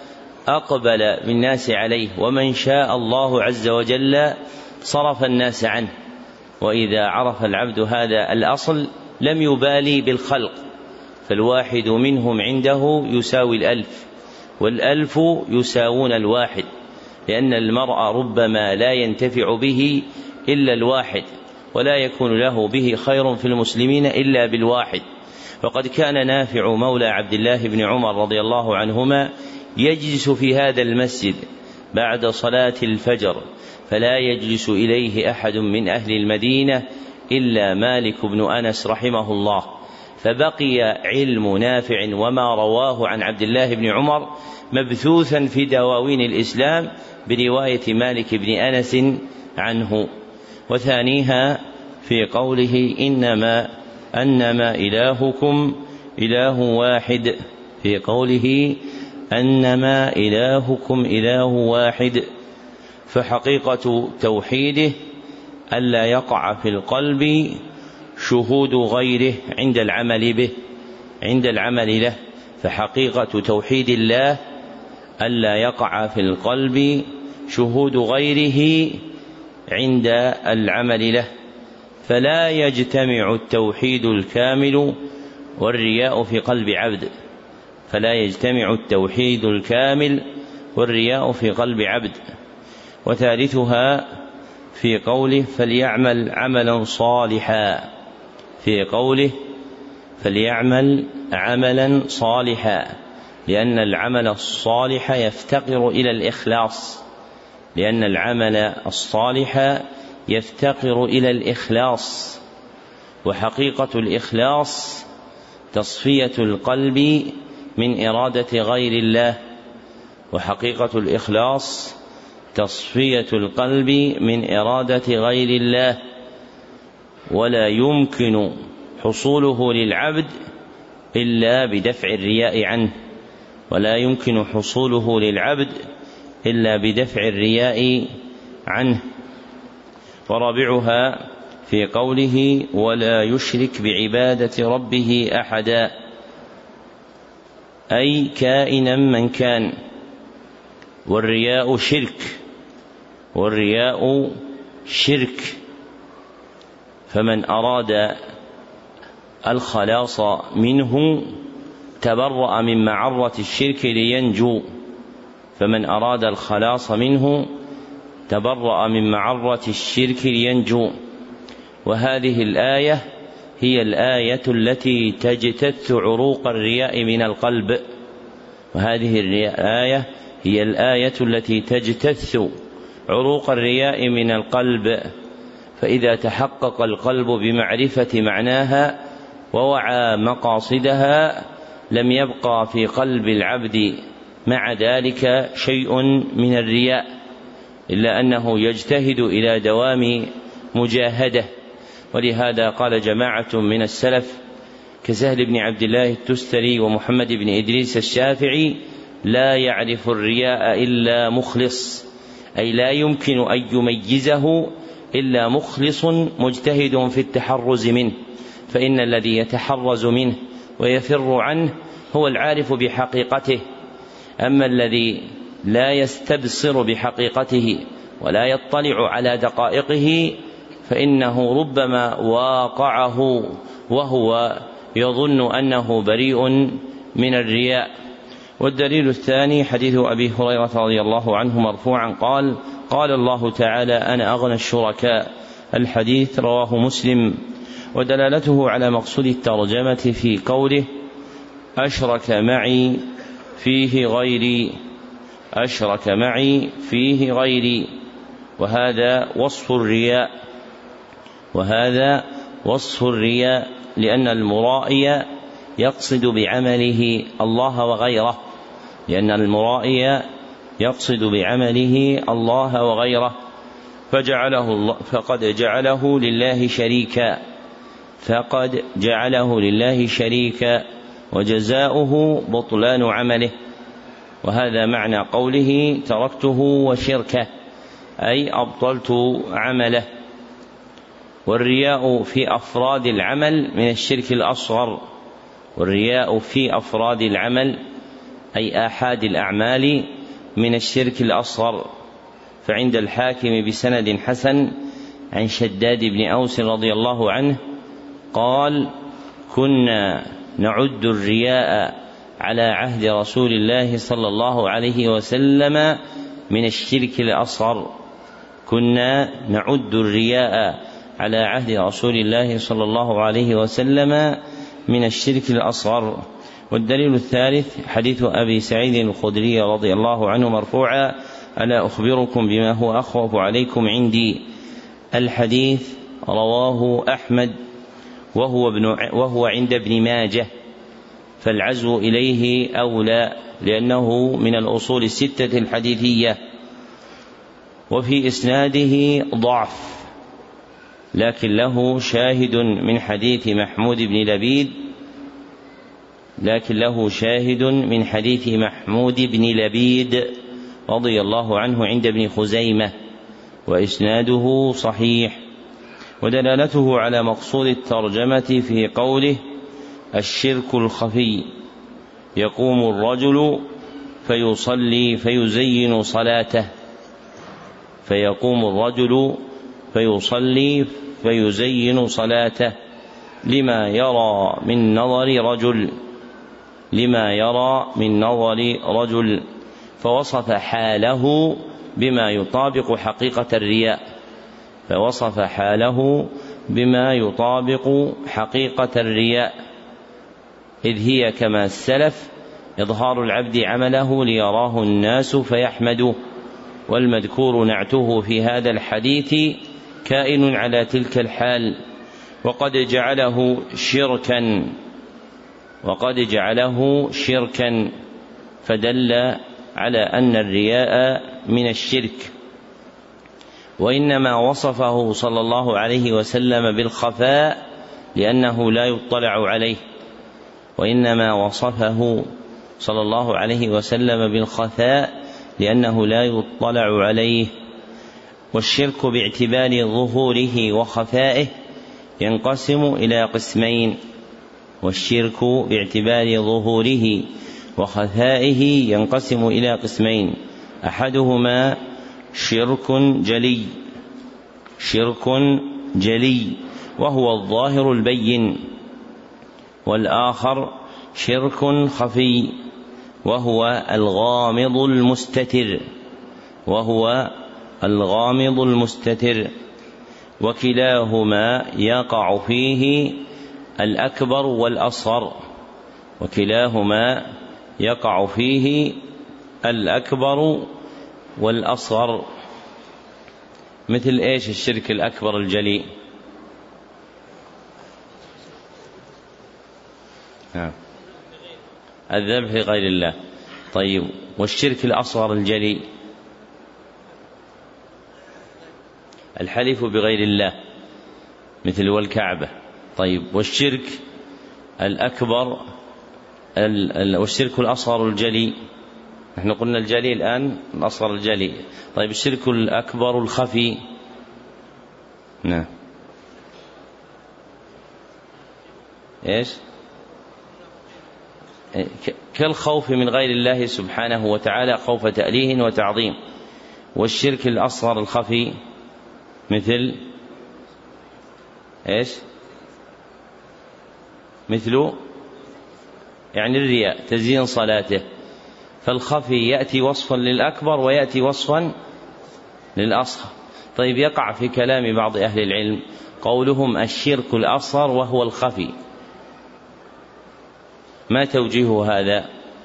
أقبل بالناس عليه، ومن شاء الله عز وجل صرف الناس عنه. وإذا عرف العبد هذا الأصل لم يبالي بالخلق، فالواحد منهم عنده يساوي الألف، والألف يساوون الواحد، لأن المرء ربما لا ينتفع به إلا الواحد، ولا يكون له به خير في المسلمين إلا بالواحد. وقد كان نافع مولى عبد الله بن عمر رضي الله عنهما يجلس في هذا المسجد بعد صلاة الفجر، فلا يجلس إليه أحد من أهل المدينة إلا مالك بن أنس رحمه الله، فبقي علم نافع وما رواه عن عبد الله بن عمر مبثوثا في دواوين الإسلام برواية مالك بن أنس عنه. وثانيها في قوله إنما أنما إلهكم إله واحد، في قوله أنما إلهكم إله واحد، فحقيقة توحيده ألا يقع في القلب شهود غيره عند العمل به عند العمل له فحقيقة توحيد الله ألا يقع في القلب شهود غيره عند العمل له، فلا يجتمع التوحيد الكامل والرياء في قلب عبد فلا يجتمع التوحيد الكامل والرياء في قلب عبد. وثالثها في قوله فليعمل عملا صالحا، في قوله فليعمل عملا صالحا، لأن العمل الصالح يفتقر إلى الإخلاص لأن العمل الصالح يفتقر إلى الإخلاص وحقيقة الإخلاص تصفية القلب من إرادة غير الله، وحقيقة الإخلاص تصفية القلب من إرادة غير الله، ولا يمكن حصوله للعبد إلا بدفع الرياء عنه، ولا يمكن حصوله للعبد إلا بدفع الرياء عنه. ورابعها في قوله ولا يشرك بعبادة ربه أحدا، أي كائنا من كان. والرياء شرك، والرياء شرك، فمن أراد الخلاص منه تبرأ من معرة الشرك لينجو، فمن أراد الخلاص منه تبرأ من معرة الشرك لينجو. وهذه الآية هي الآية التي تجتث عروق الرياء من القلب، وهذه الآية هي الآية التي تجتث عروق الرياء من القلب. فإذا تحقق القلب بمعرفة معناها ووعى مقاصدها لم يبقى في قلب العبد مع ذلك شيء من الرياء، إلا أنه يجتهد إلى دوام مجاهدة. ولهذا قال جماعة من السلف كسهل بن عبد الله التستري ومحمد بن إدريس الشافعي لا يعرف الرياء إلا مخلص، أي لا يمكن أن يميزه إلا مخلص مجتهد في التحرز منه، فإن الذي يتحرز منه ويفر عنه هو العارف بحقيقته، أما الذي لا يستبصر بحقيقته ولا يطلع على دقائقه فإنه ربما واقعه وهو يظن أنه بريء من الرياء. والدليل الثاني حديث أبي هريرة رضي الله عنه مرفوعا قال قال الله تعالى أنا أغنى الشركاء، الحديث رواه مسلم. ودلالته على مقصود الترجمة في قوله أشرك معي فيه غيري، أشرك معي فيه غيري، وهذا وصف الرياء، وهذا وصف الرياء لأن المرائي يقصد بعمله الله وغيره، لأن المرائي يقصد بعمله الله وغيره، فجعله الله فقد جعله لله شريكا، فقد جعله لله شريكا وجزاؤه بطلان عمله. وهذا معنى قوله تركته وشركه، أي أبطلت عمله. والرياء في أفراد العمل من الشرك الأصغر، والرياء في أفراد العمل أي آحاد الأعمال من الشرك الأصغر. فعند الحاكم بسند حسن عن شداد بن أوس رضي الله عنه قال كنا نعد الرياء على عهد رسول الله صلى الله عليه وسلم من الشرك الأصغر، كنا نعد الرياء على عهد رسول الله صلى الله عليه وسلم من الشرك الأصغر. والدليل الثالث حديث أبي سعيد الخدري رضي الله عنه مرفوعا ألا أخبركم بما هو أخوف عليكم عندي، الحديث رواه أحمد وهو, ابن وهو عند ابن ماجه، فالعزو إليه أولى لأنه من الأصول الستة الحديثية. وفي إسناده ضعف، لكن له شاهد من حديث محمود بن لبيد لكن له شاهد من حديث محمود بن لبيد رضي الله عنه عند ابن خزيمة، وإسناده صحيح. ودلالته على مقصود الترجمة في قوله الشرك الخفي، يقوم الرجل فيصلي فيزين صلاته، فيقوم الرجل فيصلي فيزين صلاته لما يرى من نظر رجل لما يرى من نظر رجل فوصف حاله بما يطابق حقيقة الرياء فوصف حاله بما يطابق حقيقة الرياء إذ هي كما السلف إظهار العبد عمله ليراه الناس فيحمدوه، والمذكور نعته في هذا الحديث كائن على تلك الحال. وقد جعله شركا وقد جعله شركا فدل على أن الرياء من الشرك. وإنما وصفه صلى الله عليه وسلم بالخفاء لأنه لا يطلع عليه وإنما وصفه صلى الله عليه وسلم بالخفاء لأنه لا يطلع عليه. والشرك باعتبار ظهوره وخفائه ينقسم إلى قسمين والشرك باعتبار ظهوره وخفائه ينقسم إلى قسمين أحدهما شرك جلي شرك جلي وهو الظاهر البين، والآخر شرك خفي وهو الغامض المستتر وهو الغامض المستتر وكلاهما يقع فيه الأكبر والأصغر وكلاهما يقع فيه الأكبر والأصغر. مثل إيش الشرك الأكبر الجلي؟ الذبح لغير الله. طيب، والشرك الأصغر الجلي؟ الحلف بغير الله مثل والكعبة. طيب، والشرك الأكبر والشرك الأصغر الجلي؟ نحن قلنا الجلي الآن الأصغر الجلي. طيب، الشرك الأكبر الخفي؟ نعم، إيش؟ كالخوف من غير الله سبحانه وتعالى خوف تأليه وتعظيم. والشرك الأصغر الخفي مثل إيش؟ مثل يعني الرياء، تزيين صلاته. فالخفي يأتي وصفا للأكبر ويأتي وصفا للأصغر. طيب، يقع في كلام بعض أهل العلم قولهم الشرك الأصغر وهو الخفي، ما توجيه هذا؟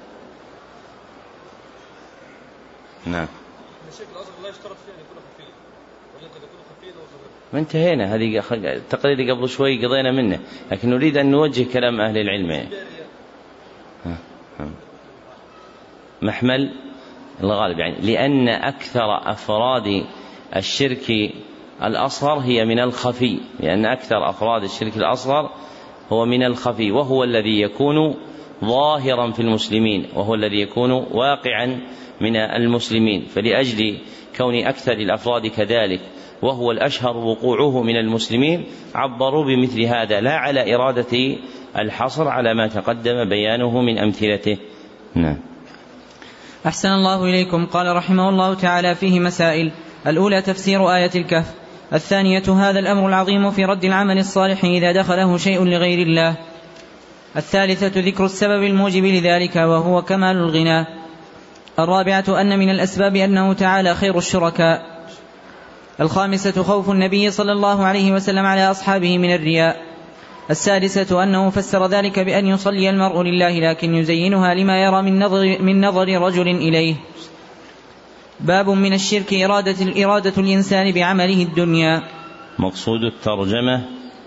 نعم، الشرك الأصغر لا يشترط فيه أن يكون خفيا، ولا قد يكون خفيا وظاهرا. ما انتهينا، هذه تقريبا قبل شوي قضينا منه، لكن نريد أن نوجه كلام أهل العلم. محمل الغالب يعني لأن أكثر أفراد الشرك الأصغر هي من الخفي، لأن أكثر أفراد الشرك الأصغر هو من الخفي، وهو الذي يكون ظاهرا في المسلمين، وهو الذي يكون واقعا من المسلمين. فلأجل كون أكثر الأفراد كذلك وهو الأشهر وقوعه من المسلمين عبروا بمثل هذا، لا على إرادة الحصر على ما تقدم بيانه من أمثلته. نعم. أحسن الله إليكم. قال رحمه الله تعالى: فيه مسائل. الأولى تفسير آية الكهف. الثانية هذا الأمر العظيم في رد العمل الصالح إذا دخله شيء لغير الله. الثالثة ذكر السبب الموجب لذلك وهو كمال الغنى. الرابعة أن من الأسباب أنه تعالى خير الشركاء. الخامسة خوف النبي صلى الله عليه وسلم على أصحابه من الرياء. السادسة أنه فسر ذلك بأن يصلي المرء لله لكن يزينها لما يرى من نظر, من نظر رجل إليه. باب من الشرك إرادة, إرادة الإنسان بعمله الدنيا. مقصود الترجمة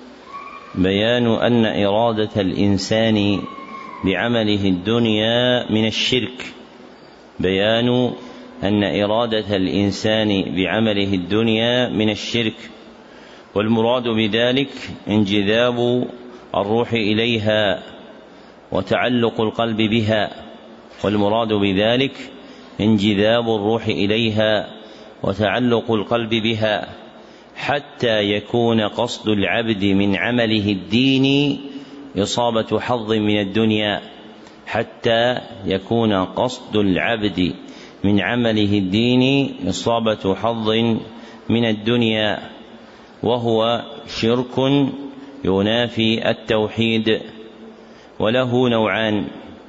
بيان أن إرادة الإنسان بعمله الدنيا من الشرك، بيان أن إرادة الإنسان بعمله الدنيا من الشرك، والمراد بذلك انجذاب الروح إليها وتعلق القلب بها، والمراد بذلك انجذاب الروح إليها وتعلق القلب بها، حتى يكون قصد العبد من عمله الديني إصابة حظ من الدنيا، حتى يكون قصد العبد من عمله الديني إصابة حظ من الدنيا، وهو شرك ينافي التوحيد. وله نوعان: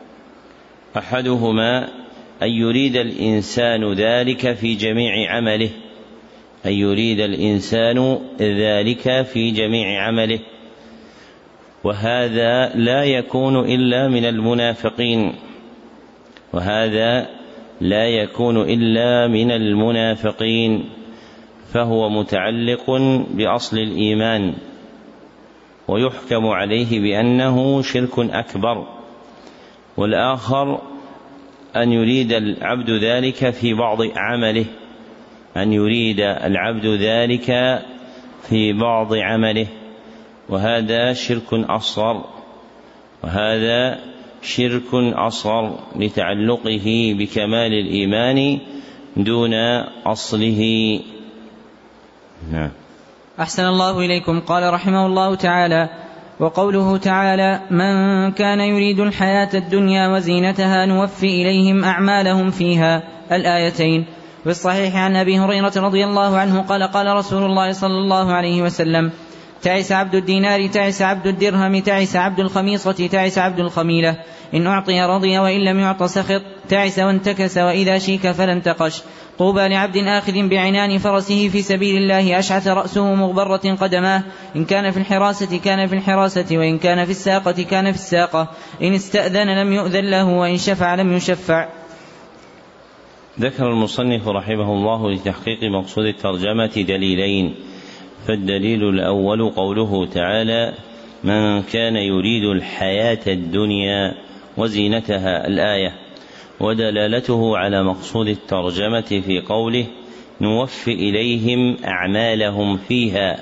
أحدهما أن يريد الإنسان ذلك في جميع عمله، أن يريد الإنسان ذلك في جميع عمله، وهذا لا يكون إلا من المنافقين، وهذا لا يكون إلا من المنافقين، فهو متعلق بأصل الإيمان. ويحكم عليه بأنه شرك أكبر، والآخر أن يريد العبد ذلك في بعض عمله أن يريد العبد ذلك في بعض عمله وهذا شرك أصغر وهذا شرك أصغر لتعلقه بكمال الإيمان دون أصله. نعم. أحسن الله إليكم. قال رحمه الله تعالى: وقوله تعالى: من كان يريد الحياة الدنيا وزينتها نوفي إليهم أعمالهم فيها، الآيتين. والصحيح عن أبي هريرة رضي الله عنه قال: قال رسول الله صلى الله عليه وسلم: تعس عبد الدينار، تعس عبد الدرهم، تعس عبد الخميصة، تعس عبد الخميلة، إن أعطي رضي وإن لم يعط سخط، تعس وانتكس وإذا شيك فلا انتقش. طوبى لعبد آخذ بعنان فرسه في سبيل الله أشعث رأسه مغبرة قدماه، إن كان في الحراسة كان في الحراسة، وإن كان في الساقة كان في الساقة، إن استأذن لم يؤذن له، وإن شفع لم يشفع. ذكر المصنف رحمه الله لتحقيق مقصود الترجمة دليلين. فالدليل الأول قوله تعالى: من كان يريد الحياة الدنيا وزينتها، الآية، ودلالته على مقصود الترجمة في قوله: نوفي إليهم أعمالهم فيها،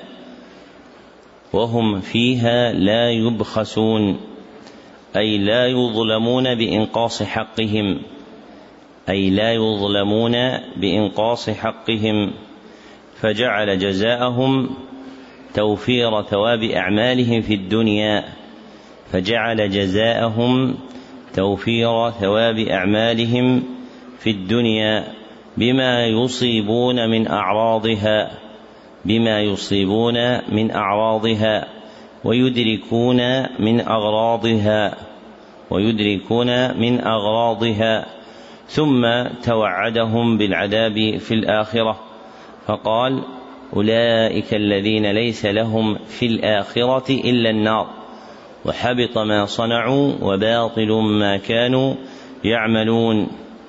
وهم فيها لا يبخسون، أي لا يظلمون بإنقاص حقهم أي لا يظلمون بإنقاص حقهم فجعل جزاءهم توفير ثواب أعمالهم في الدنيا فجعل جزاءهم توفير ثواب أعمالهم في الدنيا بما يصيبون من أعراضها بما يصيبون من أعراضها ويدركون من أغراضها ويدركون من أغراضها ثم توعدهم بالعذاب في الآخرة فقال: أولئك الذين ليس لهم في الآخرة إلا النار وحبط ما صنعوا وباطل ما كانوا يعملون.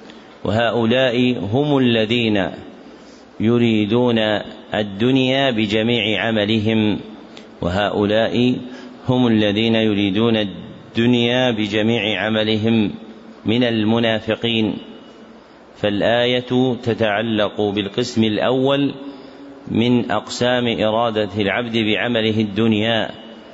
وهؤلاء هم الذين يريدون الدنيا بجميع عملهم وهؤلاء هم الذين يريدون الدنيا بجميع عملهم من المنافقين. فالآية تتعلق بالقسم الأول من أقسام إرادة العبد بعمله الدنيا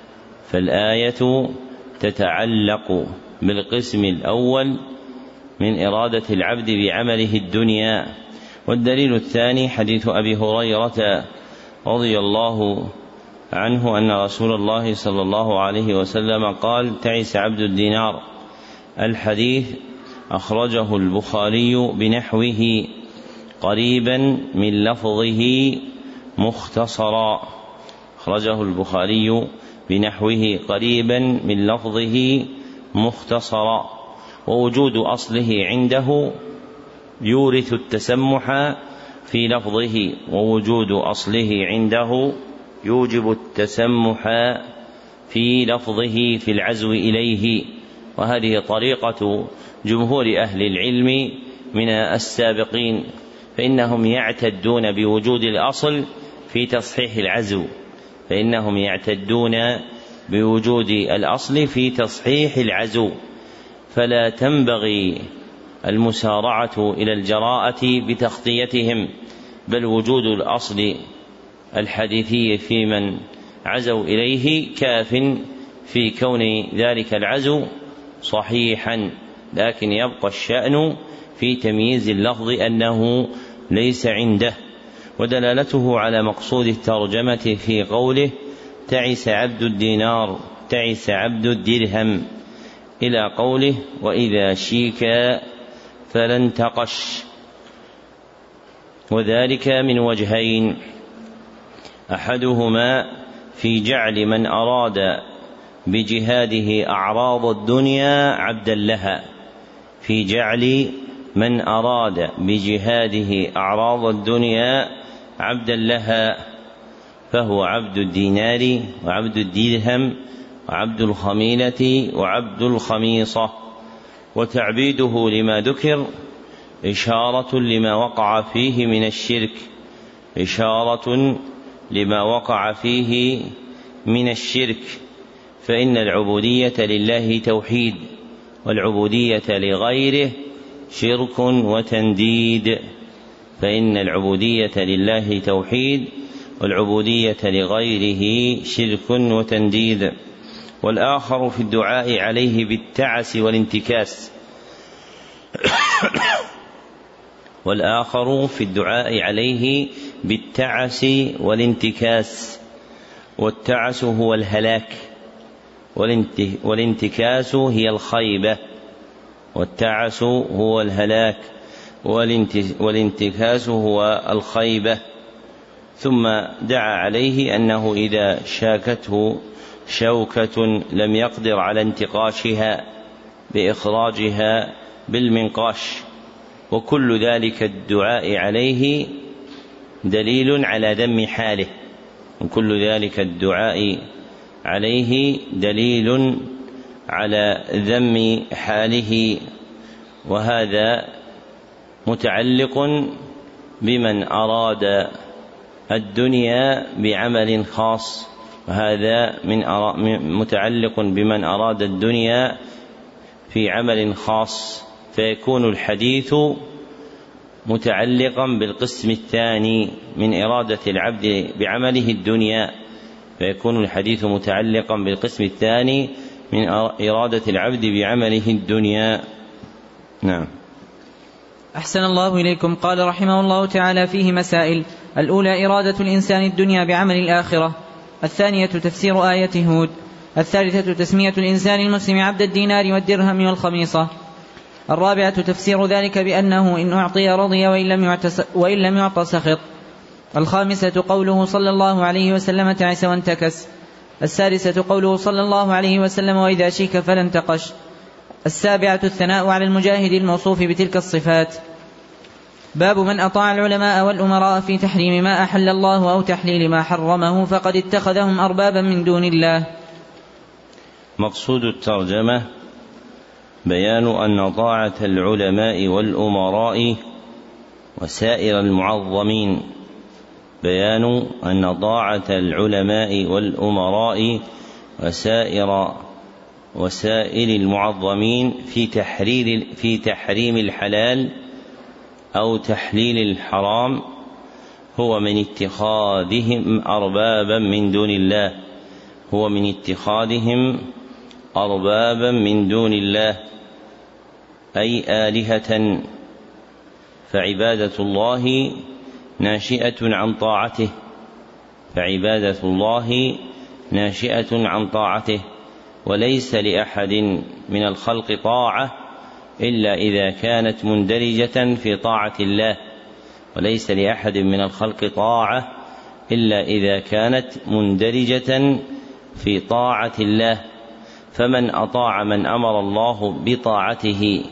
فالآية تتعلق بالقسم الأول من إرادة العبد بعمله الدنيا. والدليل الثاني حديث أبي هريرة رضي الله عنه أن رسول الله صلى الله عليه وسلم قال: تعس عبد الدينار. الحديث أخرجه البخاري بنحوه قريبا من لفظه مختصرا أخرجه البخاري بنحوه قريبا من لفظه مختصرا ووجود أصله عنده يورث التسمح في لفظه ووجود أصله عنده يوجب التسمح في لفظه في العزو إليه. وهذه طريقة جمهور أهل العلم من السابقين فإنهم يعتدون بوجود الأصل في تصحيح العزو فإنهم يعتدون بوجود الأصل في تصحيح العزو فلا تنبغي المسارعة إلى الجراءة بتخطيتهم بل وجود الأصل الحديثي في من عزوا إليه كاف في كون ذلك العزو صحيحا لكن يبقى الشأن في تمييز اللفظ أنه ليس عنده. ودلالته على مقصود الترجمة في قوله: تعس عبد الدينار تعس عبد الدرهم إلى قوله: وإذا شيك فلا انتقش. وذلك من وجهين: أحدهما في جعل من أراد بجهاده أعراض الدنيا عبدا لها في جعل من أراد بجهاده أعراض الدنيا عبدا لها فهو عبد الدينار وعبد الدرهم وعبد الخميلة وعبد الخميصة. وتعبيده لما ذكر إشارة لما وقع فيه من الشرك إشارة لما وقع فيه من الشرك فإن العبودية لله توحيد، والعبودية لغيره شرك وتنديد. فإن العبودية لله توحيد، والعبودية لغيره شرك وتنديد. والآخر في الدعاء عليه بالتعس والانتكاس والآخر في الدعاء عليه بالتعس والانتكاس. والتعس هو الهلاك، والانتكاس هي الخيبة. والتعس هو الهلاك، والانتكاس هو الخيبة. ثم دعا عليه أنه إذا شاكته شوكة لم يقدر على انتقاشها بإخراجها بالمنقاش. وكل ذلك الدعاء عليه دليل على ذم حاله، وكل ذلك الدعاء عليه دليل على ذم حاله. وهذا متعلق بمن أراد الدنيا بعمل خاص، وهذا من متعلق بمن أراد الدنيا في عمل خاص، فيكون الحديث متعلقا بالقسم الثاني من إرادة العبد بعمله الدنيا، فيكون الحديث متعلقا بالقسم الثاني من إرادة العبد بعمله الدنيا. نعم. أحسن الله إليكم. قال رحمه الله تعالى فيه مسائل: الأولى إرادة الإنسان الدنيا بعمل الآخرة، الثانية تفسير آية هود، الثالثة تسمية الإنسان المسلم عبد الدينار والدرهم والخميصة، الرابعة تفسير ذلك بأنه إن أعطي رضي وإن لم يعط سخط، الخامسة قوله صلى الله عليه وسلم تعس وانتكس، السادسة قوله صلى الله عليه وسلم وإذا شيك فلا انتقش، السابعة الثناء على المجاهد الموصوف بتلك الصفات. باب من أطاع العلماء والأمراء في تحريم ما أحل الله أو تحليل ما حرمه فقد اتخذهم أربابا من دون الله. مقصود الترجمة بيان أن طاعة العلماء والأمراء وسائر المعظمين بيان أن طاعة العلماء والأمراء وسائر وسائر المعظمين في تحرير في تحريم الحلال أو تحليل الحرام هو من اتخاذهم أربابا من دون الله هو من اتخاذهم أربابا من دون الله أي آلهة، فعبادة الله ناشئة عن طاعته فعبادة الله ناشئة عن طاعته وليس لأحد من الخلق طاعة إلا إذا كانت مندرجة في طاعة الله وليس لأحد من الخلق طاعة إلا إذا كانت مندرجة في طاعة الله. فمن أطاع من أمر الله بطاعته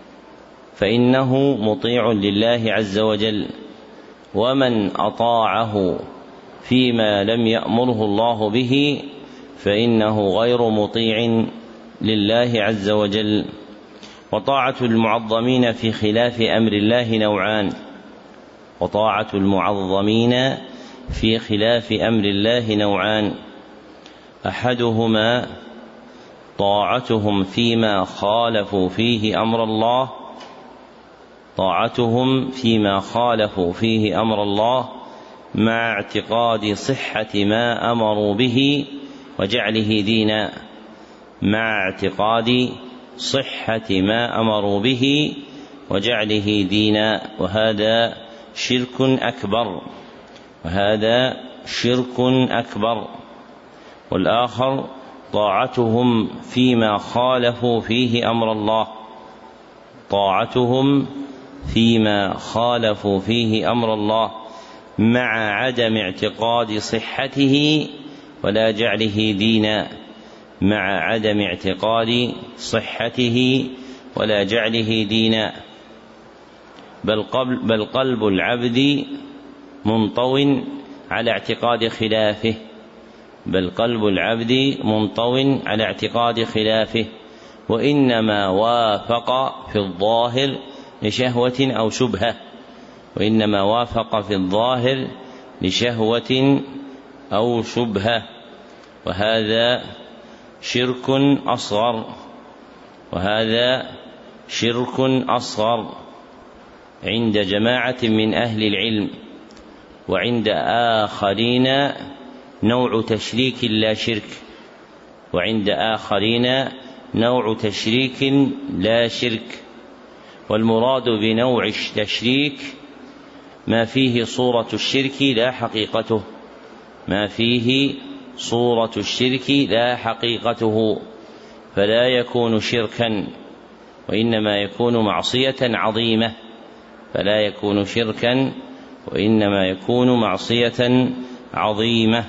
فإنه مطيع لله عز وجل، ومن أطاعه فيما لم يأمره الله به فإنه غير مطيع لله عز وجل. وطاعة المعظمين في خلاف أمر الله نوعان وطاعة المعظمين في خلاف أمر الله نوعان أحدهما طاعتهم فيما خالفوا فيه أمر الله طاعتهم فيما خالفوا فيه أمر الله مع اعتقاد صحة ما أمروا به وجعله دينا مع اعتقاد صحة ما أمروا به وجعله دينا وهذا شرك أكبر وهذا شرك أكبر. والآخر طاعتهم فيما خالفوا فيه أمر الله طاعتهم فيما خالفوا فيه أمر الله مع عدم اعتقاد صحته ولا جعله دينا مع عدم اعتقاد صحته ولا جعله دينا بل, بل قلب العبد منطو على اعتقاد خلافه بل قلب العبد منطو على اعتقاد خلافه وإنما وافق في الظاهر لشهوة أو شبهة وإنما وافق في الظاهر لشهوة أو شبهة وهذا شرك أصغر، وهذا شرك أصغر عند جماعة من أهل العلم، وعند آخرين نوع تشريك لا شرك، وعند آخرين نوع تشريك لا شرك. والمراد بنوع التشريك ما فيه صورة الشرك لا حقيقته، ما فيه صورة الشرك لا حقيقته، فلا يكون شركا، وإنما يكون معصية عظيمة، فلا يكون شركا وإنما يكون معصية عظيمة.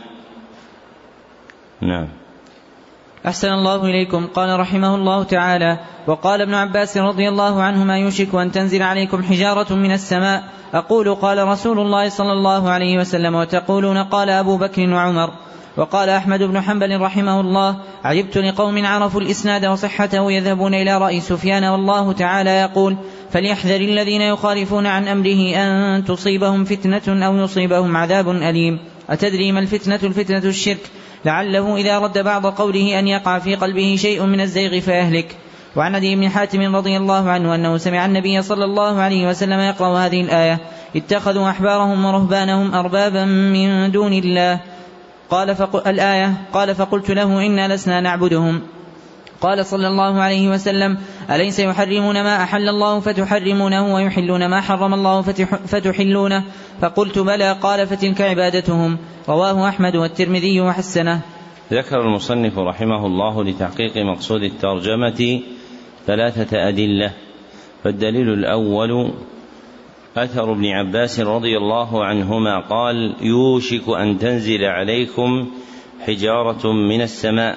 نعم. أحسن الله إليكم. قال رحمه الله تعالى: وقال ابن عباس رضي الله عنهما: يوشك أن تنزل عليكم حجارة من السماء. أقول: قال رسول الله صلى الله عليه وسلم، وتقولون: قال أبو بكر وعمر. وقال أحمد بن حنبل رحمه الله: عجبت لقوم عرفوا الإسناد وصحته يذهبون إلى رأي سفيان والله تعالى يقول: فليحذر الذين يخالفون عن أمره أن تصيبهم فتنة أو يصيبهم عذاب أليم. أتدري ما الفتنة؟ الفتنة الشرك، لعله إذا رد بعض قوله أن يقع في قلبه شيء من الزيغ فيهلك. وعن عدي بن حاتم رضي الله عنه أنه سمع النبي صلى الله عليه وسلم يقرأ هذه الآية: اتخذوا أحبارهم ورهبانهم أربابا من دون الله. قال فقل الآية. قال: فقلت له: إنا لسنا نعبدهم. قال صلى الله عليه وسلم: أليس يحرمون ما أحل الله فتحرمونه، ويحلون ما حرم الله فتحلونه؟ فقلت: بلى. قال: فتلك عبادتهم. رواه أحمد والترمذي وحسنه. ذكر المصنف رحمه الله لتحقيق مقصود الترجمة ثلاثة أدلة. فالدليل الأول أثر ابن عباس رضي الله عنهما قال: يوشك أن تنزل عليكم حجارة من السماء.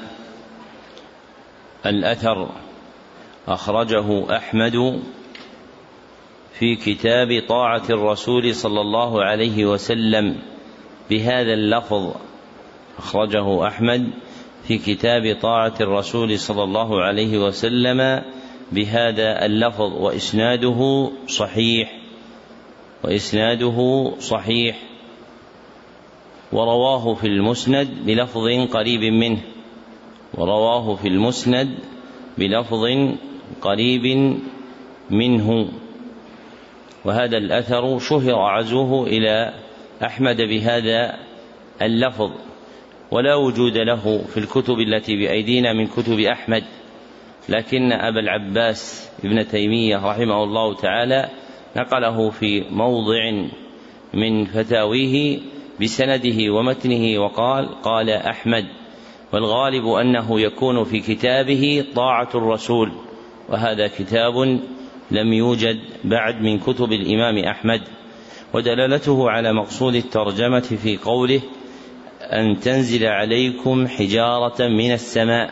الأثر أخرجه أحمد في كتاب طاعة الرسول صلى الله عليه وسلم بهذا اللفظ، أخرجه أحمد في كتاب طاعة الرسول صلى الله عليه وسلم بهذا اللفظ، وإسناده صحيح وإسناده صحيح ورواه في المسند بلفظ قريب منه ورواه في المسند بلفظ قريب منه. وهذا الأثر شهر عزوه إلى أحمد بهذا اللفظ، ولا وجود له في الكتب التي بأيدينا من كتب أحمد، لكن أبا العباس ابن تيمية رحمه الله تعالى نقله في موضع من فتاويه بسنده ومتنه وقال: قال أحمد. والغالب أنه يكون في كتابه طاعة الرسول، وهذا كتاب لم يوجد بعد من كتب الإمام أحمد. ودلالته على مقصود الترجمة في قوله: أن تنزل عليكم حجارة من السماء،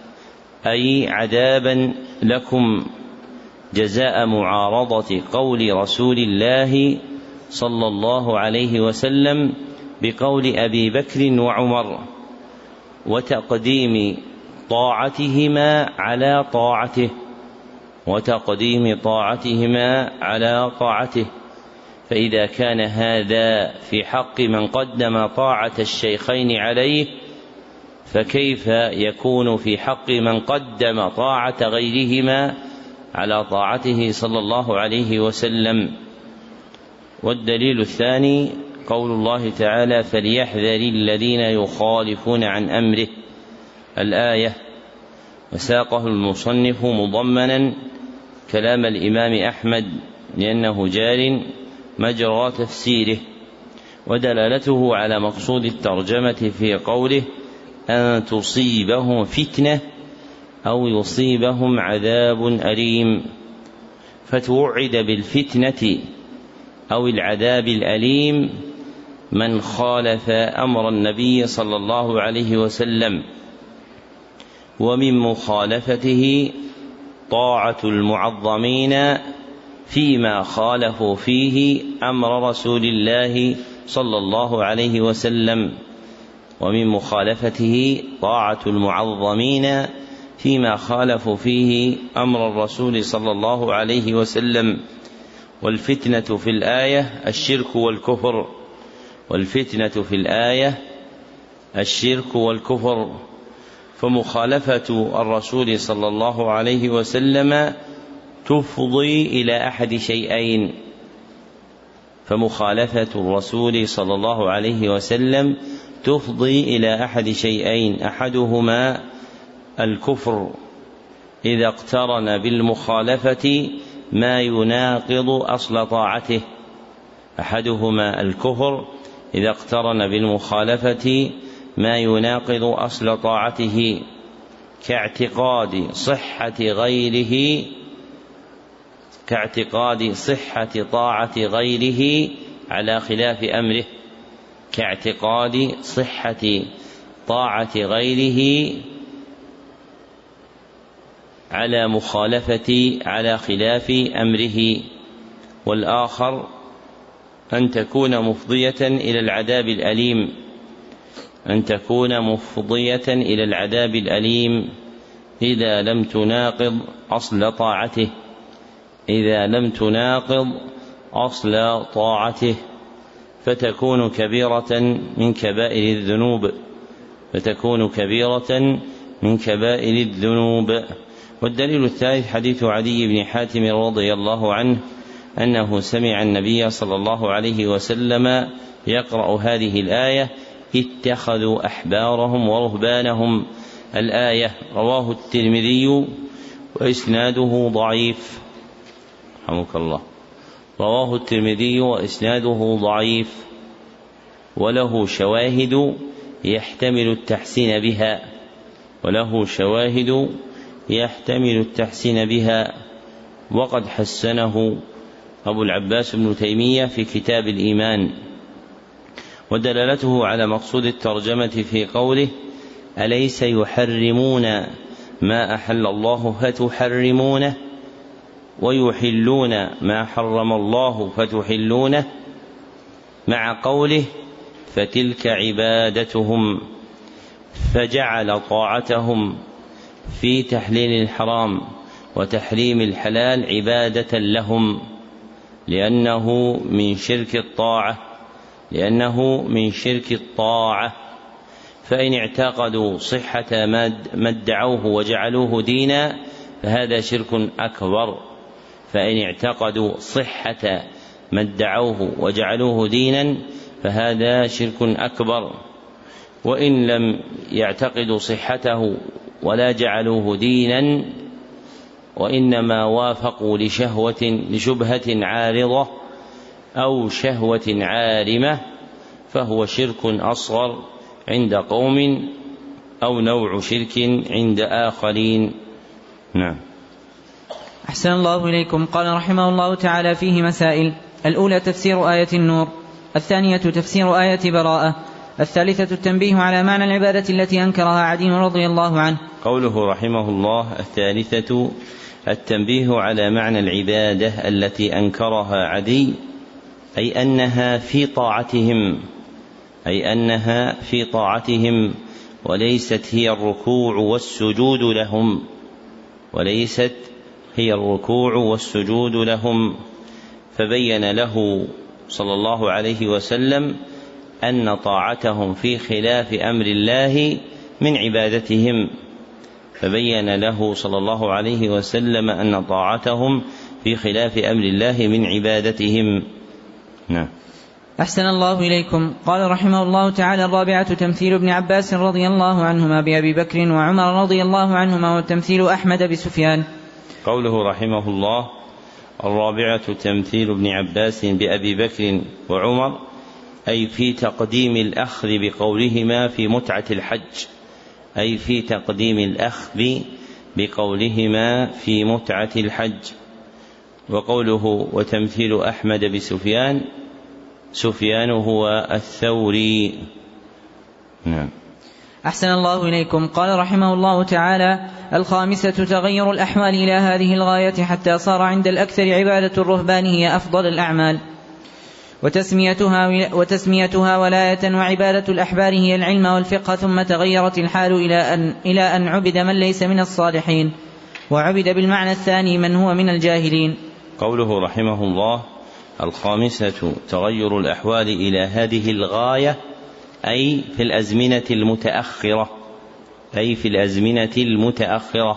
أي عذابا لكم جزاء معارضة قول رسول الله صلى الله عليه وسلم بقول أبي بكر وعمر، وتقديم طاعتهما على طاعته وتقديم طاعتهما على طاعته. فإذا كان هذا في حق من قدم طاعة الشيخين عليه، فكيف يكون في حق من قدم طاعة غيرهما على طاعته صلى الله عليه وسلم؟ والدليل الثاني قول الله تعالى: فليحذر الذين يخالفون عن أمره، الآية. وساقه المصنف مضمنا كلام الإمام أحمد لأنه جار مجرى تفسيره. ودلالته على مقصود الترجمة في قوله: أن تصيبهم فتنة أو يصيبهم عذاب أليم. فتوعد بالفتنة أو العذاب الأليم من خالف أمر النبي صلى الله عليه وسلم. ومن مخالفته طاعة المعظمين فيما خالفوا فيه أمر رسول الله صلى الله عليه وسلم ومن مخالفته طاعة المعظمين فيما خالفوا فيه أمر الرسول صلى الله عليه وسلم. والفتنة في الآية الشرك والكفر والفتنة في الآية الشرك والكفر فمخالفة الرسول صلى الله عليه وسلم تفضي إلى أحد شيئين فمخالفة الرسول صلى الله عليه وسلم تفضي إلى أحد شيئين أحدهما الكفر إذا اقترن بالمخالفة ما يناقض أصل طاعته أحدهما الكفر إذا اقترن بالمخالفة ما يناقض أصل طاعته كاعتقاد صحة غيره كاعتقاد صحة طاعة غيره على خلاف أمره كاعتقاد صحة طاعة غيره على مخالفة على خلاف أمره. والآخر أن تكون مفضية إلى العذاب الأليم أن تكون مفضية إلى العذاب الأليم إذا لم تناقض أصل طاعته إذا لم تناقض أصل طاعته فتكون كبيرة من كبائر الذنوب فتكون كبيرة من كبائر الذنوب. والدليل الثالث حديث عدي بن حاتم رضي الله عنه أنه سمع النبي صلى الله عليه وسلم يقرأ هذه الآية اتخذوا أحبارهم ورهبانهم الآية. رواه الترمذي وإسناده ضعيف رحمك الله رواه الترمذي وإسناده ضعيف وله شواهد يحتمل التحسين بها وله شواهد يحتمل التحسين بها وقد حسنه أبو العباس بن تيمية في كتاب الإيمان. ودلالته على مقصود الترجمة في قوله أليس يحرمون ما أحل الله فتحرمونه ويحلون ما حرم الله فتحلونه مع قوله فتلك عبادتهم فجعل طاعتهم في تحليل الحرام وتحريم الحلال عبادة لهم لأنه من شرك الطاعة لأنه من شرك الطاعة فإن اعتقدوا صحة ما ادعوه وجعلوه دينا فهذا شرك أكبر فإن اعتقدوا صحة ما ادعوه وجعلوه دينا فهذا شرك أكبر. وإن لم يعتقدوا صحته ولا جعلوه دينا وإنما وافقوا لشهوة لشبهة عارضة أو شهوة عارمة فهو شرك أصغر عند قوم أو نوع شرك عند آخرين. نعم. أحسن الله إليكم. قال رحمه الله تعالى فيه مسائل: الأولى تفسير آية النور، الثانية تفسير آية براءة، الثالثة التنبيه على معنى العبادة التي أنكرها عدي رضي الله عنه. قوله رحمه الله الثالثة التنبيه على معنى العبادة التي أنكرها عدي أي أنها في طاعتهم أي أنها في طاعتهم وليست هي الركوع والسجود لهم وليست هي الركوع والسجود لهم فبين له صلى الله عليه وسلم أن طاعتهم في خلاف أمر الله من عبادتهم فبين له صلى الله عليه وسلم أن طاعتهم في خلاف أمر الله من عبادتهم. نعم. أحسن الله إليكم. قال رحمه الله تعالى: الرابعة تمثيل ابن عباس رضي الله عنهما بأبي بكر وعمر رضي الله عنهما وتمثيل أحمد بسفيان. قوله رحمه الله الرابعة تمثيل ابن عباس بأبي بكر وعمر أي في تقديم الأخذ بقولهما في متعة الحج أي في تقديم الأخذ بقولهما في متعة الحج. وقوله وتمثيل أحمد بسفيان سفيان هو الثوري. نعم. أحسن الله إليكم. قال رحمه الله تعالى: الخامسة تغير الأحوال إلى هذه الغاية حتى صار عند الأكثر عبادة الرهبان هي أفضل الأعمال وتسميتها, وتسميتها ولاية وعبادة الأحبار هي العلم والفقه ثم تغيرت الحال إلى أن, إلى أن عبد من ليس من الصالحين وعبد بالمعنى الثاني من هو من الجاهلين. قوله رحمه الله الخامسة تغير الأحوال إلى هذه الغاية أي في الأزمنة المتأخرة أي في الأزمنة المتأخرة.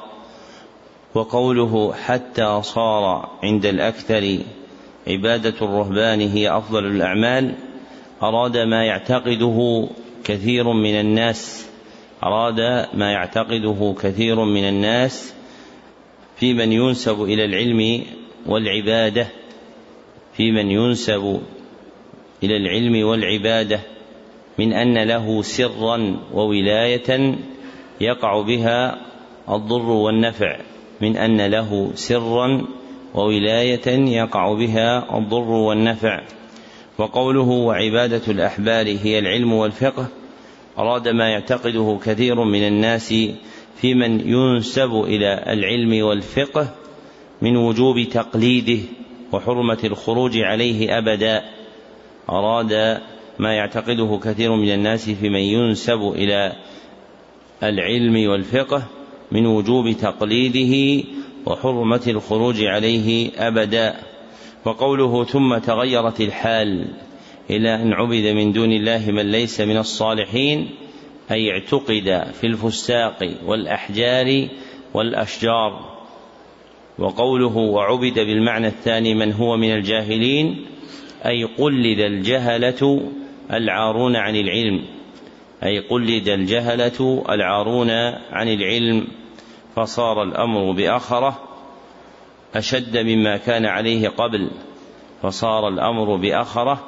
وقوله حتى صار عند الأكثر عبادة الرهبان هي أفضل الأعمال أراد ما يعتقده كثير من الناس أراد ما يعتقده كثير من الناس في من ينسب إلى العلم والعبادة في من ينسب إلى العلم والعبادة من أن له سرا وولاية يقع بها الضر والنفع من أن له سرا وولاية يقع بها الضر والنفع. وقوله وعبادة الأحبار هي العلم والفقه أراد ما يعتقده كثير من الناس في من ينسب إلى العلم والفقه من وجوب تقليده وحرمة الخروج عليه أبدا. أراد ما يعتقده كثير من الناس في من ينسب إلى العلم والفقه من وجوب تقليده وحرمة الخروج عليه أبدا. وقوله ثم تغيرت الحال إلى أن عبد من دون الله من ليس من الصالحين أي اعتقد في الفساق والأحجار والأشجار. وقوله وعبد بالمعنى الثاني من هو من الجاهلين أي قلد الجهلة العارون عن العلم أي قلد الجهلة العارون عن العلم فصار الأمر بأخره أشد مما كان عليه قبل فصار الأمر بأخره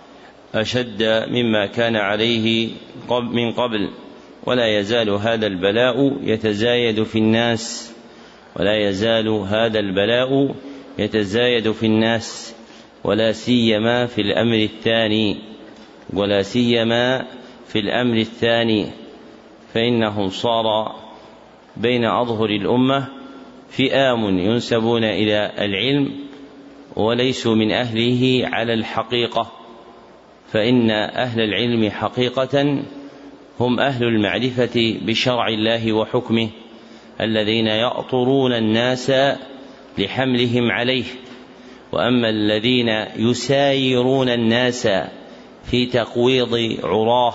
أشد مما كان عليه من قبل. ولا يزال هذا البلاء يتزايد في الناس ولا يزال هذا البلاء يتزايد في الناس ولا سيما في الأمر الثاني ولا سيما في الأمر الثاني فإنه صار بين أظهر الأمة فئام ينسبون إلى العلم وليسوا من أهله على الحقيقة. فإن أهل العلم حقيقة هم أهل المعرفة بشرع الله وحكمه الذين يأطرون الناس لحملهم عليه. وأما الذين يسايرون الناس في تقويض عراه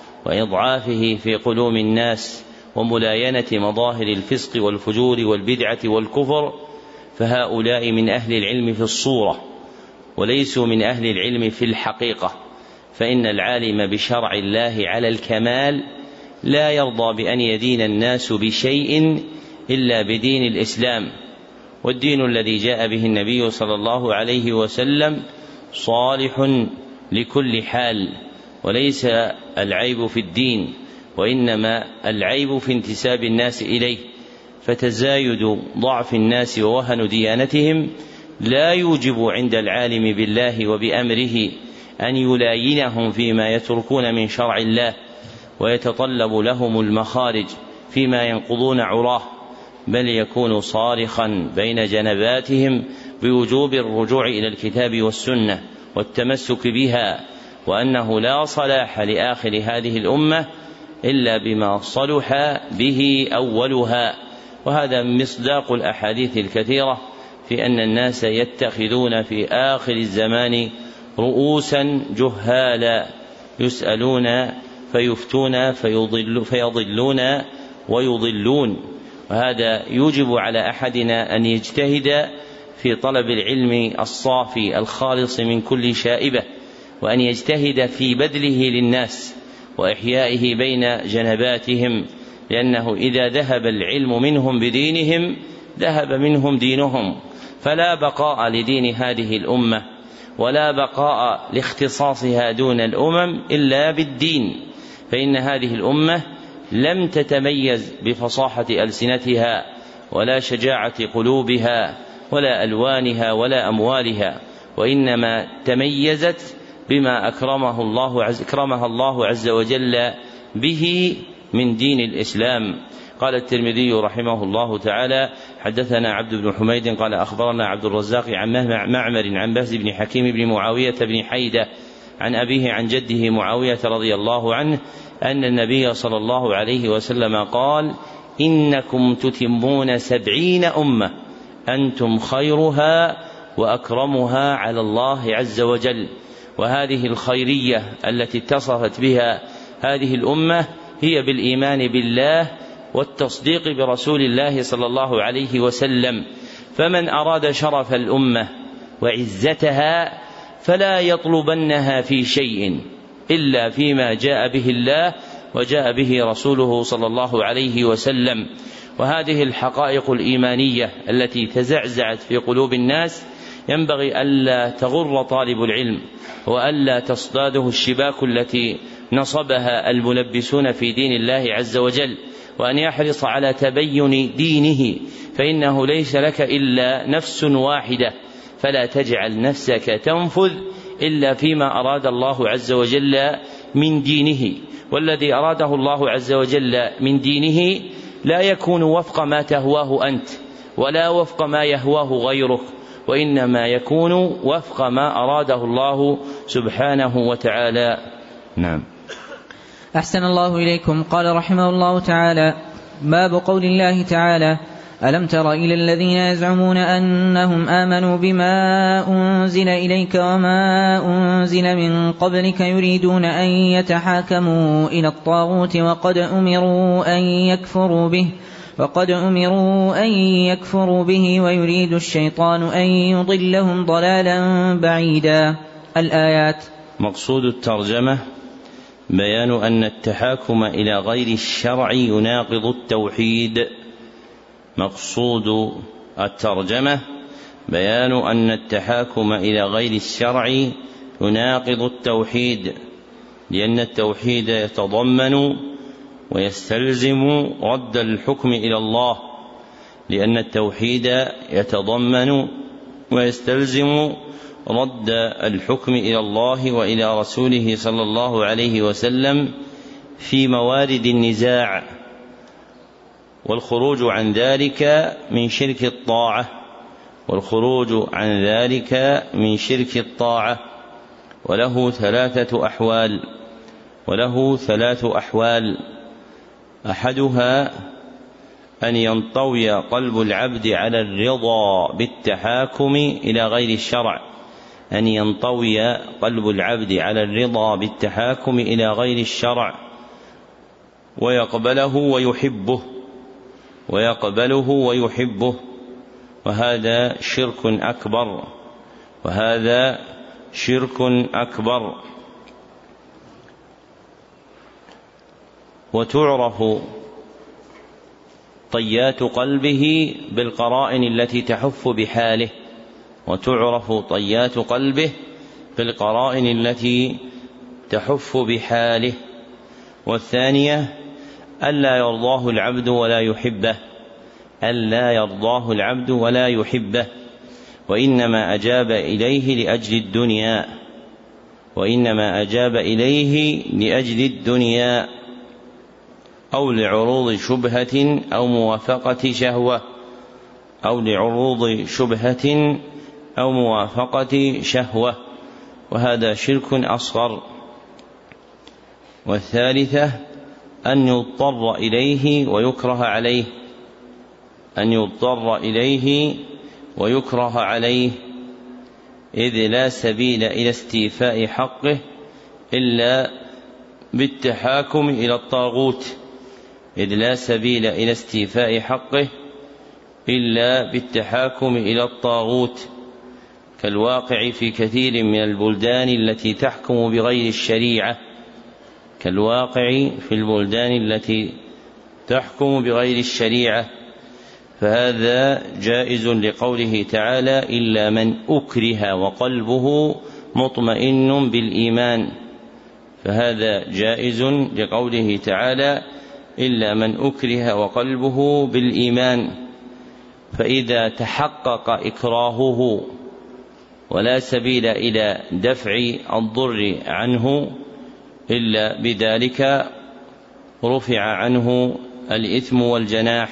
وإضعافه في قلوب الناس وملاينة مظاهر الفسق والفجور والبدعة والكفر فهؤلاء من أهل العلم في الصورة وليسوا من أهل العلم في الحقيقة. فإن العالم بشرع الله على الكمال لا يرضى بأن يدين الناس بشيء إلا بدين الإسلام والدين الذي جاء به النبي صلى الله عليه وسلم صالح لكل حال وليس العيب في الدين وإنما العيب في انتساب الناس إليه. فتزايد ضعف الناس ووهن ديانتهم لا يوجب عند العالم بالله وبأمره أن يلاينهم فيما يتركون من شرع الله ويتطلب لهم المخارج فيما ينقضون عراه بل يكون صارخا بين جنباتهم بوجوب الرجوع إلى الكتاب والسنة والتمسك بها وأنه لا صلاح لآخر هذه الأمة إلا بما صلح به أولها. وهذا مصداق الأحاديث الكثيرة في أن الناس يتخذون في آخر الزمان رؤوسا جهالا يسألون فيفتون فيضل فيضلون ويضلون. وهذا يوجب على أحدنا أن يجتهد في طلب العلم الصافي الخالص من كل شائبة وأن يجتهد في بذله للناس وإحيائه بين جنباتهم لأنه إذا ذهب العلم منهم بدينهم ذهب منهم دينهم فلا بقاء لدين هذه الأمة ولا بقاء لاختصاصها دون الأمم إلا بالدين. فإن هذه الأمة لم تتميز بفصاحة ألسنتها ولا شجاعة قلوبها ولا ألوانها ولا أموالها وإنما تميزت بما أكرمه الله عز أكرمها الله عز وجل به من دين الإسلام. قال الترمذي رحمه الله تعالى حدثنا عبد بن حميد قال أخبرنا عبد الرزاق عن معمر عن بهز بن حكيم بن معاوية بن حيدة عن أبيه عن جده معاوية رضي الله عنه أن النبي صلى الله عليه وسلم قال إنكم تتمون سبعين أمة أنتم خيرها وأكرمها على الله عز وجل. وهذه الخيرية التي اتصفت بها هذه الأمة هي بالإيمان بالله والتصديق برسول الله صلى الله عليه وسلم. فمن أراد شرف الأمة وعزتها فلا يطلبنها في شيء إلا فيما جاء به الله وجاء به رسوله صلى الله عليه وسلم. وهذه الحقائق الإيمانية التي تزعزعت في قلوب الناس ينبغي ألا تغر طالب العلم، وألا تصطاده الشباك التي نصبها الملبسون في دين الله عز وجل، وأن يحرص على تبين دينه، فإنه ليس لك إلا نفس واحدة، فلا تجعل نفسك تنفذ إلا فيما أراد الله عز وجل من دينه. والذي أراده الله عز وجل من دينه لا يكون وفق ما تهواه أنت ولا وفق ما يهواه غيرك، وإنما يكون وفق ما أراده الله سبحانه وتعالى. نعم. أحسن الله إليكم. قال رحمه الله تعالى: باب قول الله تعالى: ألم تر إلى الذين يزعمون أنهم آمنوا بما أنزل إليك وما أنزل من قبلك يريدون أن يتحاكموا إلى الطاغوت وقد أمروا أن يكفروا به وقد أمروا أن يكفروا به ويريد الشيطان أن يضلهم ضلالا بعيدا. الآيات. مقصود الترجمة بيان أن التحاكم إلى غير الشرع يناقض التوحيد. مقصود الترجمة بيان أن التحاكم إلى غير الشرع يناقض التوحيد، لأن التوحيد يتضمن ويستلزم رد الحكم إلى الله، لأن التوحيد يتضمن ويستلزم رد الحكم إلى الله وإلى رسوله صلى الله عليه وسلم في موارد النزاع، والخروج عن ذلك من شرك الطاعة والخروج عن ذلك من شرك الطاعة وله ثلاثة أحوال وله ثلاث أحوال أحدها أن ينطوي قلب العبد على الرضا بالتحاكم إلى غير الشرع أن ينطوي قلب العبد على الرضا بالتحاكم إلى غير الشرع ويقبله ويحبه ويقبله ويحبه وهذا شرك أكبر وهذا شرك أكبر. وتعرف طيات قلبه بالقرائن التي تحف بحاله وتعرف طيات قلبه بالقرائن التي تحف بحاله. والثانية ألا يرضاه العبد ولا يحبه ألا يرضاه العبد ولا يحبه وإنما أجاب إليه لأجل الدنيا وإنما أجاب إليه لأجل الدنيا أو لعروض شبهة أو موافقة شهوة أو لعروض شبهة أو موافقة شهوة وهذا شرك أصغر. والثالثة أن يضطر إليه ويكره عليه أن يضطر إليه ويكره عليه إذ لا سبيل إلى استيفاء حقه إلا بالتحاكم إلى الطاغوت إذ لا سبيل إلى استيفاء حقه إلا بالتحاكم إلى الطاغوت كالواقع في كثير من البلدان التي تحكم بغير الشريعة كالواقع في البلدان التي تحكم بغير الشريعة فهذا جائز لقوله تعالى إلا من أكره وقلبه مطمئن بالإيمان فهذا جائز لقوله تعالى إلا من أكره وقلبه بالإيمان. فإذا تحقق إكراهه ولا سبيل إلى دفع الضر عنه إلا بذلك رفع عنه الإثم والجناح.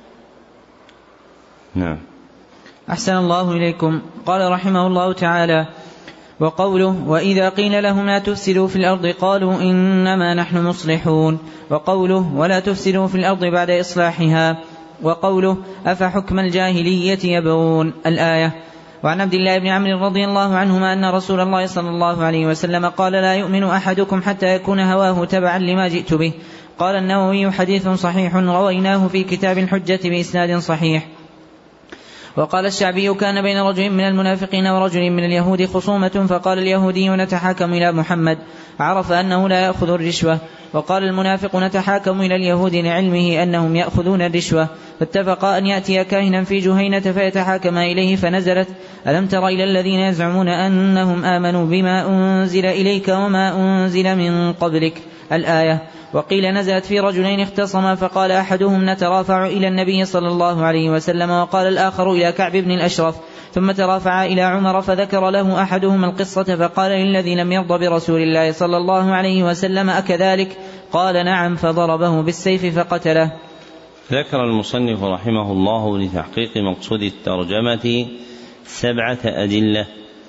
نعم. أحسن الله إليكم. قال رحمه الله تعالى: وقوله: وإذا قيل لهم لا تفسدوا في الأرض قالوا إنما نحن مصلحون. وقوله: ولا تفسدوا في الأرض بعد إصلاحها. وقوله: أفحكم الجاهلية يبغون. الآية. وعن عبد الله بن عمرو رضي الله عنهما أن رسول الله صلى الله عليه وسلم قال: لا يؤمن أحدكم حتى يكون هواه تبعا لما جئت به. قال النووي حديث صحيح رويناه في كتاب الحجة بإسناد صحيح. وقال الشعبي كان بين رجل من المنافقين ورجل من اليهود خصومة فقال اليهودي نتحاكم إلى محمد عرف أنه لا يأخذ الرشوة، وقال المنافق نتحاكم إلى اليهود لعلمه أنهم يأخذون الرشوة، فاتفقا أن يأتي كاهنا في جهينة فيتحاكم إليه، فنزلت ألم تر إلى الذين يزعمون أنهم آمنوا بما أنزل إليك وما أنزل من قبلك الآية. وقيل نزلت في رجلين اختصما فقال أحدهم نترافع إلى النبي صلى الله عليه وسلم، وقال الآخر إلى كعب بن الأشرف، ثم ترافع إلى عمر فذكر له أحدهم القصة فقال للذي لم يرضى برسول الله صلى الله عليه وسلم أكذلك؟ قال نعم، فضربه بالسيف فقتله. ذكر المصنف رحمه الله لتحقيق مقصود الترجمة سبعة أدلة.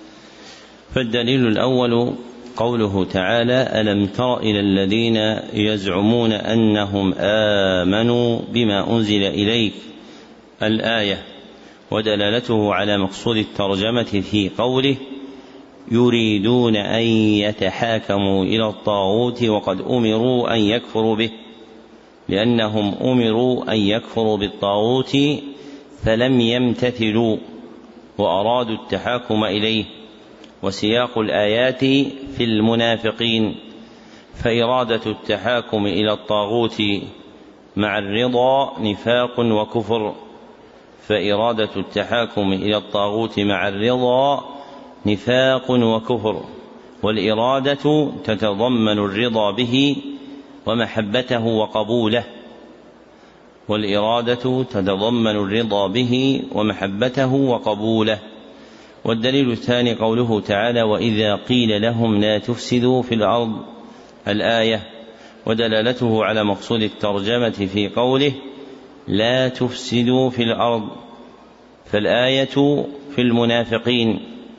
فالدليل الأول قوله تعالى ألم تر إلى الذين يزعمون أنهم آمنوا بما أنزل إليك الآية، ودلالته على مقصود الترجمة في قوله يريدون أن يتحاكموا إلى الطاغوت وقد أمروا أن يكفروا به، لأنهم أمروا أن يكفروا بالطاغوت فلم يمتثلوا وأرادوا التحاكم إليه. وسياق الآيات في المنافقين، فإرادة التحاكم إلى الطاغوت مع الرضا نفاق وكفر، فإرادة التحاكم إلى الطاغوت مع الرضا نفاق وكفر، والإرادة تتضمن الرضا به ومحبته وقبوله، والإرادة تتضمن الرضا به ومحبته وقبوله. والدليل الثاني قوله تعالى وإذا قيل لهم لا تفسدوا في الأرض الآية، ودلالته على مقصود الترجمة في قوله لا تفسدوا في الأرض، فالآية في المنافقين،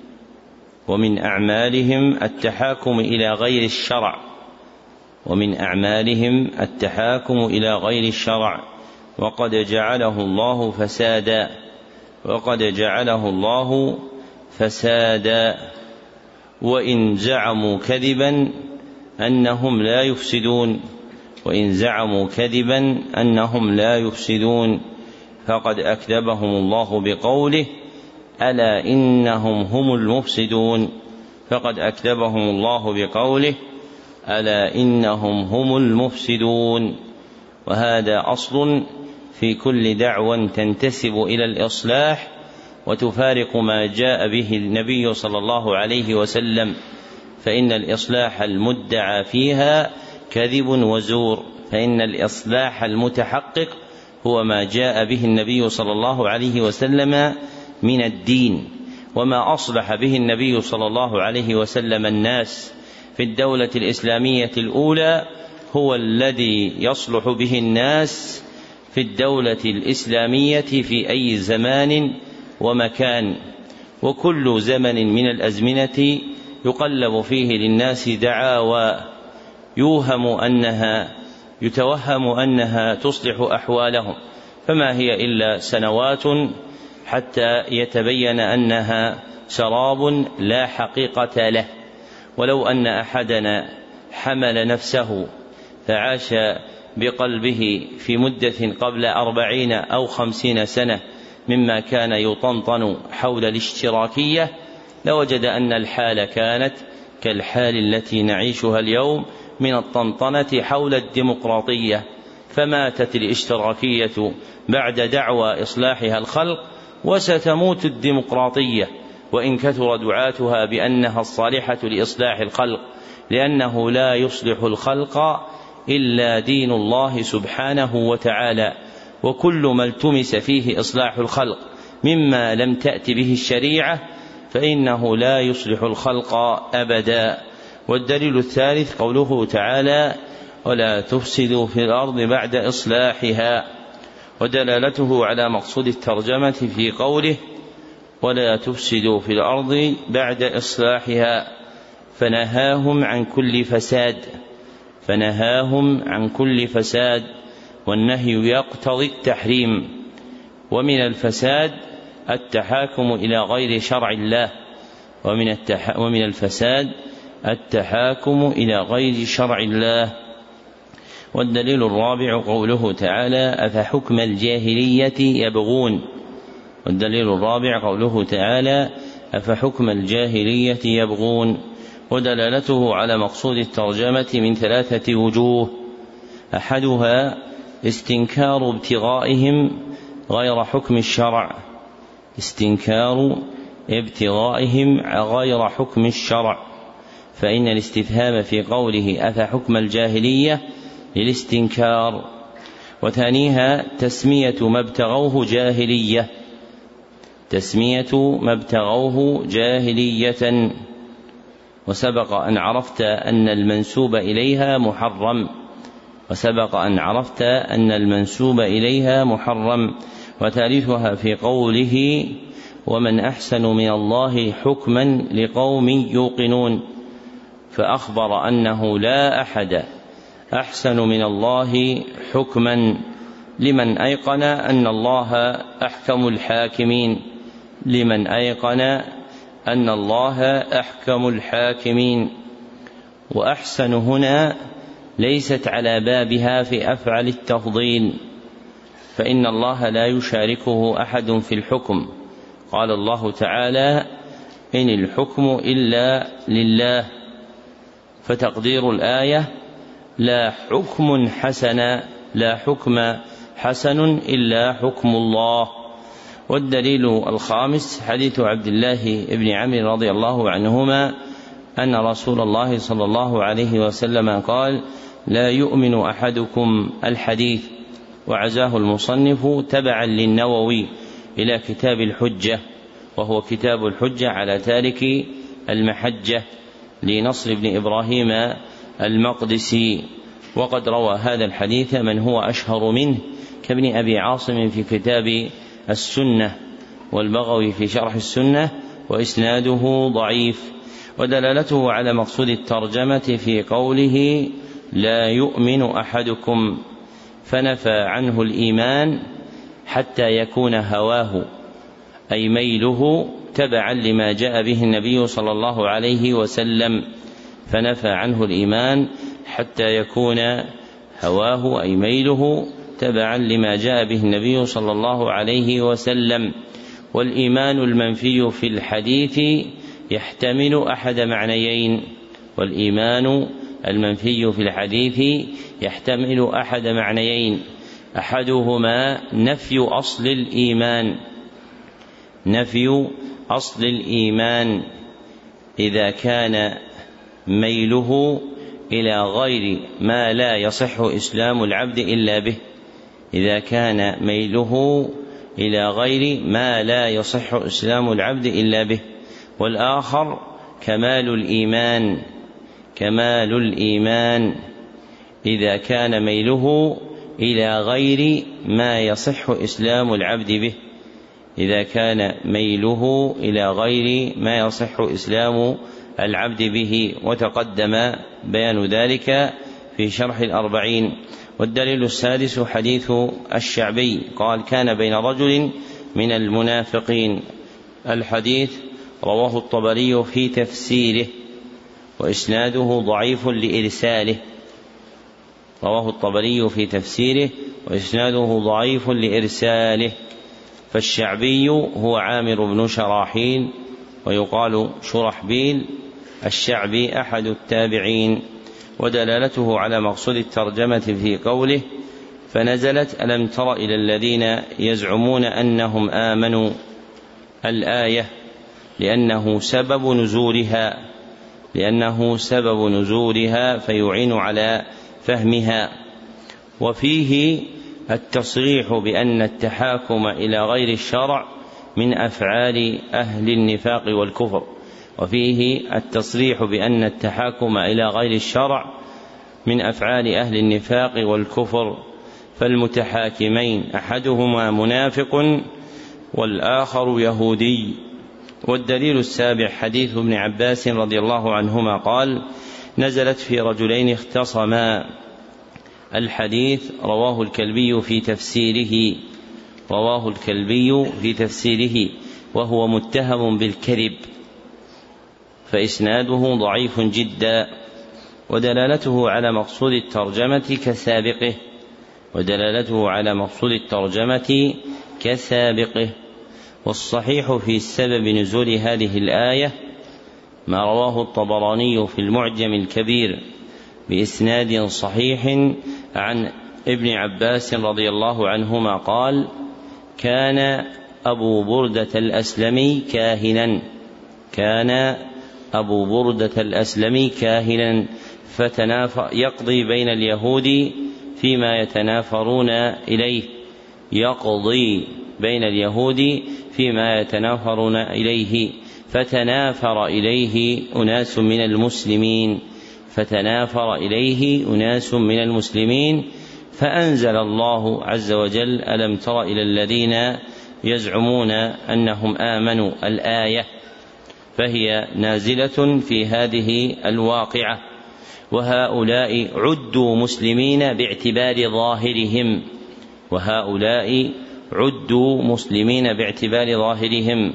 ومن أعمالهم التحاكم إلى غير الشرع ومن أعمالهم التحاكم إلى غير الشرع وقد جعله الله فسادا وقد جعله الله فسادا وإن زعموا كذبا أنهم لا يفسدون وإن زعموا كذبا أنهم لا يفسدون فقد أكذبهم الله بقوله ألا إنهم هم المفسدون فقد أكذبهم الله بقوله ألا إنهم هم المفسدون. وهذا أصل في كل دعوة تنتسب إلى الإصلاح وتفارق ما جاء به النبي صلى الله عليه وسلم، فإن الإصلاح المدعى فيها كذب وزور، فإن الإصلاح المتحقق هو ما جاء به النبي صلى الله عليه وسلم من الدين. وما أصلح به النبي صلى الله عليه وسلم الناس في الدولة الإسلامية الأولى هو الذي يصلح به الناس في الدولة الإسلامية في أي زمان ومكان، وكل زمن من الأزمنة يقلب فيه للناس دعاوى يوهم أنها يتوهم أنها تصلح أحوالهم، فما هي إلا سنوات حتى يتبين أنها سراب لا حقيقة له. ولو أن أحدنا حمل نفسه فعاش بقلبه في مدة قبل أربعين أو خمسين سنة مما كان يطنطن حول الاشتراكية لوجد أن الحال كانت كالحال التي نعيشها اليوم من الطنطنة حول الديمقراطية، فماتت الاشتراكية بعد دعوى إصلاحها الخلق وستموت الديمقراطية وإن كثر دعاتها بأنها الصالحة لإصلاح الخلق، لأنه لا يصلح الخلق إلا دين الله سبحانه وتعالى، وكل ما التمس فيه إصلاح الخلق مما لم تأت به الشريعة فإنه لا يصلح الخلق أبدا. والدليل الثالث قوله تعالى ولا تفسدوا في الأرض بعد إصلاحها، ودلالته على مقصود الترجمة في قوله ولا تفسدوا في الأرض بعد إصلاحها، فنهاهم عن كل فساد فنهاهم عن كل فساد والنهي يقتضي التحريم، ومن الفساد التحاكم إلى غير شرع الله ومن, التح... ومن الفساد التحاكم إلى غير شرع الله. والدليل الرابع قوله تعالى أفحكم الجاهلية يبغون والدليل الرابع قوله تعالى أفحكم الجاهلية يبغون ودلالته على مقصود الترجمة من ثلاثة وجوه. أحدها استنكار ابتغائهم غير حكم الشرع استنكار ابتغائهم غير حكم الشرع فإن الاستفهام في قوله أفحكم الجاهلية للاستنكار. وثانيها تسمية ما ابتغوه جاهلية تسمية ما ابتغوه جاهلية وسبق أن عرفت أن المنسوب إليها محرم وسبق أن عرفت أن المنسوب إليها محرم. وثالثها في قوله ومن أحسن من الله حكما لقوم يوقنون فأخبر أنه لا أحد أحسن من الله حكما لمن أيقن أن الله أحكم الحاكمين لمن أيقن أن الله أحكم الحاكمين. وأحسن هنا ليست على بابها في أفعل التفضيل فإن الله لا يشاركه أحد في الحكم. قال الله تعالى إن الحكم إلا لله فتقدير الآية لا حكم حسن لا حكم حسن إلا حكم الله. والدليل الخامس حديث عبد الله بن عمرو رضي الله عنهما أن رسول الله صلى الله عليه وسلم قال لا يؤمن أحدكم الحديث وعزاه المصنف تبعا للنووي إلى كتاب الحجة وهو كتاب الحجة على تارك المحجة لنصر بن إبراهيم المقدسي. وقد روى هذا الحديث من هو أشهر منه كابن أبي عاصم في كتاب السنة والبغوي في شرح السنة وإسناده ضعيف. ودلالته على مقصود الترجمة في قوله لا يؤمن أحدكم فنفى عنه الإيمان حتى يكون هواه أي ميله تبعا لما جاء به النبي صلى الله عليه وسلم فنفى عنه الإيمان حتى يكون هواه أي ميله تبعا لما جاء به النبي صلى الله عليه وسلم. والإيمان المنفي في الحديث يحتمل أحد معنيين والإيمان المنفي في الحديث يحتمل أحد معنيين أحدهما نفي أصل الإيمان نفي أصل الإيمان إذا كان ميله إلى غير ما لا يصح إسلام العبد إلا به إذا كان ميله إلى غير ما لا يصح إسلام العبد إلا به. والآخر كمال الإيمان كمال الإيمان إذا كان ميله إلى غير ما يصح إسلام العبد به إذا كان ميله إلى غير ما يصح إسلام العبد به وتقدم بيان ذلك في شرح الأربعين. والدليل السادس حديث الشعبي قال كان بين رجل من المنافقين الحديث رواه الطبري في تفسيره وإسناده ضعيف لإرساله رواه الطبري في تفسيره وإسناده ضعيف لإرساله. فالشعبي هو عامر بن شراحيل ويقال شرحبيل الشعبي أحد التابعين. ودلالته على مقصود الترجمة في قوله فنزلت ألم تر إلى الذين يزعمون أنهم آمنوا الآية لأنه سبب نزولها لأنه سبب نزولها فيعين على فهمها. وفيه التصريح بأن التحاكم إلى غير الشرع من أفعال أهل النفاق والكفر وفيه التصريح بأن التحاكم إلى غير الشرع من أفعال أهل النفاق والكفر فالمتحاكمين أحدهما منافق والآخر يهودي. والدليل السابع حديث ابن عباس رضي الله عنهما قال نزلت في رجلين اختصما. الحديث رواه الكلبي في تفسيره رواه الكلبي في تفسيره وهو متهم بالكذب فإسناده ضعيف جدا. ودلالته على مقصود الترجمة كسابقه ودلالته على مقصود الترجمة كسابقه. والصحيح في سبب نزول هذه الآية ما رواه الطبراني في المعجم الكبير بإسناد صحيح عن ابن عباس رضي الله عنهما قال: كان أبو بردة الأسلمي كاهنا كان أبو بردة الأسلمي كاهنا فتنافر يقضي بين اليهود فيما يتنافرون إليه يقضي بين اليهود فيما يتنافرون إليه فتنافر إليه أناس من المسلمين فتنافر إليه أناس من المسلمين فأنزل الله عز وجل: ألم تر إلى الذين يزعمون أنهم آمنوا الآية. فهي نازلة في هذه الواقعة. وهؤلاء عدوا مسلمين باعتبار ظاهرهم وهؤلاء عدوا مسلمين باعتبار ظاهرهم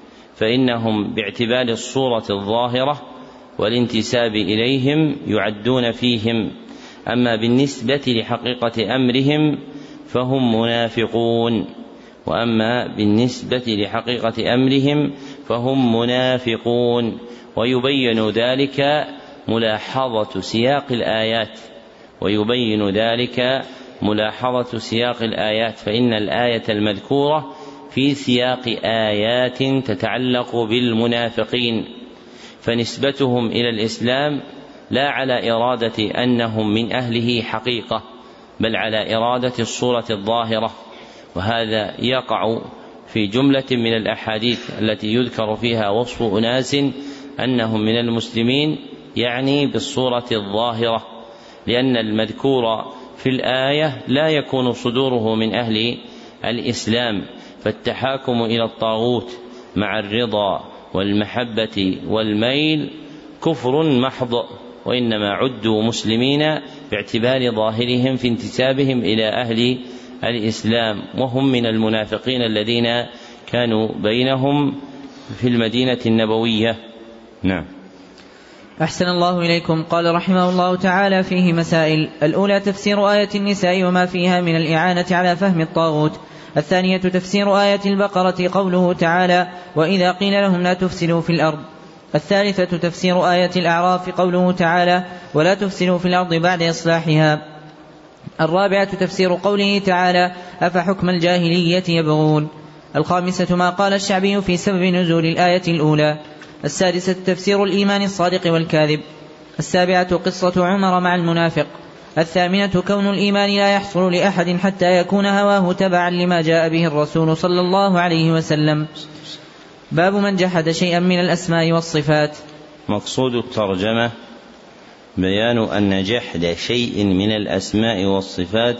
فإنهم باعتبار الصورة الظاهرة والانتساب إليهم يعدون فيهم، أما بالنسبة لحقيقة أمرهم فهم منافقون وأما بالنسبة لحقيقة أمرهم فهم منافقون. ويبين ذلك ملاحظة سياق الآيات ويبين ذلك ملاحظة سياق الآيات فإن الآية المذكورة في سياق آيات تتعلق بالمنافقين، فنسبتهم إلى الإسلام لا على إرادة أنهم من أهله حقيقة بل على إرادة الصورة الظاهرة. وهذا يقع في جملة من الأحاديث التي يذكر فيها وصف أناس أنهم من المسلمين، يعني بالصورة الظاهرة، لأن المذكور في الآية لا يكون صدوره من أهل الإسلام، فالتحاكم إلى الطاغوت مع الرضا والمحبة والميل كفر محض، وإنما عدوا مسلمين باعتبار ظاهرهم في انتسابهم إلى أهل الإسلام، وهم من المنافقين الذين كانوا بينهم في المدينة النبوية. نعم. أحسن الله إليكم. قال رحمه الله تعالى: فيه مسائل. الأولى تفسير آية النساء وما فيها من الإعانة على فهم الطاغوت. الثانية تفسير آية البقرة قوله تعالى: وإذا قيل لهم لا تفسدوا في الأرض. الثالثة تفسير آية الأعراف قوله تعالى: ولا تفسدوا في الأرض بعد إصلاحها. الرابعة تفسير قوله تعالى: أفحكم الجاهلية يبغون. الخامسة ما قال الشعبي في سبب نزول الآية الأولى. السادسة تفسير الإيمان الصادق والكاذب. السابعة قصة عمر مع المنافق. الثامنة كون الإيمان لا يحصل لأحد حتى يكون هواه تبعا لما جاء به الرسول صلى الله عليه وسلم. باب من جحد شيئا من الأسماء والصفات. مقصود الترجمة بيان أن جحد شيء من الأسماء والصفات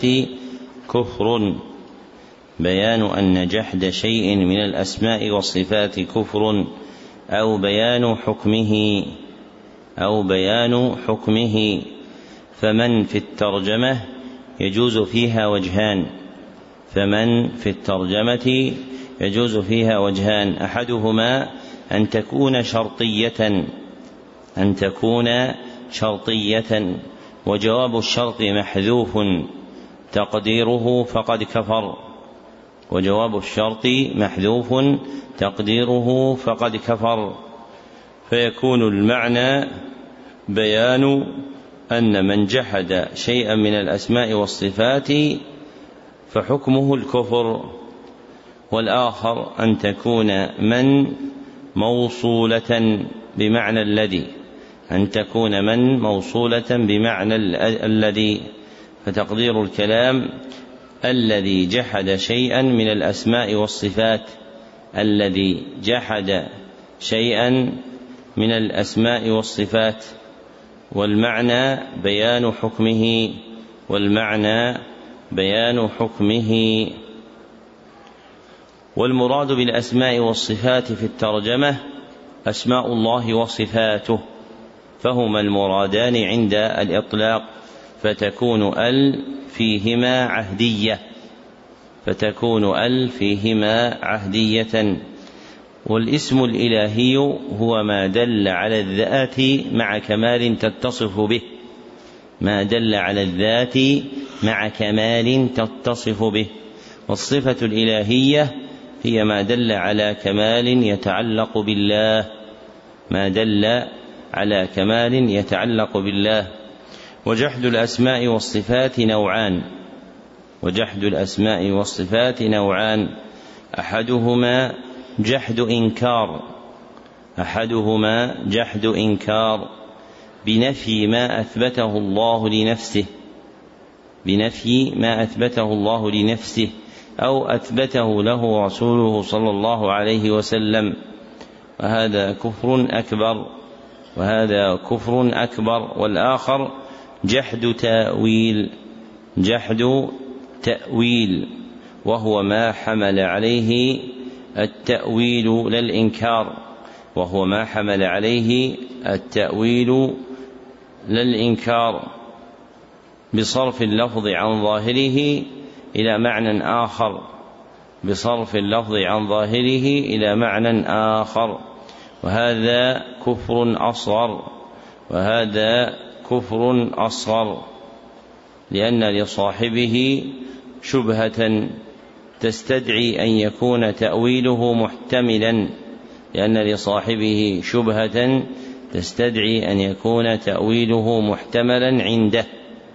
كفر بيان أن جحد شيء من الأسماء والصفات كفر أو بيان حكمه أو بيان حكمه فمن في الترجمة يجوز فيها وجهان فمن في الترجمة يجوز فيها وجهان أحدهما أن تكون شرطية أن تكون شرطية وجواب الشرط محذوف تقديره فقد كفر وجواب الشرط محذوف تقديره فقد كفر فيكون المعنى بيان أن من جحد شيئا من الأسماء والصفات فحكمه الكفر. والآخر أن تكون من موصولة بمعنى الذي أن تكون من موصولة بمعنى الذي فتقدير الكلام الذي جحد شيئا من الأسماء والصفات الذي جحد شيئا من الأسماء والصفات والمعنى بيان حكمه والمعنى بيان حكمه. والمراد بالأسماء والصفات في الترجمة أسماء الله وصفاته فهما المرادان عند الإطلاق فتكون ال فيهما عهدية فتكون ال فيهما عهدية. والاسم الإلهي هو ما دل على الذات مع كمال تتصف به ما دل على الذات مع كمال تتصف به. والصفة الإلهية هي ما دل على كمال يتعلق بالله، ما دل على كمال يتعلق بالله. وجحد الأسماء والصفات نوعان، وجحد الأسماء والصفات نوعان أحدهما جحد إنكار، أحدهما جحد إنكار بنفي ما أثبته الله لنفسه، بنفي ما أثبته الله لنفسه أو أثبته له رسوله صلى الله عليه وسلم، وهذا كفر أكبر، وهذا كفر أكبر. والآخر جحد تأويل، جحد تأويل وهو ما حمل عليه التأويل لا الإنكار، وهو ما حمل عليه التأويل لا الإنكار بصرف اللفظ عن ظاهره إلى معنى آخر، بصرف اللفظ عن ظاهره إلى معنى آخر، وهذا كفر أصغر، وهذا كفر أصغر لأن لصاحبه شبهة تستدعي أن يكون تأويله محتملا، لأن لصاحبه شبهة تستدعي أن يكون تأويله محتملا عنده.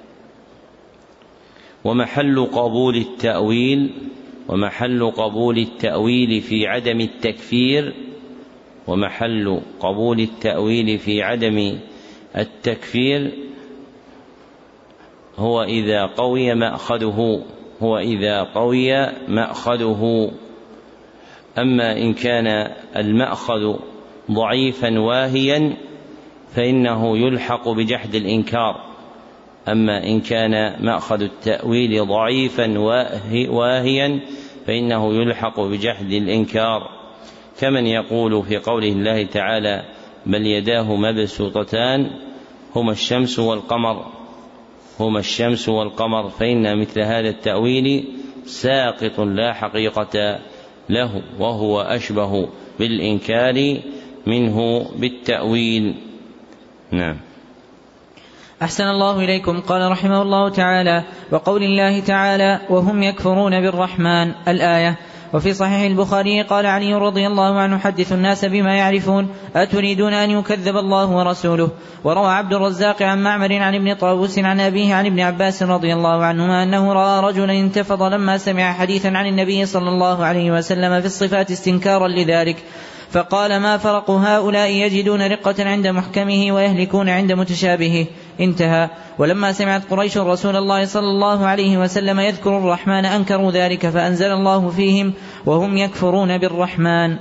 ومحل قبول التأويل ومحل قبول التأويل في عدم التكفير ومحل قبول التأويل في عدم التكفير هو إذا قوي مأخذه، هو إذا قوي مأخذه. أما إن كان المأخذ ضعيفا واهيا فإنه يلحق بجحد الإنكار، أما إن كان مأخذ التأويل ضعيفا واهيا فإنه يلحق بجحد الإنكار، كمن يقول في قوله الله تعالى بل يداه مبسوطتان هما الشمس والقمر، هما الشمس والقمر، فإن مثل هذا التأويل ساقط لا حقيقة له، وهو أشبه بالإنكار منه بالتأويل. نعم. أحسن الله إليكم. قال رحمه الله تعالى: وقول الله تعالى وهم يكفرون بالرحمن، الآية. وفي صحيح البخاري قال علي رضي الله عنه: حدثوا الناس بما يعرفون أتريدون أن يكذب الله ورسوله. وروى عبد الرزاق عن معمر عن ابن طاووس عن أبيه عن ابن عباس رضي الله عنهما أنه رأى رجلا انتفض لما سمع حديثا عن النبي صلى الله عليه وسلم في الصفات استنكارا لذلك، فقال: ما فرق هؤلاء يجدون رقة عند محكمه ويهلكون عند متشابهه. انتهى. ولما سمعت قريش رسول الله صلى الله عليه وسلم يذكر الرحمن أنكروا ذلك، فأنزل الله فيهم وهم يكفرون بالرحمن.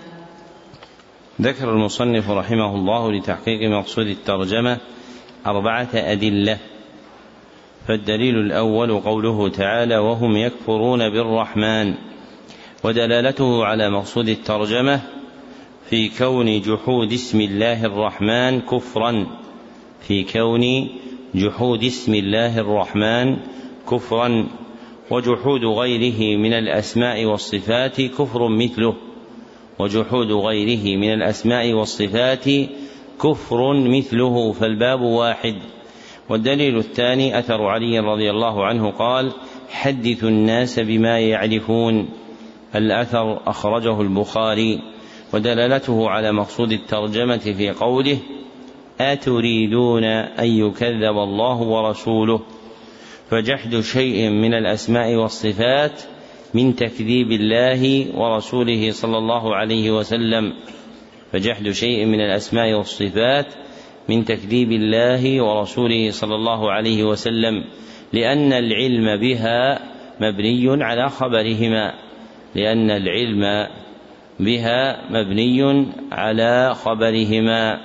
ذكر المصنف رحمه الله لتحقيق مقصود الترجمة أربعة أدلة. فالدليل الأول قوله تعالى وهم يكفرون بالرحمن، ودلالته على مقصود الترجمة في كون جحود اسم الله الرحمن كفرا، في كون جحود اسم الله الرحمن كفرا، وجحود غيره من الأسماء والصفات كفر مثله، وجحود غيره من الأسماء والصفات كفر مثله، فالباب واحد. والدليل الثاني أثر علي رضي الله عنه قال: حدثوا الناس بما يعرفون، الأثر أخرجه البخاري. ودلالته على مقصود الترجمة في قوله أتريدون أن يكذب الله ورسوله، فجحد شيء من الأسماء والصفات من تكذيب الله ورسوله صلى الله عليه وسلم، فجحد شيء من الأسماء والصفات من تكذيب الله ورسوله صلى الله عليه وسلم، لأن العلم بها مبني على خبرهما، لأن العلم بها مبني على خبرهما.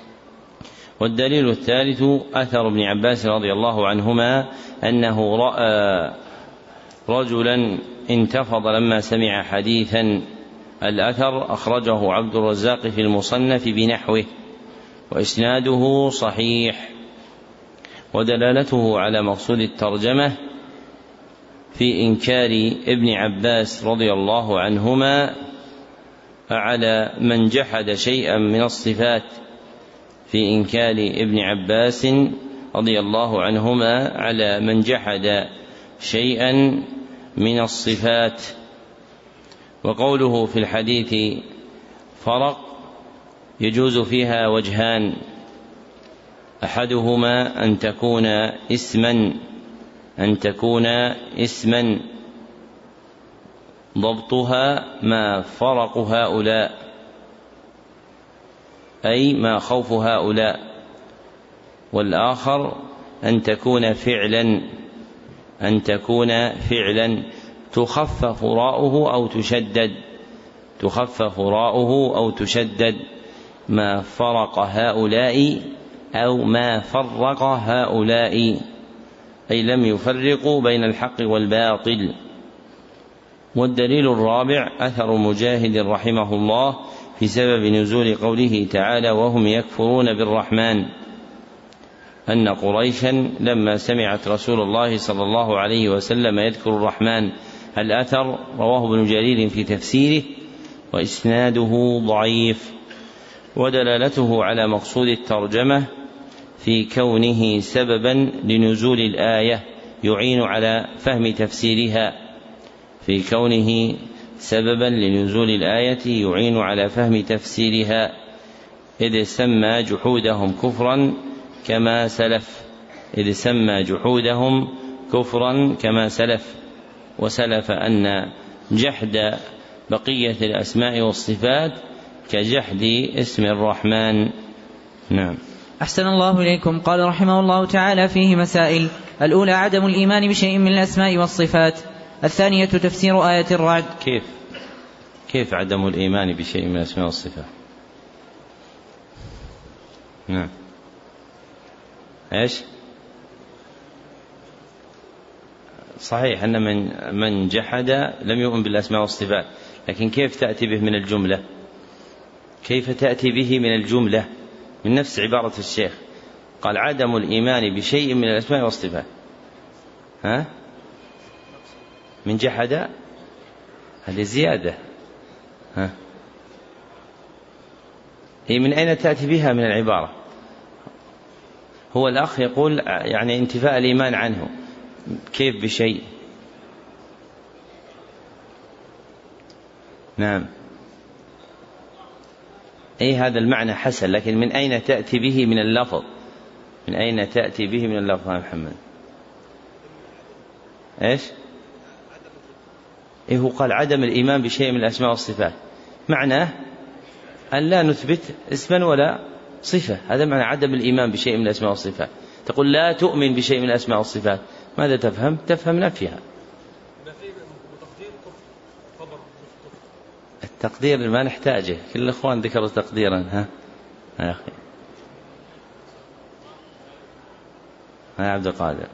والدليل الثالث أثر ابن عباس رضي الله عنهما أنه رأى رجلا انتفض لما سمع حديثا، الأثر أخرجه عبد الرزاق في المصنف بنحوه وإسناده صحيح. ودلالته على مقصود الترجمة في إنكار ابن عباس رضي الله عنهما على من جحد شيئا من الصفات، في إنكار ابن عباس رضي الله عنهما على من جحد شيئا من الصفات. وقوله في الحديث فرق يجوز فيها وجهان: أحدهما أن تكون اسما أن تكون اسما ضبطها ما فرق هؤلاء، أي ما خوف هؤلاء. والآخر أن تكون فعلا أن تكون فعلا تخفف راؤه أو تشدد تخفف راؤه أو تشدد ما فرق هؤلاء أو ما فرق هؤلاء، أي لم يفرقوا بين الحق والباطل. والدليل الرابع أثر مجاهد رحمه الله في سبب نزول قوله تعالى: وهم يكفرون بالرحمن، أن قريشا لما سمعت رسول الله صلى الله عليه وسلم يذكر الرحمن. الأثر رواه ابن جرير في تفسيره وإسناده ضعيف، ودلالته على مقصود الترجمة في كونه سببا لنزول الآية يعين على فهم تفسيرها في كونه سببا لنزول الآية يعين على فهم تفسيرها، إذ سمى جحودهم كفرا كما سلف إذ سمى جحودهم كفرا كما سلف وسلف أن جحد بقية الأسماء والصفات كجحد اسم الرحمن. نعم. أحسن الله إليكم. قال رحمه الله تعالى فيه مسائل: الأولى عدم الإيمان بشيء من الأسماء والصفات. الثانية تفسير آية الرعد. كيف كيف عدم الإيمان بشيء من الأسماء والصفات؟ نعم. إيش؟ صحيح أن من من جحد لم يؤمن بالأسماء والصفات، لكن كيف تأتي به من الجملة؟ كيف تأتي به من الجملة من نفس عبارة الشيخ؟ قال عدم الإيمان بشيء من الأسماء والصفات. ها؟ من جحد هذه زيادة. ها؟ هي من أين تأتي بها من العبارة؟ هو الأخ يقول يعني انتفاء الإيمان عنه، كيف بشيء؟ نعم. أي هذا المعنى حسن، لكن من أين تأتي به من اللفظ؟ من أين تأتي به من اللفظ يا محمد؟ إيش؟ إيه هو قال عدم الإيمان بشيء من الأسماء والصفات، معناه أن لا نثبت اسما ولا صفة. هذا معنى عدم الإيمان بشيء من الأسماء والصفات. تقول لا تؤمن بشيء من الأسماء والصفات، ماذا تفهم؟ تفهم نفيها. التقدير ما نحتاجه، كل الأخوان ذكروا تقديرا. ها يا أخي، ها يا عبد القادر،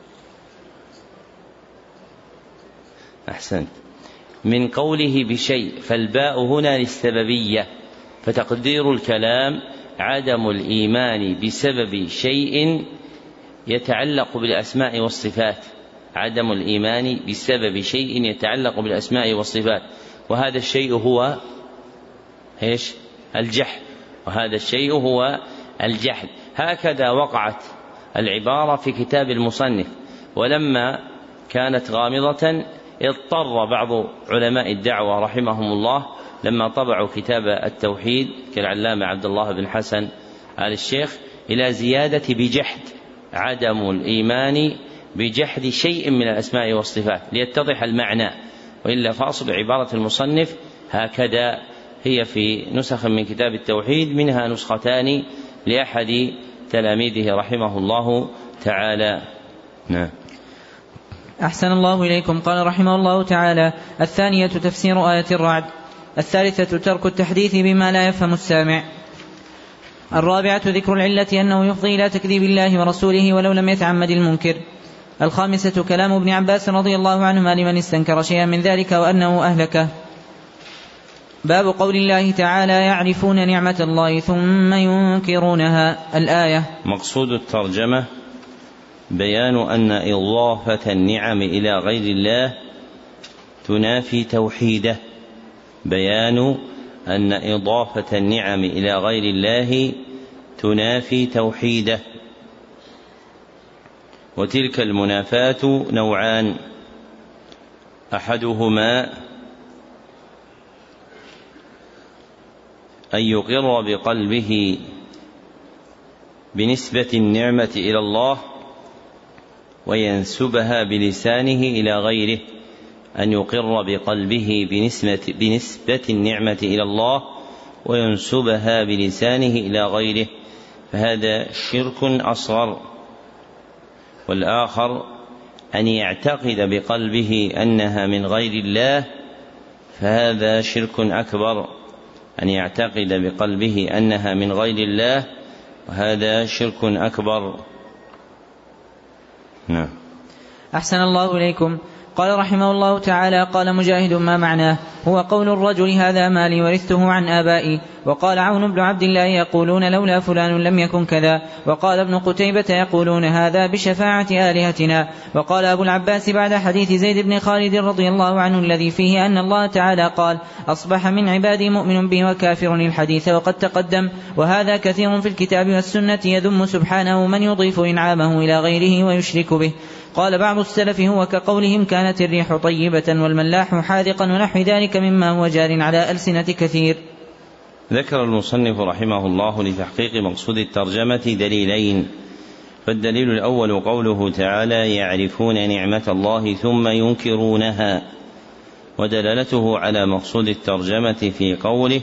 أحسنت. من قوله بشيء، فالباء هنا للسببية، فتقدير الكلام عدم الإيمان بسبب شيء يتعلق بالأسماء والصفات، عدم الإيمان بسبب شيء يتعلق بالأسماء والصفات، وهذا الشيء هو إيش؟ الجحد، وهذا الشيء هو الجحد. هكذا وقعت العبارة في كتاب المصنف، ولما كانت غامضة اضطر بعض علماء الدعوة رحمهم الله لما طبعوا كتاب التوحيد كالعلامة عبد الله بن حسن آل الشيخ إلى زيادة بجحد، عدم الإيمان بجحد شيء من الأسماء والصفات، ليتضح المعنى، وإلا فاصل عبارة المصنف هكذا هي في نسخ من كتاب التوحيد، منها نسختان لأحد تلاميذه رحمه الله تعالى. نعم. أحسن الله إليكم. قال رحمه الله تعالى: الثانية تفسير آية الرعد. الثالثة ترك التحديث بما لا يفهم السامع. الرابعة ذكر العلة أنه يفضي إلى تكذيب الله ورسوله ولو لم يتعمد المنكر. الخامسة كلام ابن عباس رضي الله عنهما لمن استنكر شيئا من ذلك وأنه أهلكه. باب قول الله تعالى: يعرفون نعمة الله ثم ينكرونها. الآية. مقصود الترجمة بيان أن إضافة النعم إلى غير الله تنافي توحيده، بيان أن إضافة النعم إلى غير الله تنافي توحيده. وتلك المنافاة نوعان: أحدهما أن يقر بقلبه بنسبة النعمة إلى الله وينسبها بلسانه إلى غيره، أن يقر بقلبه بنسبة, بنسبة النعمة إلى الله وينسبها بلسانه إلى غيره، فهذا شرك أصغر. والآخر أن يعتقد بقلبه أنها من غير الله، فهذا شرك أكبر، أن يعتقد بقلبه أنها من غير الله وهذا شرك أكبر. نعم. أحسن الله إليكم. قال رحمه الله تعالى: قال مجاهد: ما معناه؟ هو قول الرجل: هذا مالي ورثته عن آبائي. وقال عون بن عبد الله: يقولون لولا فلان لم يكن كذا. وقال ابن قتيبة: يقولون هذا بشفاعة آلهتنا. وقال أبو العباس بعد حديث زيد بن خالد رضي الله عنه الذي فيه أن الله تعالى قال: أصبح من عبادي مؤمن بي وكافر، الحديث وقد تقدم. وهذا كثير في الكتاب والسنة يذم سبحانه من يضيف إنعامه إلى غيره ويشرك به. قال بعض السلف: هو كقولهم كانت الريح طيبة والملاح حاذقا ونحو ذلك مما هو جار على ألسنة كثير. ذكر المصنف رحمه الله لتحقيق مقصود الترجمة دليلين: فالدليل الأول قوله تعالى: يعرفون نعمة الله ثم ينكرونها، ودلالته على مقصود الترجمة في قوله: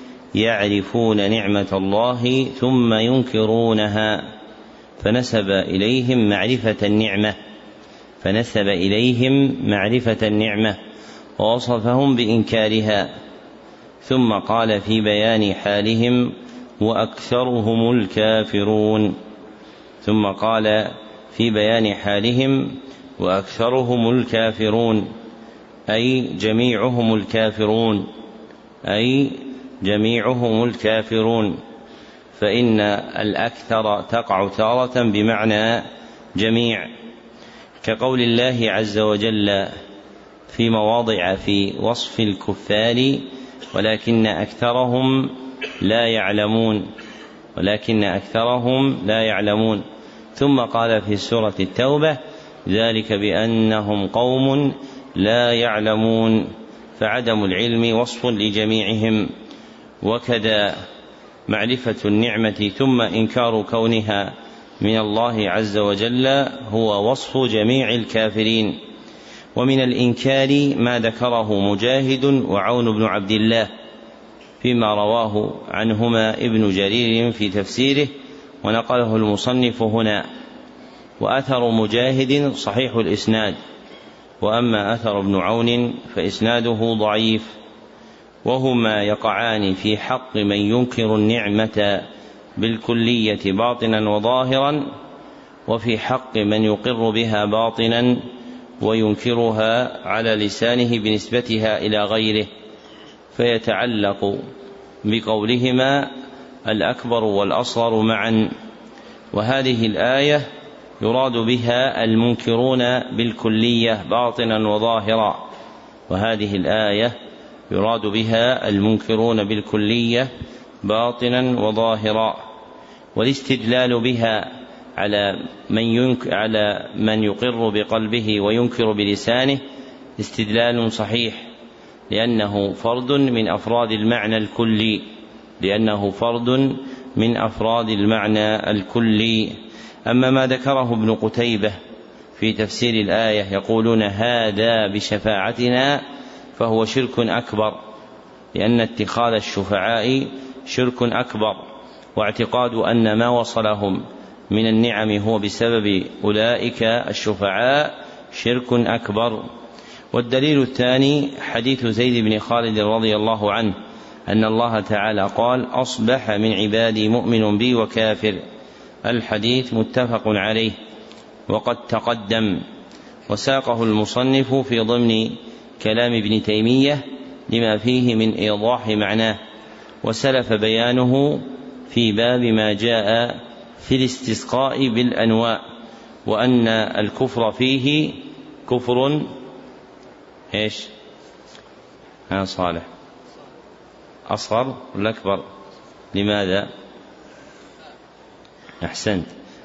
يعرفون نعمة الله ثم ينكرونها، فنسب إليهم معرفة النعمة فنسب إليهم معرفة النعمة ووصفهم بإنكارها، ثم قال في بيان حالهم: وأكثرهم الكافرون ثم قال في بيان حالهم: وأكثرهم الكافرون أي جميعهم الكافرون أي جميعهم الكافرون فإن الأكثر تقع تارة بمعنى جميع، كقول الله عز وجل في مواضع في وصف الكفار: ولكن أكثرهم لا يعلمون ولكن أكثرهم لا يعلمون ثم قال في سورة التوبة: ذلك بأنهم قوم لا يعلمون، فعدم العلم وصف لجميعهم. وكذا معرفة النعمة ثم إنكار كونها من الله عز وجل هو وصف جميع الكافرين. ومن الإنكار ما ذكره مجاهد وعون بن عبد الله فيما رواه عنهما ابن جرير في تفسيره ونقله المصنف هنا. وأثر مجاهد صحيح الإسناد، وأما أثر ابن عون فإسناده ضعيف، وهما يقعان في حق من ينكر النعمة بالكلية باطنا وظاهرا، وفي حق من يقر بها باطنا وينكرها على لسانه بنسبتها إلى غيره، فيتعلق بقولهما الأكبر والأصغر معا. وهذه الآية يراد بها المنكرون بالكلية باطنا وظاهرا وهذه الآية يراد بها المنكرون بالكلية باطنا وظاهرا. والاستدلال بها على من, ينك على من يقر بقلبه وينكر بلسانه استدلال صحيح، لأنه فرد من أفراد المعنى الكلي لأنه فرد من أفراد المعنى الكلي. أما ما ذكره ابن قتيبة في تفسير الآية يقولون هذا بشفاعتنا فهو شرك أكبر، لأن اتخاذ الشفعاء شرك أكبر، واعتقاد أن ما وصلهم من النعم هو بسبب أولئك الشفعاء شرك أكبر. والدليل الثاني حديث زيد بن خالد رضي الله عنه أن الله تعالى قال: أصبح من عبادي مؤمن بي وكافر، الحديث متفق عليه وقد تقدم، وساقه المصنف في ضمن كلام ابن تيمية لما فيه من إيضاح معناه، وسلف بيانه في باب ما جاء في الاستسقاء بالأنواع، وأن الكفر فيه كفر إيش؟ ها صالح، أصغر ولا أكبر؟ لماذا؟ أحسنت،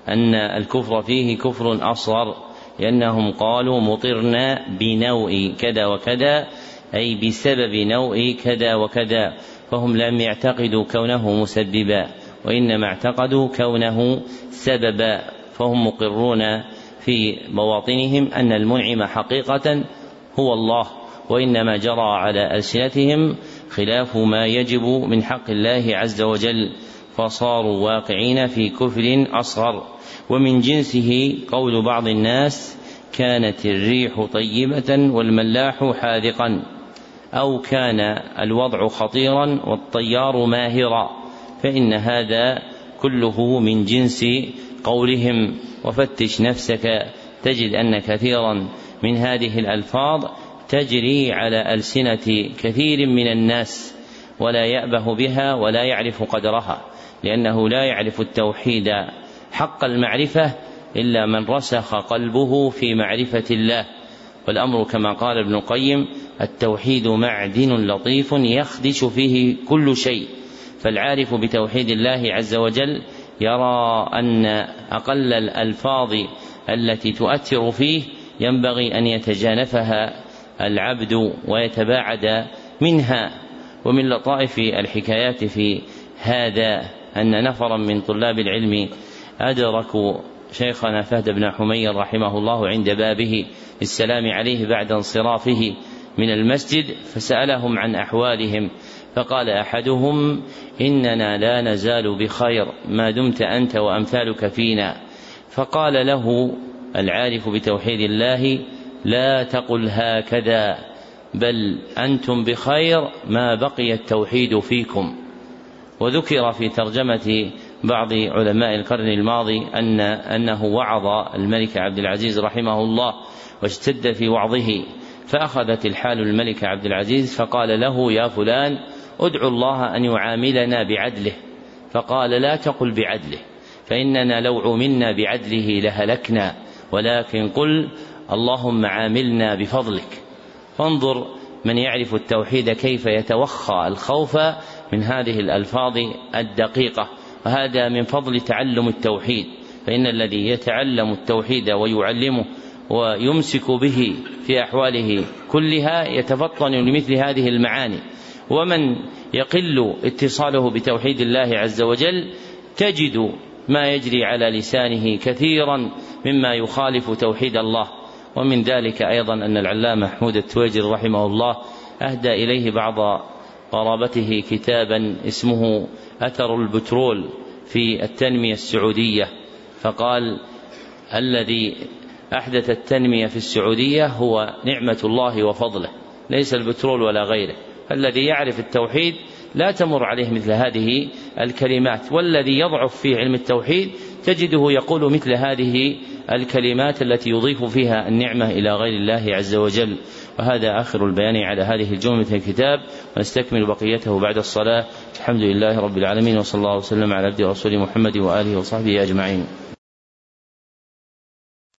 أن الكفر فيه كفر أصغر، لأنهم قالوا مطرنا بنوء كذا وكذا، أي بسبب نوء كذا وكذا، فهم لم يعتقدوا كونه مسببا، وإنما اعتقدوا كونه سببا، فهم مقرون في مواطنهم أن المنعم حقيقة هو الله، وإنما جرى على ألسنتهم خلاف ما يجب من حق الله عز وجل، فصاروا واقعين في كفر أصغر. ومن جنسه قول بعض الناس كانت الريح طيبة والملاح حاذقا، أو كان الوضع خطيرا والطيار ماهرا، فإن هذا كله من جنس قولهم. وفتش نفسك تجد أن كثيرا من هذه الألفاظ تجري على ألسنة كثير من الناس، ولا يأبه بها ولا يعرف قدرها، لأنه لا يعرف التوحيد حق المعرفة إلا من رسخ قلبه في معرفة الله. والأمر كما قال ابن القيم: التوحيد معدن لطيف يخدش فيه كل شيء. فالعارف بتوحيد الله عز وجل يرى أن أقل الألفاظ التي تؤثر فيه ينبغي أن يتجانفها العبد ويتباعد منها. ومن لطائف الحكايات في هذا أن نفرا من طلاب العلم أدركوا شيخنا فهد بن حمير رحمه الله عند بابه السلام عليه بعد انصرافه من المسجد، فسألهم عن أحوالهم، فقال أحدهم: إننا لا نزال بخير ما دمت أنت وأمثالك فينا. فقال له العارف بتوحيد الله: لا تقل هكذا، بل أنتم بخير ما بقي التوحيد فيكم. وذكر في ترجمة بعض علماء القرن الماضي أن أنه وعظ الملك عبد العزيز رحمه الله واشتد في وعظه، فأخذت الحال الملك عبد العزيز فقال له: يا فلان، ادعو الله أن يعاملنا بعدله. فقال: لا تقل بعدله، فإننا لو عملنا بعدله لهلكنا، ولكن قل اللهم عاملنا بفضلك. فانظر من يعرف التوحيد كيف يتوخى الخوف من هذه الألفاظ الدقيقة، وهذا من فضل تعلم التوحيد، فإن الذي يتعلم التوحيد ويعلمه ويمسك به في أحواله كلها يتفطن لمثل هذه المعاني. ومن يقل اتصاله بتوحيد الله عز وجل تجد ما يجري على لسانه كثيرا مما يخالف توحيد الله. ومن ذلك أيضا أن العلامة محمود التويجري رحمه الله أهدى إليه بعض قرابته كتابا اسمه أثر البترول في التنمية السعودية، فقال: الذي أحدث التنمية في السعودية هو نعمة الله وفضله، ليس البترول ولا غيره. الذي يعرف التوحيد لا تمر عليه مثل هذه الكلمات، والذي يضعف في علم التوحيد تجده يقول مثل هذه الكلمات التي يضيف فيها النعمة إلى غير الله عز وجل. وهذا آخر البيان على هذه الجملة من الكتاب، ونستكمل بقيته بعد الصلاة. الحمد لله رب العالمين، وصلى الله وسلم على عبده ورسوله محمد وآله وصحبه أجمعين.